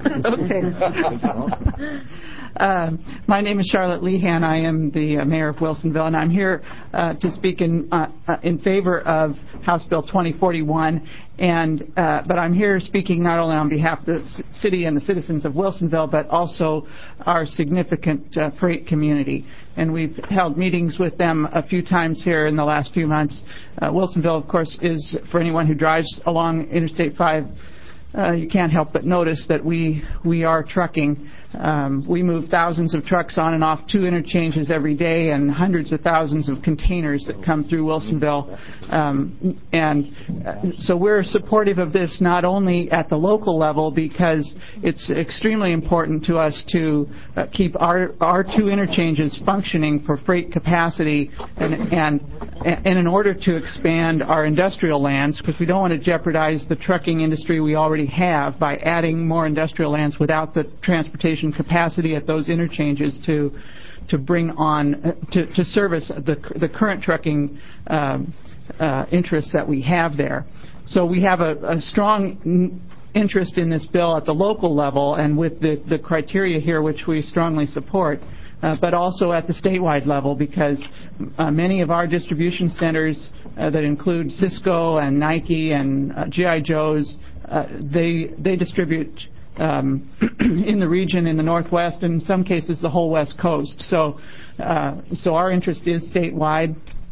Okay. Uh, my name is Charlotte Lehan. I am the uh, mayor of Wilsonville, and I'm here uh, to speak in uh, uh, in favor of House Bill twenty forty-one. And uh, but I'm here speaking not only on behalf of the c- city and the citizens of Wilsonville, but also our significant uh, freight community. And we've held meetings with them a few times here in the last few months. Uh, Wilsonville, of course, is, for anyone who drives along Interstate five, uh, you can't help but notice that we we are trucking. Um, we move thousands of trucks on and off two interchanges every day, and hundreds of thousands of containers that come through Wilsonville. Um, and uh, so we're supportive of this not only at the local level, because it's extremely important to us to uh, keep our our two interchanges functioning for freight capacity, and and, and in order to expand our industrial lands, because we don't want to jeopardize the trucking industry we already have by adding more industrial lands without the transportation capacity at those interchanges to to bring on uh, to, to service the the current trucking um, uh, interests that we have there. So we have a, a strong interest in this bill at the local level and with the, the criteria here, which we strongly support, uh, but also at the statewide level, because uh, many of our distribution centers uh, that include Cisco and Nike and uh, G I. Joe's, uh, they they distribute um, in the region in the Northwest, and in some cases the whole West Coast. So, uh, so our interest is statewide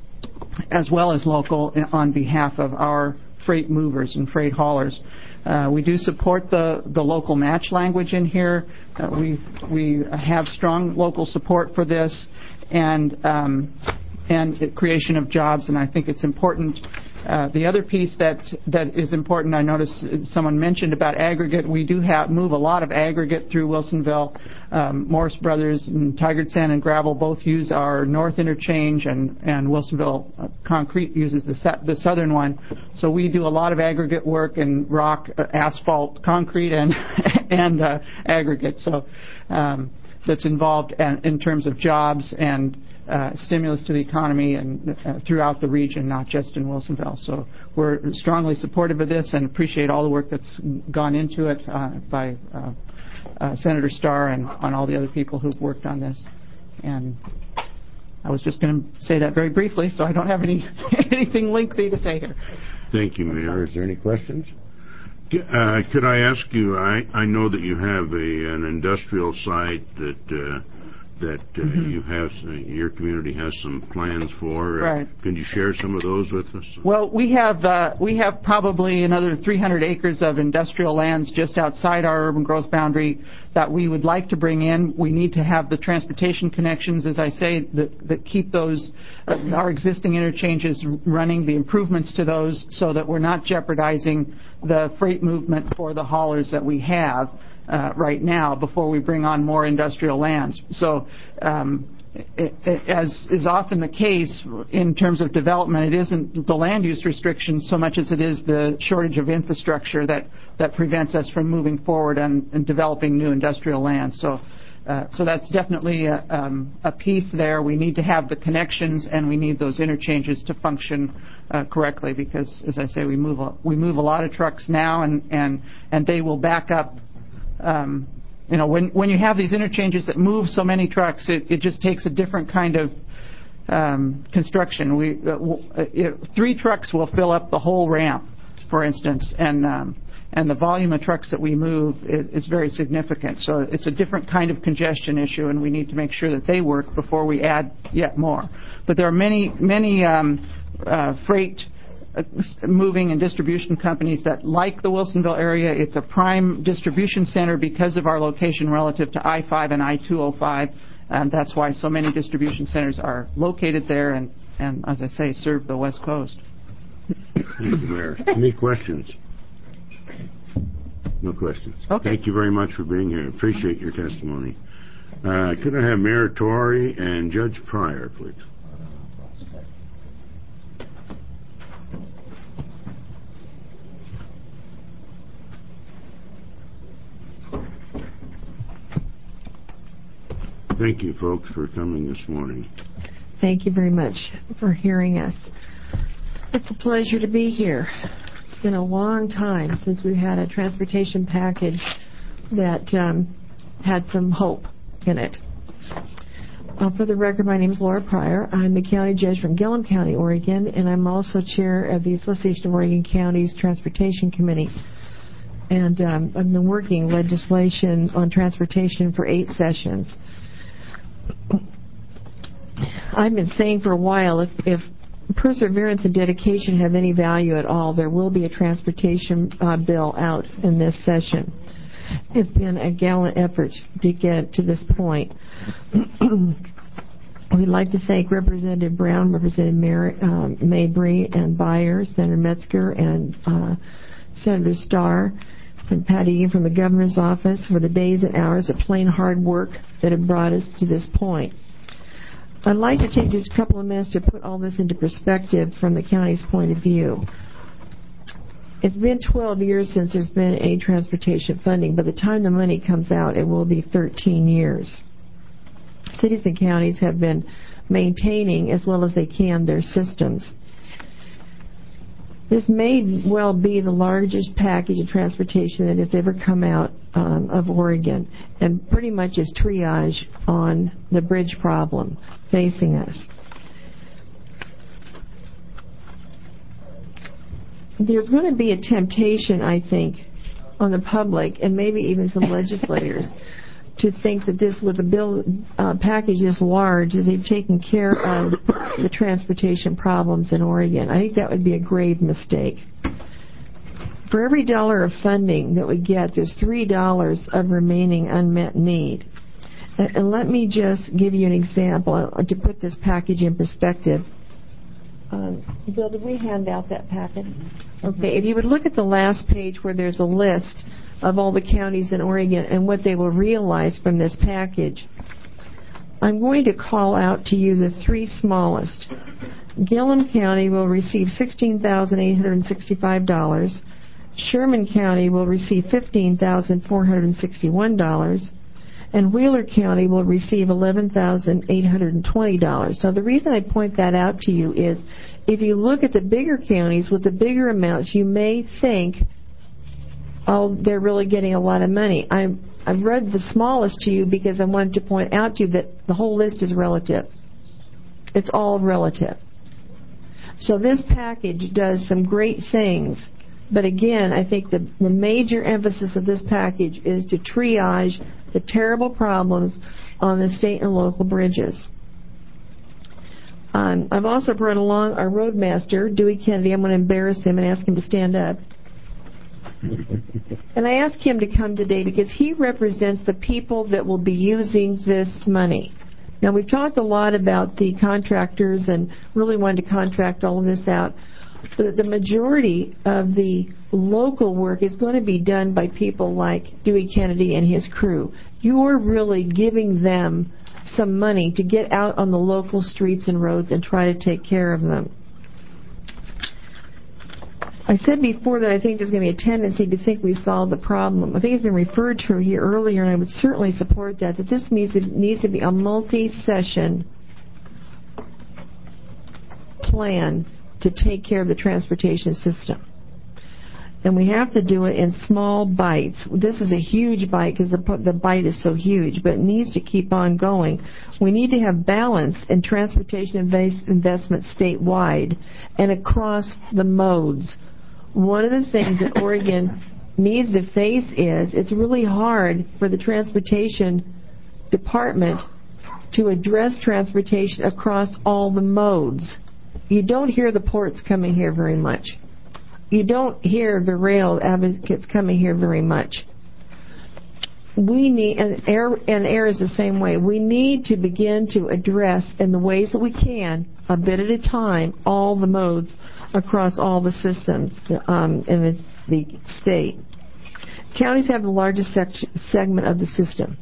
as well as local on behalf of our freight movers and freight haulers. Uh, we do support the, the local match language in here. Uh, we we have strong local support for this, and um, and the creation of jobs. And I think it's important. Uh, the other piece that that is important, I noticed someone mentioned about aggregate. We do have move a lot of aggregate through Wilsonville. Um, Morris Brothers and Tigard Sand and Gravel both use our north interchange, and and Wilsonville uh, Concrete uses the sa- the southern one. So we do a lot of aggregate work in rock, uh, asphalt, concrete, and and uh, aggregate. So um, that's involved in, in terms of jobs and Uh, stimulus to the economy and uh, throughout the region, not just in Wilsonville. So we're strongly supportive of this and appreciate all the work that's gone into it uh, by uh, uh, Senator Starr and on all the other people who've worked on this. And I was just going to say that very briefly, so I don't have any anything lengthy to say here. Thank you, Mayor. Is there any questions? Uh, could I ask you, I, I know that you have a, an industrial site that uh, that uh, mm-hmm. you have, uh, your community has some plans for. Right. Uh, can you share some of those with us? Well, we have uh, we have probably another three hundred acres of industrial lands just outside our urban growth boundary that we would like to bring in. We need to have the transportation connections, as I say, that, that keep those uh, our existing interchanges running, the improvements to those, so that we're not jeopardizing the freight movement for the haulers that we have Uh, right now before we bring on more industrial lands. So um, it, it, as is often the case in terms of development, it isn't the land use restrictions so much as it is the shortage of infrastructure that, that prevents us from moving forward and, and developing new industrial land. So uh, so that's definitely a, um, a piece there. We need to have the connections, and we need those interchanges to function uh, correctly, because, as I say, we move a, we move a lot of trucks now, and, and, and they will back up. Um, you know, when when you have these interchanges that move so many trucks, it, it just takes a different kind of um, construction. We uh, w- it, three trucks will fill up the whole ramp, for instance, and um, and the volume of trucks that we move is, is very significant. So it's a different kind of congestion issue, and we need to make sure that they work before we add yet more. But there are many many um, uh, freight moving and distribution companies that like the Wilsonville area. It's a prime distribution center because of our location relative to I five and I two oh five, and that's why so many distribution centers are located there and, and as I say, serve the West Coast. Thank you, Mayor. Any questions? No questions. Okay. Thank you very much for being here. Appreciate your testimony. Uh, could I have Mayor Tory and Judge Pryor, please? Thank you, folks, for coming this morning. Thank you very much for hearing us. It's a pleasure to be here. It's been a long time since we had a transportation package that um, had some hope in it. Uh, for the record, my name is Laura Pryor. I'm the county judge from Gillum County, Oregon, and I'm also chair of the Association of Oregon Counties Transportation Committee. And um, I've been working legislation on transportation for eight sessions. I've been saying for a while, if, if perseverance and dedication have any value at all, there will be a transportation uh, bill out in this session. It's been a gallant effort to get to this point. We'd like to thank Representative Brown, Representative Mary, um, Mabry, and Byers, Senator Metzger, and uh, Senator Starr, and Patty Egan from the Governor's Office for the days and hours of plain hard work that have brought us to this point. I'd like to take just a couple of minutes to put all this into perspective from the county's point of view. It's been twelve years since there's been any transportation funding. By the time the money comes out, it will be thirteen years. Cities and counties have been maintaining, as well as they can, their systems. This may well be the largest package of transportation that has ever come out um, of Oregon, and pretty much is triage on the bridge problem facing us. There's going to be a temptation, I think, on the public and maybe even some legislators to think that this, with a bill uh, package this large, that they've taken care of the transportation problems in Oregon. I think that would be a grave mistake. For every dollar of funding that we get, there's three dollars of remaining unmet need. And, and let me just give you an example uh, to put this package in perspective. Um, Bill, did we hand out that packet? Okay, if you would look at the last page where there's a list of all the counties in Oregon and what they will realize from this package, I'm going to call out to you the three smallest. Gillum County will receive sixteen thousand eight hundred sixty-five dollars. Sherman County will receive fifteen thousand four hundred sixty-one dollars. And Wheeler County will receive eleven thousand eight hundred twenty dollars. So the reason I point that out to you is if you look at the bigger counties with the bigger amounts, you may think, oh, they're really getting a lot of money. I'm, I've read the smallest to you because I wanted to point out to you that the whole list is relative. It's all relative. So this package does some great things. But again, I think the, the major emphasis of this package is to triage the terrible problems on the state and local bridges. Um, I've also brought along our roadmaster, Dewey Kennedy. I'm going to embarrass him and ask him to stand up. And I asked him to come today because he represents the people that will be using this money. Now, we've talked a lot about the contractors and really wanted to contract all of this out. But the majority of the local work is going to be done by people like Dewey Kennedy and his crew. You're really giving them some money to get out on the local streets and roads and try to take care of them. I said before that I think there's going to be a tendency to think we've solved the problem. I think it's been referred to here earlier, and I would certainly support that, that this needs to, needs to be a multi-session plan to take care of the transportation system. And we have to do it in small bites. This is a huge bite because the, the bite is so huge, but it needs to keep on going. We need to have balance in transportation investment statewide and across the modes. One of the things that Oregon needs to face is it's really hard for the transportation department to address transportation across all the modes. You don't hear the ports coming here very much. You don't hear the rail advocates coming here very much. We need, and air, and air is the same way. We need to begin to address in the ways that we can, a bit at a time, all the modes across all the systems um, in the, the state. Counties have the largest section, segment of the system.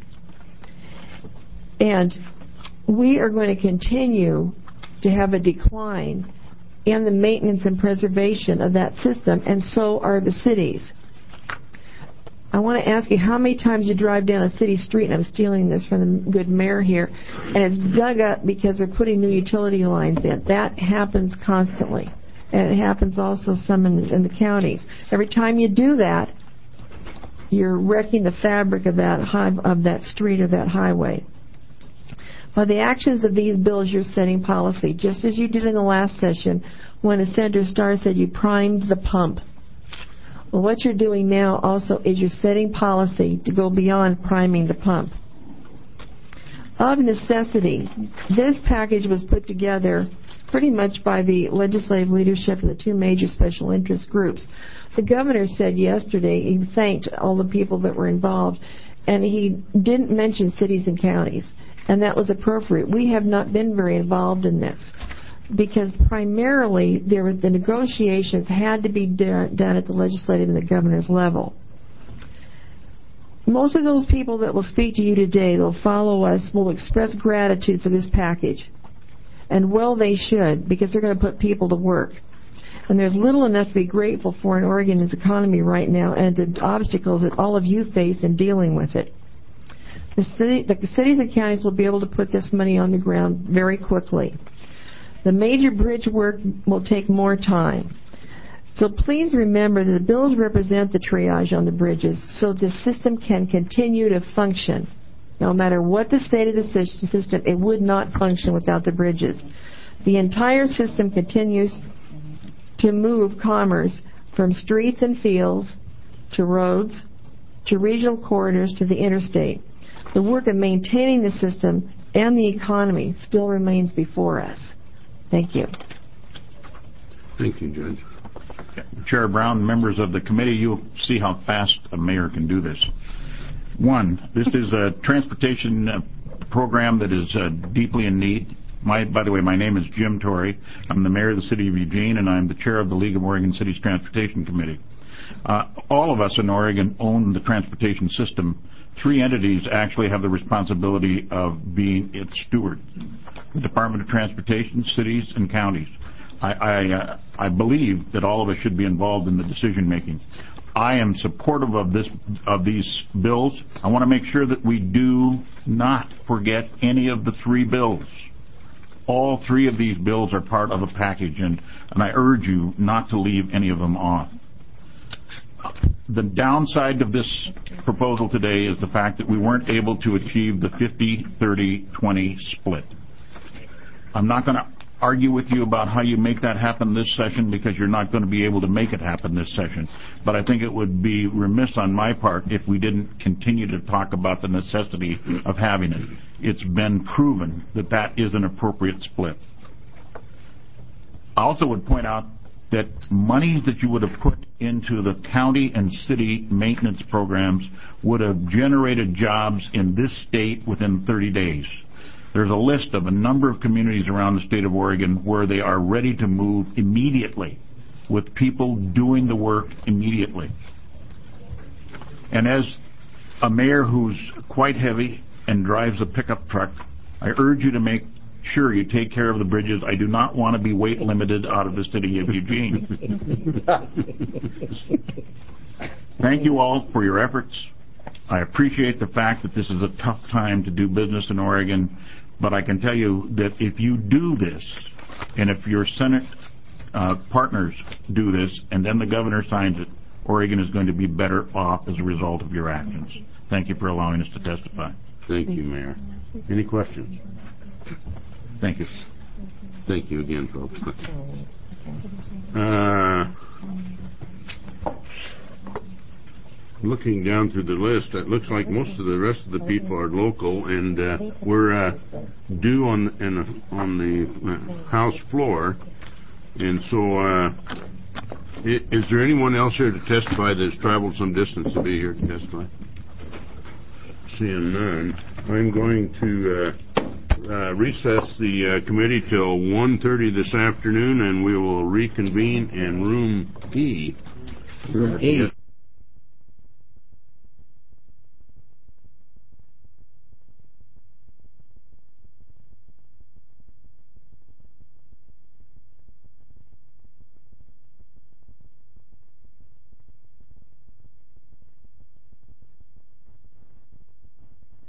And we are going to continue to have a decline in the maintenance and preservation of that system, and so are the cities. I want to ask you how many times you drive down a city street, and I'm stealing this from the good mayor here, and it's dug up because they're putting new utility lines in. That happens constantly, and it happens also some in, in the counties. Every time you do that, you're wrecking the fabric of that high, of that street or that highway. By the actions of these bills, you're setting policy, just as you did in the last session when Senator Starr said you primed the pump. Well, what you're doing now also is you're setting policy to go beyond priming the pump. Of necessity, this package was put together pretty much by the legislative leadership of the two major special interest groups. The governor said yesterday he thanked all the people that were involved, and he didn't mention cities and counties. And that was appropriate. We have not been very involved in this because primarily there was the negotiations had to be done at the legislative and the governor's level. Most of those people that will speak to you today, they'll follow us, will express gratitude for this package. And well, they should, because they're going to put people to work. And there's little enough to be grateful for in Oregon's economy right now and the obstacles that all of you face in dealing with it. The, city, the cities and counties will be able to put this money on the ground very quickly. The major bridge work will take more time. So please remember that the bills represent the triage on the bridges so the system can continue to function. No matter what the state of the system, it would not function without the bridges. The entire system continues to move commerce from streets and fields to roads to regional corridors to the interstate. The work of maintaining the system and the economy still remains before us. Thank you. Thank you, Judge. Chair Brown, members of the committee, you'll see how fast a mayor can do this. One, this is a transportation uh, program that is uh, deeply in need. My, by the way, my name is Jim Torrey. I'm the mayor of the city of Eugene, and I'm the chair of the League of Oregon Cities Transportation Committee. Uh, all of us in Oregon own the transportation system. Three entities actually have the responsibility of being its steward: the Department of Transportation, cities, and counties. I, I, uh, I believe that all of us should be involved in the decision making. I am supportive of this of these bills. I want to make sure that we do not forget any of the three bills. All three of these bills are part of a package, and, and I urge you not to leave any of them off. The downside of this proposal today is the fact that we weren't able to achieve the fifty thirty twenty split. I'm not going to argue with you about how you make that happen this session, because you're not going to be able to make it happen this session. But I think it would be remiss on my part if we didn't continue to talk about the necessity of having it. It's been proven that that is an appropriate split. I also would point out that money that you would have put into the county and city maintenance programs would have generated jobs in this state within thirty days. There's a list of a number of communities around the state of Oregon where they are ready to move immediately, with people doing the work immediately. And as a mayor who's quite heavy and drives a pickup truck, I urge you to make sure you take care of the bridges. I do not want to be weight limited out of the city of Eugene. Thank you all for your efforts. I appreciate the fact that this is a tough time to do business in Oregon, but I can tell you that if you do this, and if your Senate uh, partners do this, and then the governor signs it, Oregon is going to be better off as a result of your actions. Thank you for allowing us to testify. Thank you, Mayor. Any questions? Thank you. Thank you again, folks. Uh, looking down through the list, it looks like most of the rest of the people are local, and uh, we're uh, due on in, on the uh, House floor. And so, uh, is there anyone else here to testify that's traveled some distance to be here to testify? Seeing none, I'm going to uh, uh, recess the uh, committee till one thirty this afternoon, and we will reconvene in room E. Room E.